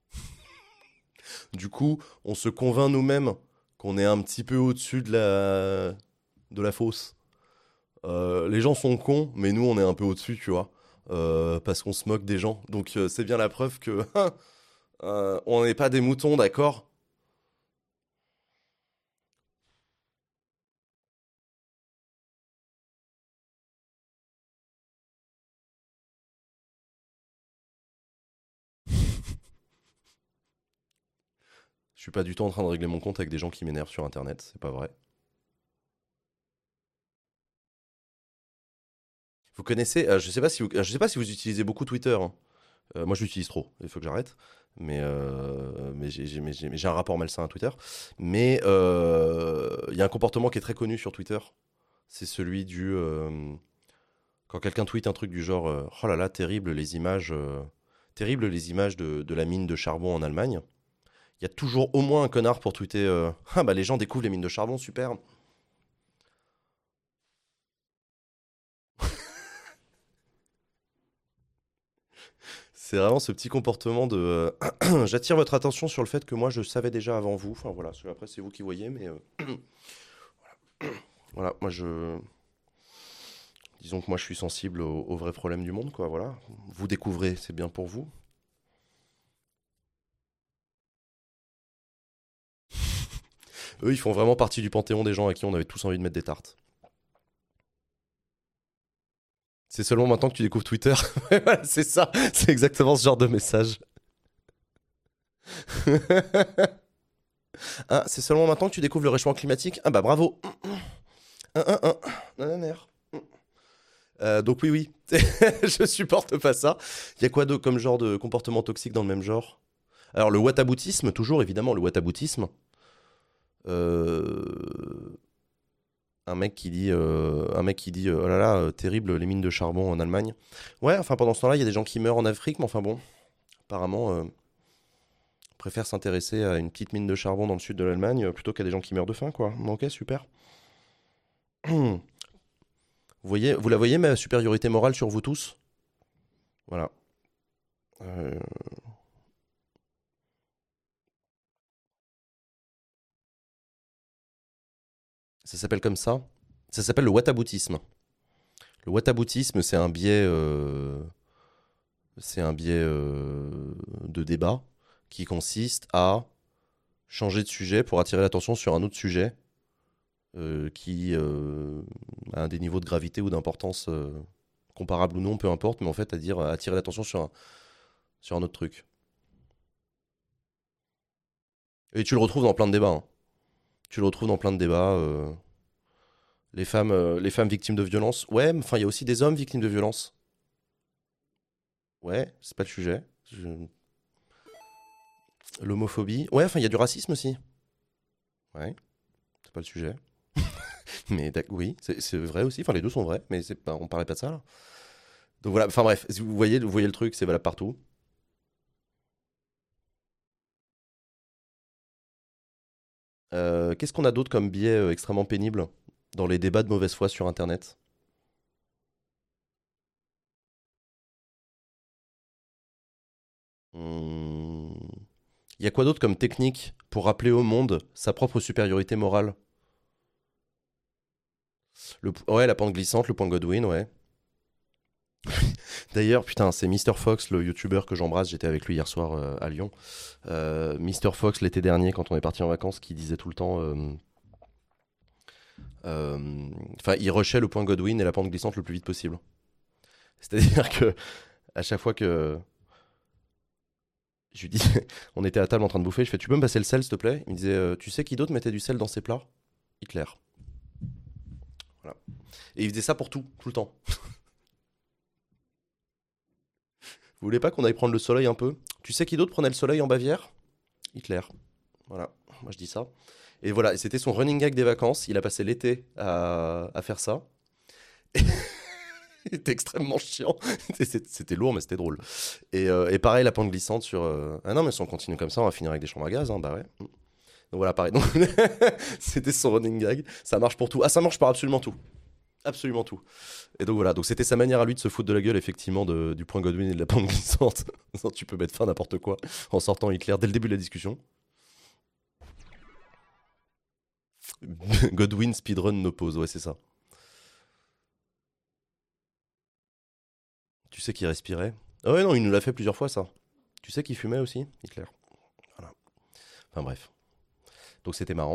Du coup, on se convainc nous-mêmes qu'on est un petit peu au-dessus de la... de la fosse. Euh, les gens sont cons, mais nous, on est un peu au-dessus, tu vois. Euh, parce qu'on se moque des gens. Donc, euh, c'est bien la preuve que euh, on n'est pas des moutons, d'accord? Je suis pas du tout en train de régler mon compte avec des gens qui m'énervent sur Internet, c'est pas vrai. Vous connaissez, euh, je sais pas si vous, euh, je sais pas si vous utilisez beaucoup Twitter, hein. Euh, moi, je l'utilise trop. Il faut que j'arrête. Mais, euh, mais j'ai j'ai- mais j'ai- mais j'ai un rapport malsain à Twitter. Mais euh, il y a un comportement qui est très connu sur Twitter. C'est celui du euh, quand quelqu'un tweet un truc du genre euh, oh là là, terrible les images, euh, terrible les images de, de la mine de charbon en Allemagne. Il y a toujours au moins un connard pour tweeter euh, ah bah les gens découvrent les mines de charbon, super. C'est vraiment ce petit comportement de euh, j'attire votre attention sur le fait que moi je savais déjà avant vous. Enfin voilà, après c'est vous qui voyez, mais euh, voilà, moi je. Disons que moi je suis sensible aux, aux vrais problèmes du monde, quoi, voilà. Vous découvrez, c'est bien pour vous. Eux, ils font vraiment partie du panthéon des gens à qui on avait tous envie de mettre des tartes. C'est seulement maintenant que tu découvres Twitter. Voilà, c'est ça, c'est exactement ce genre de message. Ah, c'est seulement maintenant que tu découvres le réchauffement climatique. Ah bah bravo. Un, un, un. Nananer. Euh, donc oui, oui, je supporte pas ça. Il y a quoi d'autre comme genre de comportement toxique dans le même genre? Alors le whataboutisme, toujours évidemment le whataboutisme. Euh, un mec qui dit, euh, un mec qui dit, euh, oh là là, euh, terrible les mines de charbon en Allemagne. Ouais, enfin pendant ce temps-là, il y a des gens qui meurent en Afrique, mais enfin bon, apparemment, euh, on préfère s'intéresser à une petite mine de charbon dans le sud de l'Allemagne euh, plutôt qu'à des gens qui meurent de faim, quoi. Ok, super. Vous voyez, vous la voyez ma supériorité morale sur vous tous? Voilà. Euh, ça s'appelle comme ça. Ça s'appelle le whataboutisme. Le whataboutisme, c'est un biais, euh, c'est un biais euh, de débat qui consiste à changer de sujet pour attirer l'attention sur un autre sujet euh, qui euh, a des niveaux de gravité ou d'importance euh, comparables ou non, peu importe, mais en fait à dire à attirer l'attention sur un, sur un autre truc. Et tu le retrouves dans plein de débats, hein. Tu le retrouves dans plein de débats. euh, les femmes, euh, les femmes victimes de violences. Ouais, mais enfin il y a aussi des hommes victimes de violences. Ouais, c'est pas le sujet. Je- L'homophobie. Ouais, enfin il y a du racisme aussi. Ouais, c'est pas le sujet. Mais d'ac- oui, c'est c'est vrai aussi. Enfin les deux sont vrais, mais c'est pas, on parlait pas de ça là. Donc voilà. Enfin bref, si vous voyez, vous voyez le truc, c'est valable partout. Euh, Qu'est-ce qu'on a d'autre comme biais euh, extrêmement pénible dans les débats de mauvaise foi sur Internet? Hmm. Il y a quoi d'autre comme technique pour rappeler au monde sa propre supériorité morale? Le, ouais, la pente glissante, le point Godwin, ouais. D'ailleurs, putain, c'est Mister Fox, le youtubeur que j'embrasse. J'étais avec lui hier soir euh, à Lyon. Euh, Mister Fox, l'été dernier, quand on est parti en vacances, qui disait tout le temps. euh, euh, Enfin, il rushait le point Godwin et la pente glissante le plus vite possible. C'est-à-dire que à chaque fois que je lui dis, on était à table en train de bouffer, je fais, tu peux me passer le sel, s'il te plaît? Il me disait, euh, tu sais qui d'autre mettait du sel dans ses plats? Hitler. Voilà. Et il faisait ça pour tout, tout le temps. Vous voulez pas qu'on aille prendre le soleil un peu? Tu sais qui d'autre prenait le soleil en Bavière? Hitler. Voilà, moi je dis ça. Et voilà, et c'était son running gag des vacances. Il a passé l'été à, à faire ça. Il était extrêmement chiant. C'était c'était lourd, mais c'était drôle. Et, euh, et pareil, la pente glissante sur. euh, Ah non, mais si on continue comme ça, on va finir avec des chambres à gaz, hein, bah ouais. Donc voilà, pareil. Donc, c'était son running gag. Ça marche pour tout. Ah, ça marche pour absolument tout. Absolument tout. Et donc voilà, donc c'était sa manière à lui de se foutre de la gueule, effectivement, de- du point Godwin et de la pente glissante. Tu peux mettre fin à n'importe quoi en sortant Hitler dès le début de la discussion. Godwin speedrun no pause, ouais, c'est ça. Tu sais qu'il respirait. Ah ouais, non, il nous l'a fait plusieurs fois, ça. Tu sais qu'il fumait aussi, Hitler. Voilà. Enfin bref. Donc c'était marrant.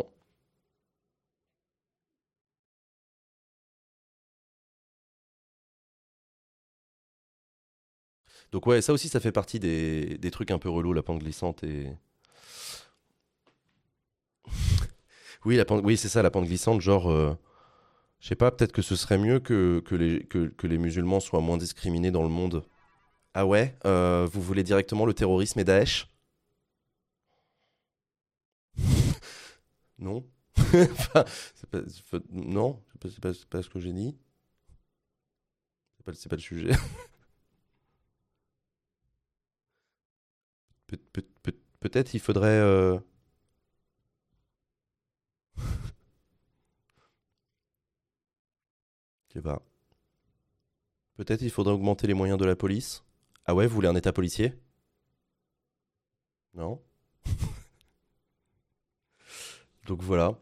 Donc ouais, ça aussi, ça fait partie des, des trucs un peu relous, la pente glissante et... Oui, la pente... oui, c'est ça, la pente glissante, genre... euh, Je sais pas, peut-être que ce serait mieux que, que, les, que, que les musulmans soient moins discriminés dans le monde. Ah ouais, euh, vous voulez directement le terrorisme et Daesh? Non. Enfin, c'est pas- c'est pas- non, c'est pas, c'est pas- c'est pas ce que j'ai dit. C'est pas, c'est pas le sujet. Peut- peut- peut- Peut-être il faudrait... euh, Je sais pas. Peut-être il faudrait augmenter les moyens de la police. Ah ouais, vous voulez un état policier? Non. Donc voilà.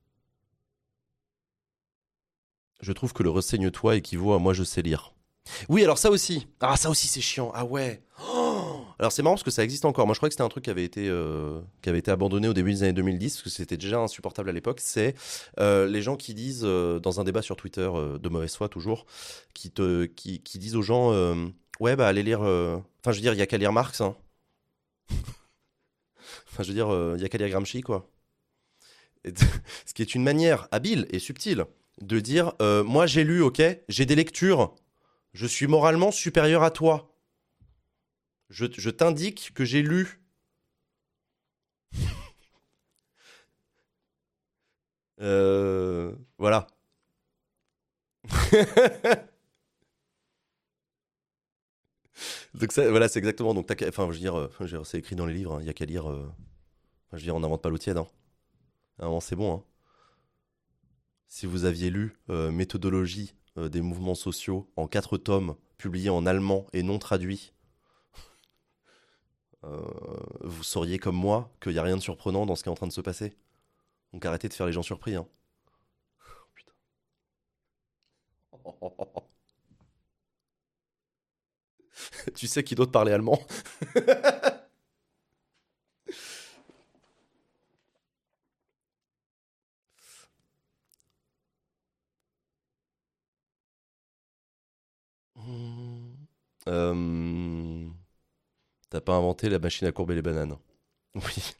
Je trouve que le renseigne-toi équivaut à moi je sais lire. Oui, alors ça aussi. Ah, ça aussi c'est chiant. Ah ouais. Oh, alors c'est marrant parce que ça existe encore. Moi je crois que c'était un truc qui avait été, euh, qui avait été abandonné au début des années deux mille dix parce que c'était déjà insupportable à l'époque. C'est euh, les gens qui disent, euh, dans un débat sur Twitter, euh, de mauvaise foi toujours, qui, te, qui, qui disent aux gens euh, ouais, bah allez lire. euh, Enfin, je veux dire, il y a qu'à lire Marx. Hein. Enfin, je veux dire, euh, il y a qu'à lire Gramsci, quoi. Et t- Ce qui est une manière habile et subtile de dire euh, moi j'ai lu, ok, j'ai des lectures, je suis moralement supérieur à toi. Je, je t'indique que j'ai lu. Euh, voilà. Donc ça, voilà, c'est exactement. Donc, t'as qu'à- enfin, je veux dire, euh, je veux dire, c'est écrit dans les livres. Il y a qu'à lire. euh, enfin, je veux dire, on n'invente pas l'eau tiède. Hein. À un moment, c'est bon. Hein. Si vous aviez lu euh, Méthodologie euh, des mouvements sociaux en quatre tomes, publiés en allemand et non traduits, euh, vous sauriez comme moi qu'il n'y a rien de surprenant dans ce qui est en train de se passer. Donc arrêtez de faire les gens surpris. Hein. Putain. Tu sais qui d'autre parlait allemand? Euh, T'as pas inventé la machine à courber les bananes. Oui.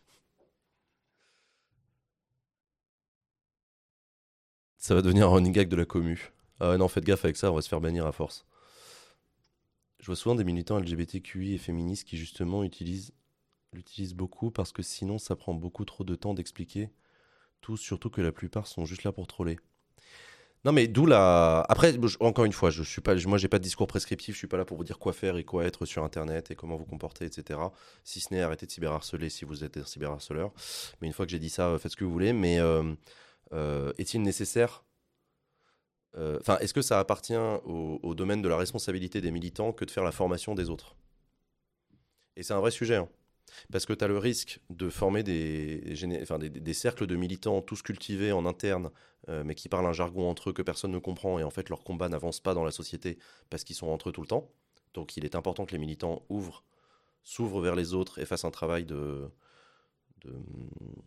Ça va devenir un running gag de la commu. Ah ouais, non, faites gaffe avec ça, on va se faire bannir à force. Je vois souvent des militants L G B T Q I et féministes qui justement utilisent l'utilisent beaucoup parce que sinon ça prend beaucoup trop de temps d'expliquer tout, surtout que la plupart sont juste là pour troller. Non mais d'où la... Après, je- encore une fois, je suis pas, moi j'ai pas de discours prescriptif, je suis pas là pour vous dire quoi faire et quoi être sur Internet et comment vous comporter, et cetera. Si ce n'est arrêter de cyberharceler si vous êtes un cyberharceleur. Mais une fois que j'ai dit ça, euh, faites ce que vous voulez. Mais euh, euh, est-il nécessaire euh, Enfin, est-ce que ça appartient au, au domaine de la responsabilité des militants que de faire la formation des autres? Et c'est un vrai sujet, hein. Parce que tu as le risque de former des, géné- enfin, des, des cercles de militants tous cultivés en interne, euh, mais qui parlent un jargon entre eux que personne ne comprend, et en fait leur combat n'avance pas dans la société parce qu'ils sont entre eux tout le temps. Donc il est important que les militants ouvrent, s'ouvrent vers les autres et fassent un travail de, de hum,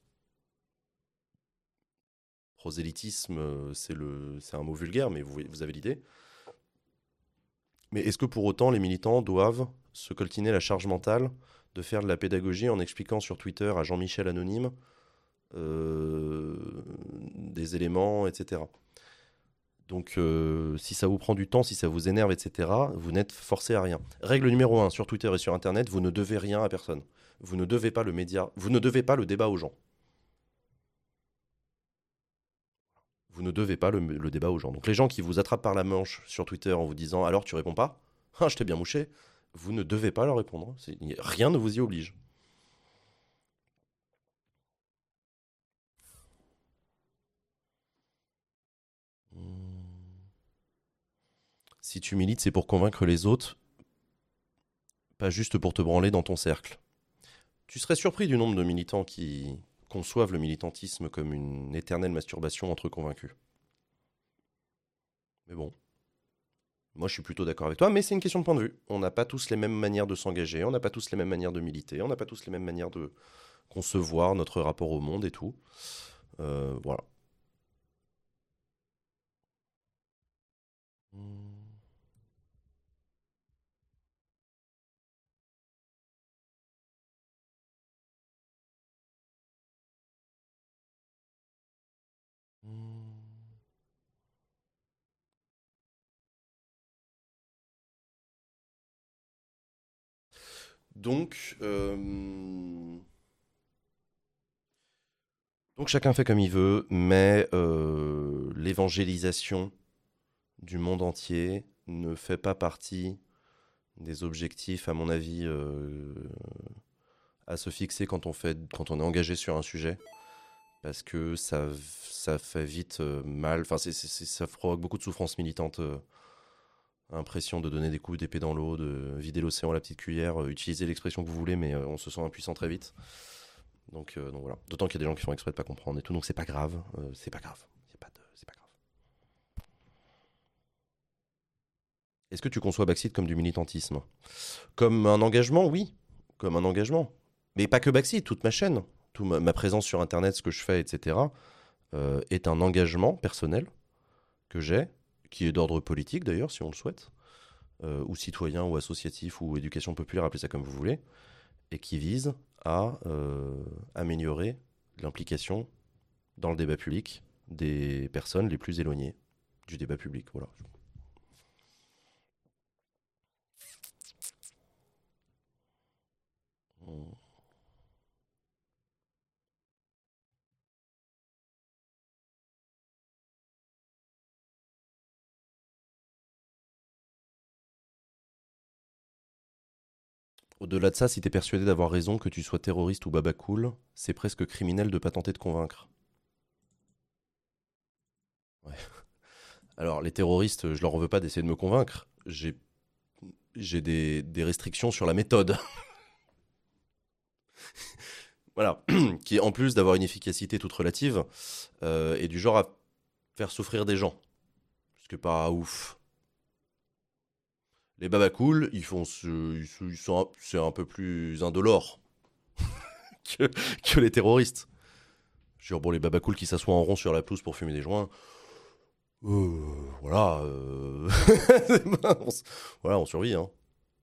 prosélytisme. euh, C'est le, c'est un mot vulgaire, mais vous, vous avez l'idée. Mais est-ce que pour autant les militants doivent se coltiner la charge mentale de faire de la pédagogie en expliquant sur Twitter à Jean-Michel Anonyme euh, des éléments, et cetera. Donc, euh, si ça vous prend du temps, si ça vous énerve, et cetera, vous n'êtes forcé à rien. Règle numéro un, sur Twitter et sur Internet, vous ne devez rien à personne. Vous ne devez pas le média, vous ne devez pas le débat aux gens. Vous ne devez pas le, le débat aux gens. Donc, les gens qui vous attrapent par la manche sur Twitter en vous disant alors tu réponds pas, ah, je t'ai bien mouché, vous ne devez pas leur répondre. C'est- Rien ne vous y oblige. Si tu milites, c'est pour convaincre les autres, pas juste pour te branler dans ton cercle. Tu serais surpris du nombre de militants qui conçoivent le militantisme comme une éternelle masturbation entre convaincus. Mais bon, moi je suis plutôt d'accord avec toi, mais c'est une question de point de vue. On n'a pas tous les mêmes manières de s'engager, on n'a pas tous les mêmes manières de militer, on n'a pas tous les mêmes manières de concevoir notre rapport au monde et tout. Euh, voilà. Donc, euh, donc chacun fait comme il veut, mais euh, l'évangélisation du monde entier ne fait pas partie des objectifs, à mon avis, euh, à se fixer quand on, fait, quand on est engagé sur un sujet, parce que ça, ça fait vite euh, mal, enfin c'est, c'est- c'est- ça provoque beaucoup de souffrance militante, euh, impression de donner des coups d'épée dans l'eau, de vider l'océan à la petite cuillère, euh, utilisez l'expression que vous voulez, mais euh, on se sent impuissant très vite. Donc, euh, donc voilà, d'autant qu'il y a des gens qui font exprès de pas comprendre et tout, donc c'est pas grave, euh, c'est pas grave, c'est pas, de- c'est pas grave. Est-ce que tu conçois Backseat comme du militantisme? Comme un engagement, oui. Comme un engagement. Mais pas que Backseat, toute ma chaîne, toute ma, ma présence sur Internet, ce que je fais, et cetera, euh, est un engagement personnel que j'ai, qui est d'ordre politique d'ailleurs, si on le souhaite, euh, ou citoyen, ou associatif, ou éducation populaire, appelez ça comme vous voulez, et qui vise à euh, améliorer l'implication dans le débat public des personnes les plus éloignées du débat public. Voilà. Au-delà de ça, si t'es persuadé d'avoir raison, que tu sois terroriste ou baba cool, c'est presque criminel de pas tenter de convaincre. Ouais. Alors, les terroristes, je leur en veux pas d'essayer de me convaincre. J'ai, j'ai des, des restrictions sur la méthode. Voilà. Qui, en plus d'avoir une efficacité toute relative, euh, est du genre à faire souffrir des gens. Ce qui est pas ouf. Les baba cool, ils font ce, ils sont, ils sont un- c'est un peu plus indolore que, que les terroristes. Je veux dire, bon, les baba cool qui s'assoient en rond sur la pelouse pour fumer des joints. Euh, voilà. euh, on, s- voilà, on survit. Hein.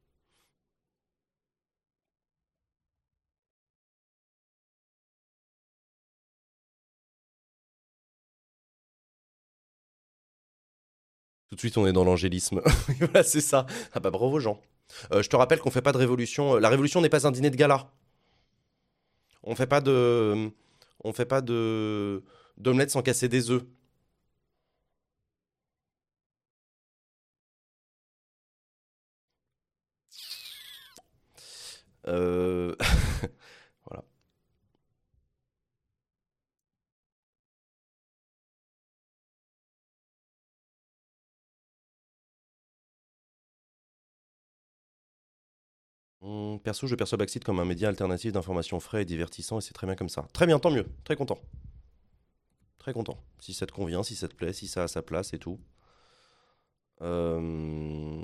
Tout de suite, on est dans l'angélisme. Voilà, c'est ça. Ah bah bravo, Jean. Euh, je te rappelle qu'on fait pas de révolution. La révolution n'est pas un dîner de gala. On fait pas de, on fait pas de d'omelette sans casser des œufs. Euh, voilà. Hum, perso, je perçois Backseat comme un média alternatif d'information frais et divertissant, et c'est très bien comme ça. Très bien, tant mieux. Très content. Très content. Si ça te convient, si ça te plaît, si ça a sa place et tout. Euh,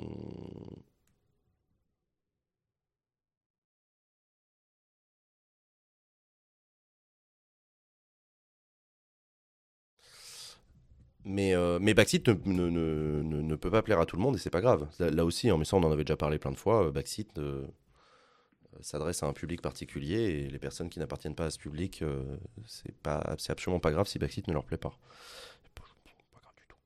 Mais, euh, mais Backseat ne, ne, ne, ne- ne peut pas plaire à tout le monde et c'est pas grave. Là, là aussi, hein, mais ça on en avait déjà parlé plein de fois, euh, Backseat euh, s'adresse à un public particulier et les personnes qui n'appartiennent pas à ce public, euh, c'est pas, c'est absolument pas grave si Backseat ne leur plaît pas. C'est pas, pas grave du tout.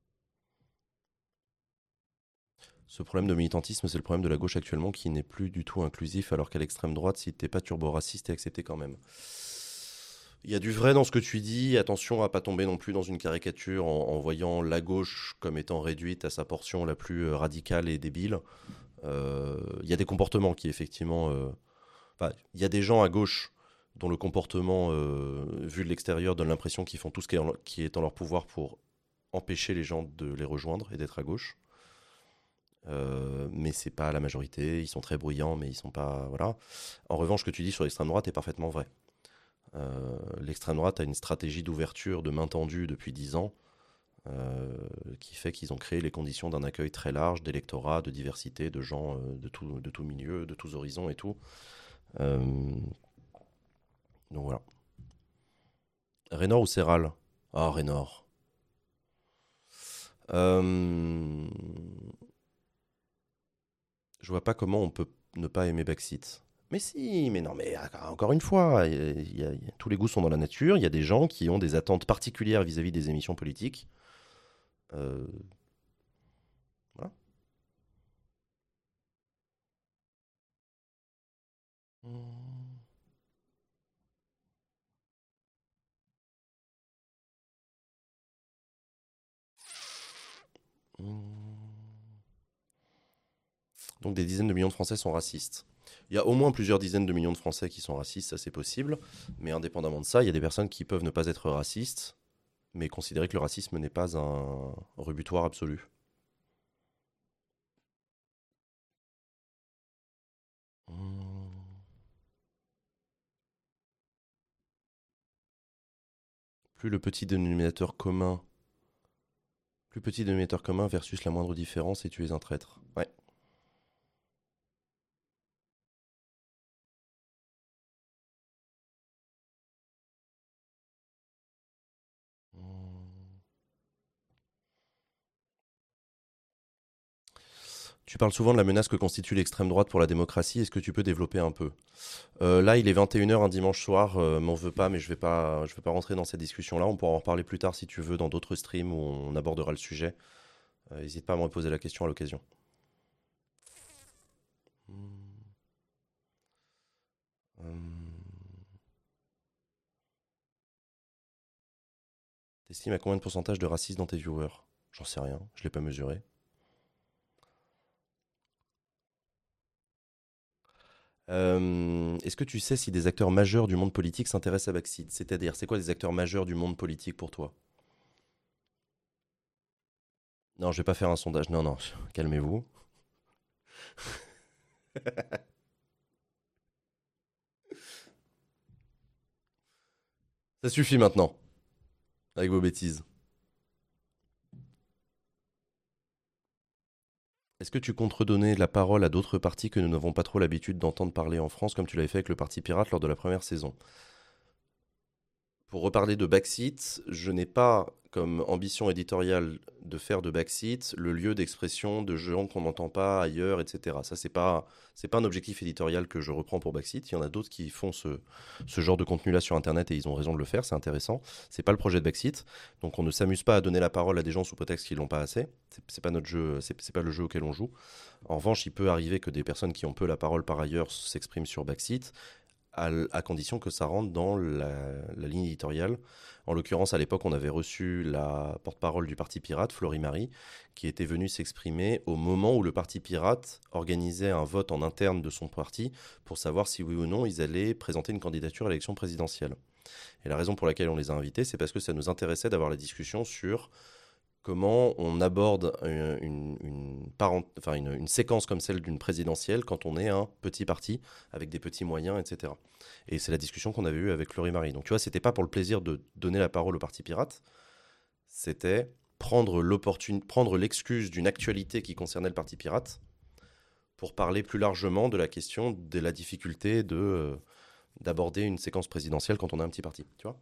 Ce problème de militantisme, c'est le problème de la gauche actuellement qui n'est plus du tout inclusif alors qu'à l'extrême droite, si t'es pas turbo-raciste, t'es accepté quand même. Il y a du vrai dans ce que tu dis. Attention à pas tomber non plus dans une caricature en, en voyant la gauche comme étant réduite à sa portion la plus euh, radicale et débile. Euh, Il y a des comportements qui effectivement... euh, enfin, il y a des gens à gauche dont le comportement, euh, vu de l'extérieur, donne l'impression qu'ils font tout ce qui est, en, qui est en leur pouvoir pour empêcher les gens de les rejoindre et d'être à gauche. Euh, mais c'est pas la majorité. Ils sont très bruyants, mais ils sont pas. Voilà. En revanche, ce que tu dis sur l'extrême droite est parfaitement vrai. Euh, l'extrême droite a une stratégie d'ouverture de main tendue depuis dix ans euh, qui fait qu'ils ont créé les conditions d'un accueil très large d'électorat, de diversité, de gens euh, de tout, de tout milieu, de tous horizons et tout. Euh, donc voilà. Raynor ou Serral? Ah, Raynor. Euh, je vois pas comment on peut ne pas aimer Backseat. Mais si, mais non, mais ah, encore une fois, il y a- il y a- il y a- tous les goûts sont dans la nature. Il y a des gens qui ont des attentes particulières vis-à-vis des émissions politiques. Euh, voilà. Mmh. Mmh. Donc des dizaines de millions de Français sont racistes. Il y a au moins plusieurs dizaines de millions de Français qui sont racistes, ça c'est possible. Mais indépendamment de ça, il y a des personnes qui peuvent ne pas être racistes, mais considérer que le racisme n'est pas un rebutoire absolu. Mmh. Plus le petit dénominateur commun, plus petit dénominateur commun versus la moindre différence et tu es un traître. Ouais. Mmh. Tu parles souvent de la menace que constitue l'extrême droite pour la démocratie. Est-ce que tu peux développer un peu? Euh, Là, il est vingt et une heures un dimanche soir. Euh, m'en veux pas, mais je vais pas, je vais pas rentrer dans cette discussion-là. On pourra en reparler plus tard si tu veux dans d'autres streams où on abordera le sujet. Euh, N'hésite pas à me reposer la question à l'occasion. Hmm. Hum. T'estimes à combien de pourcentage de racistes dans tes viewers? J'en sais rien, je l'ai pas mesuré. Euh, Est-ce que tu sais si des acteurs majeurs du monde politique s'intéressent à Backseat? C'est-à-dire, c'est quoi des acteurs majeurs du monde politique pour toi? Non, je vais pas faire un sondage. Non, non, calmez-vous. Ça suffit maintenant, avec vos bêtises. Est-ce que tu comptes redonner la parole à d'autres partis que nous n'avons pas trop l'habitude d'entendre parler en France, comme tu l'avais fait avec le Parti Pirate lors de la première saison? Pour reparler de Backseat, je n'ai pas comme ambition éditoriale de faire de Backseat le lieu d'expression de gens qu'on n'entend pas ailleurs, et cetera. Ça, c'est pas, c'est pas un objectif éditorial que je reprends pour Backseat. Il y en a d'autres qui font ce, ce genre de contenu-là sur Internet et ils ont raison de le faire, c'est intéressant. C'est pas le projet de Backseat. Donc on ne s'amuse pas à donner la parole à des gens sous prétexte qu'ils l'ont pas assez. C'est, c'est pas notre jeu, c'est, c'est pas le jeu auquel on joue. En revanche, il peut arriver que des personnes qui ont peu la parole par ailleurs s'expriment sur Backseat à, à condition que ça rentre dans la, la ligne éditoriale. En l'occurrence, à l'époque, on avait reçu la porte-parole du Parti Pirate, Florie Marie, qui était venue s'exprimer au moment où le Parti Pirate organisait un vote en interne de son parti pour savoir si oui ou non ils allaient présenter une candidature à l'élection présidentielle. Et la raison pour laquelle on les a invités, c'est parce que ça nous intéressait d'avoir la discussion sur comment on aborde une, une, une, parent, enfin une, une séquence comme celle d'une présidentielle quand on est un petit parti avec des petits moyens, et cetera. Et c'est la discussion qu'on avait eue avec Florie Marie. Donc tu vois, c'était pas pour le plaisir de donner la parole au Parti Pirate, c'était prendre, prendre l'excuse d'une actualité qui concernait le Parti Pirate pour parler plus largement de la question de la difficulté de, euh, d'aborder une séquence présidentielle quand on a un petit parti, tu vois.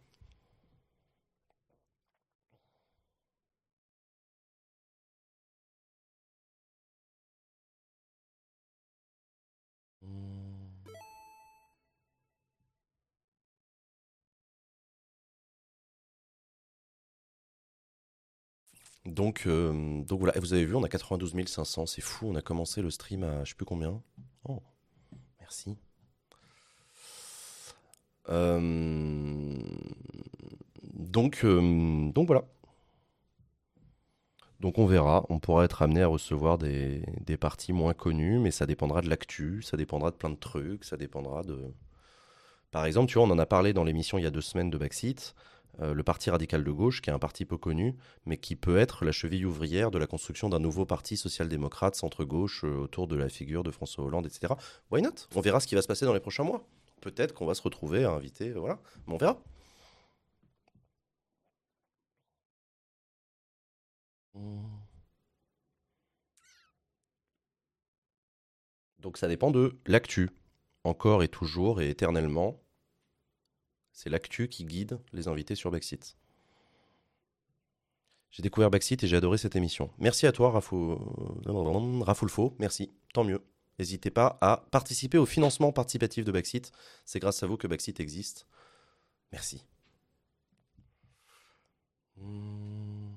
Donc, euh, donc voilà, et vous avez vu, on a quatre-vingt-douze mille cinq cents, c'est fou, on a commencé le stream à je sais plus combien. Oh, merci. Euh, donc, euh, donc voilà. Donc on verra, on pourra être amené à recevoir des, des parties moins connues, mais ça dépendra de l'actu, ça dépendra de plein de trucs, ça dépendra de... Par exemple, tu vois, on en a parlé dans l'émission il y a deux semaines de Backseat. euh, le Parti radical de gauche, qui est un parti peu connu, mais qui peut être la cheville ouvrière de la construction d'un nouveau parti social-démocrate, centre-gauche, euh, autour de la figure de François Hollande, et cetera. Why not? On verra ce qui va se passer dans les prochains mois. Peut-être qu'on va se retrouver à inviter, euh, voilà, mais on verra. Donc ça dépend de l'actu, encore et toujours et éternellement. C'est l'actu qui guide les invités sur Backseat. J'ai découvert Backseat et j'ai adoré cette émission. Merci à toi, Rafou... Rafoulfo. Merci, tant mieux. N'hésitez pas à participer au financement participatif de Backseat. C'est grâce à vous que Backseat existe. Merci. Hmm.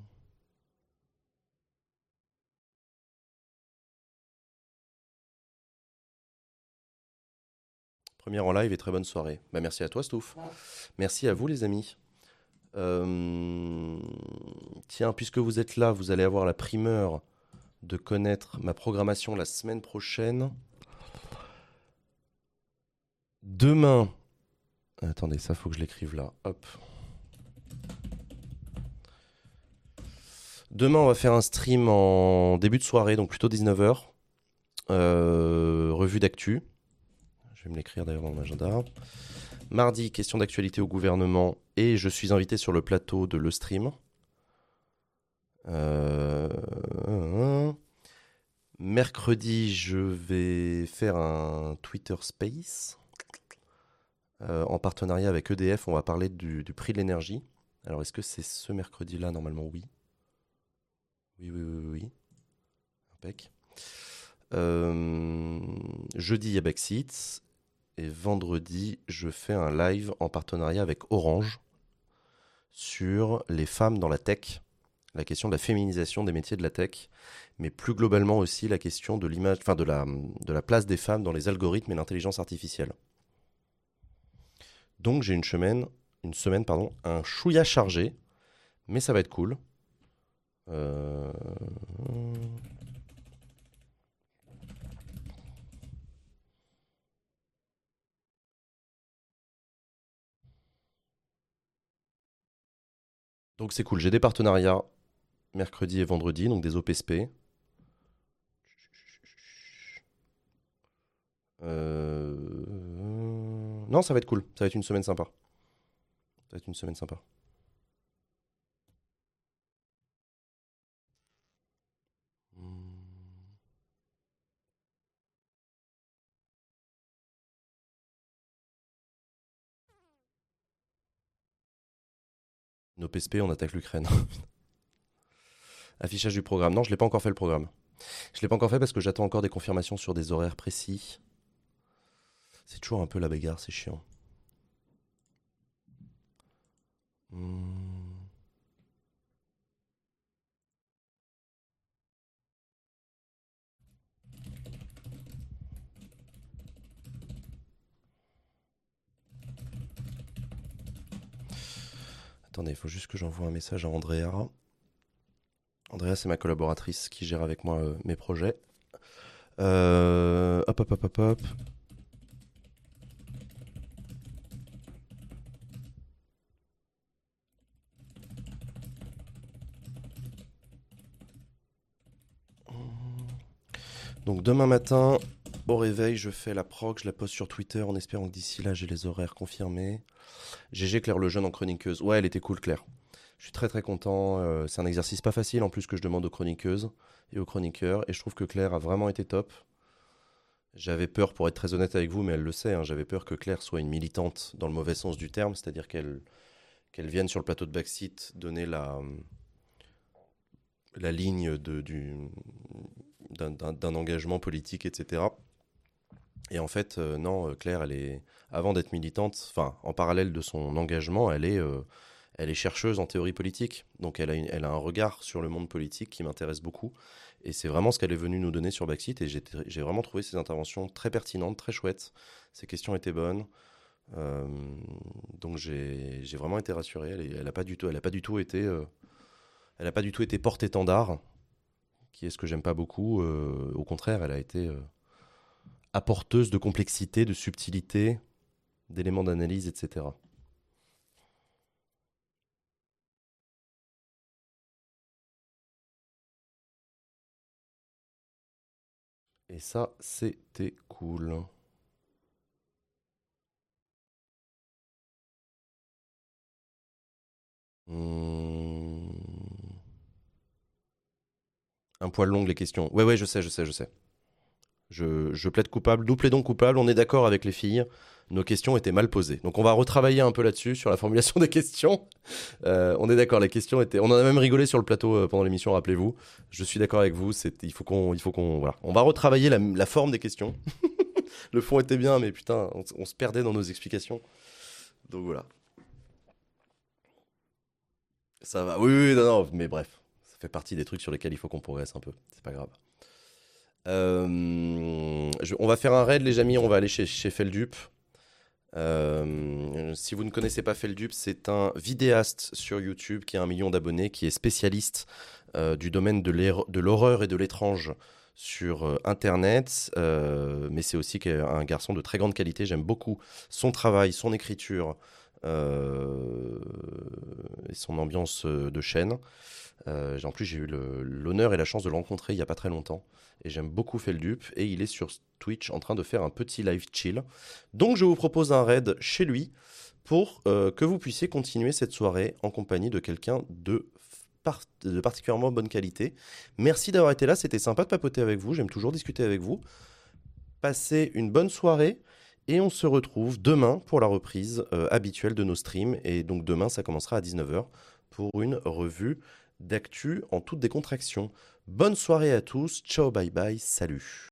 Première en live et très bonne soirée. Bah, merci à toi, Stouff. Merci à vous, les amis. Euh, Tiens, puisque vous êtes là, vous allez avoir la primeur de connaître ma programmation la semaine prochaine. Demain. Attendez, ça faut que je l'écrive là. Hop. Demain, on va faire un stream en début de soirée, donc plutôt dix-neuf heures. Euh, revue d'actu. Je vais me l'écrire d'ailleurs dans mon agenda. Mardi, question d'actualité au gouvernement et je suis invité sur le plateau de Le Stream. Euh... Mercredi, je vais faire un Twitter Space euh, en partenariat avec E D F. On va parler du, du prix de l'énergie. Alors, est-ce que c'est ce mercredi-là? Normalement, oui. Oui, oui, oui, oui. Impec. Euh... Jeudi, il y a Backseat. Et vendredi, je fais un live en partenariat avec Orange sur les femmes dans la tech, la question de la féminisation des métiers de la tech, mais plus globalement aussi la question de l'image, enfin de la, de la place des femmes dans les algorithmes et l'intelligence artificielle. Donc j'ai une semaine, une semaine pardon, un chouïa chargé, mais ça va être cool. Euh... Donc c'est cool, j'ai des partenariats mercredi et vendredi, donc des O P S P. Euh... Non, ça va être cool, ça va être une semaine sympa. Ça va être une semaine sympa. Nos P S P, on attaque l'Ukraine. Affichage du programme. Non, je l'ai pas encore fait le programme. Je l'ai pas encore fait parce que j'attends encore des confirmations sur des horaires précis. C'est toujours un peu la bagarre, c'est chiant. Hmm. Attendez, il faut juste que j'envoie un message à Andrea. Andrea, c'est ma collaboratrice qui gère avec moi euh, mes projets. Euh, hop, hop, hop, hop, hop. Donc demain matin, au réveil, je fais la proc, je la poste sur Twitter en espérant que d'ici là, j'ai les horaires confirmés. G G Claire Lejeune en chroniqueuse. Ouais, elle était cool, Claire. Je suis très très content. Euh, c'est un exercice pas facile en plus que je demande aux chroniqueuses et aux chroniqueurs. Et je trouve que Claire a vraiment été top. J'avais peur, pour être très honnête avec vous, mais elle le sait, hein, j'avais peur que Claire soit une militante dans le mauvais sens du terme, c'est-à-dire qu'elle qu'elle vienne sur le plateau de Backseat donner la, la ligne de, du, d'un, d'un, d'un engagement politique, et cetera. Et en fait, euh, non, Claire, elle est, avant d'être militante, enfin, en parallèle de son engagement, elle est, euh, elle est chercheuse en théorie politique. Donc, elle a, une, elle a un regard sur le monde politique qui m'intéresse beaucoup. Et c'est vraiment ce qu'elle est venue nous donner sur Backseat. Et j'ai, j'ai vraiment trouvé ses interventions très pertinentes, très chouettes. Ses questions étaient bonnes. Euh, donc, j'ai, j'ai vraiment été rassuré. Elle n'a pas du tout, elle a pas du tout été, euh, elle a pas du tout été porte-étendard, qui est ce que j'aime pas beaucoup. Euh, au contraire, elle a été euh, apporteuse de complexité, de subtilité, d'éléments d'analyse, et cetera. Et ça, c'était cool. Hmm. Un poil long les questions. Ouais, ouais, je sais, je sais, je sais. Je, je plaide coupable. Nous plaidons coupable. On est d'accord avec les filles. Nos questions étaient mal posées. Donc on va retravailler un peu là-dessus, sur la formulation des questions. Euh, on est d'accord, les questions étaient... On en a même rigolé sur le plateau euh, pendant l'émission, rappelez-vous. Je suis d'accord avec vous. C'est... Il faut qu'on... Il faut qu'on... Voilà. On va retravailler la, la forme des questions. Le fond était bien, mais putain, on, on se perdait dans nos explications. Donc voilà. Ça va. Oui, oui, non, non, mais bref. Ça fait partie des trucs sur lesquels il faut qu'on progresse un peu. C'est pas grave. Euh, je- on va faire un raid, les amis. On va aller chez, chez Feldup. Euh, si vous ne connaissez pas Feldup, c'est un vidéaste sur YouTube qui a un million d'abonnés, qui est spécialiste euh, du domaine de l'hor- de l'horreur et de l'étrange sur euh, Internet. Euh, mais c'est aussi qu'un- un garçon de très grande qualité. J'aime beaucoup son travail, son écriture euh, et son ambiance euh, de chaîne. Euh, j'ai- en plus, j'ai eu le- l'honneur et la chance de le rencontrer il n'y a pas très longtemps. Et j'aime beaucoup Feldup. Et il est sur Twitch en train de faire un petit live chill. Donc, je vous propose un raid chez lui pour euh, que vous puissiez continuer cette soirée en compagnie de quelqu'un de, par- de particulièrement bonne qualité. Merci d'avoir été là. C'était sympa de papoter avec vous. J'aime toujours discuter avec vous. Passez une bonne soirée. Et on se retrouve demain pour la reprise euh, habituelle de nos streams. Et donc, demain, ça commencera à dix-neuf heures pour une revue d'actu en toute décontraction. Bonne soirée à tous, ciao, bye bye, salut.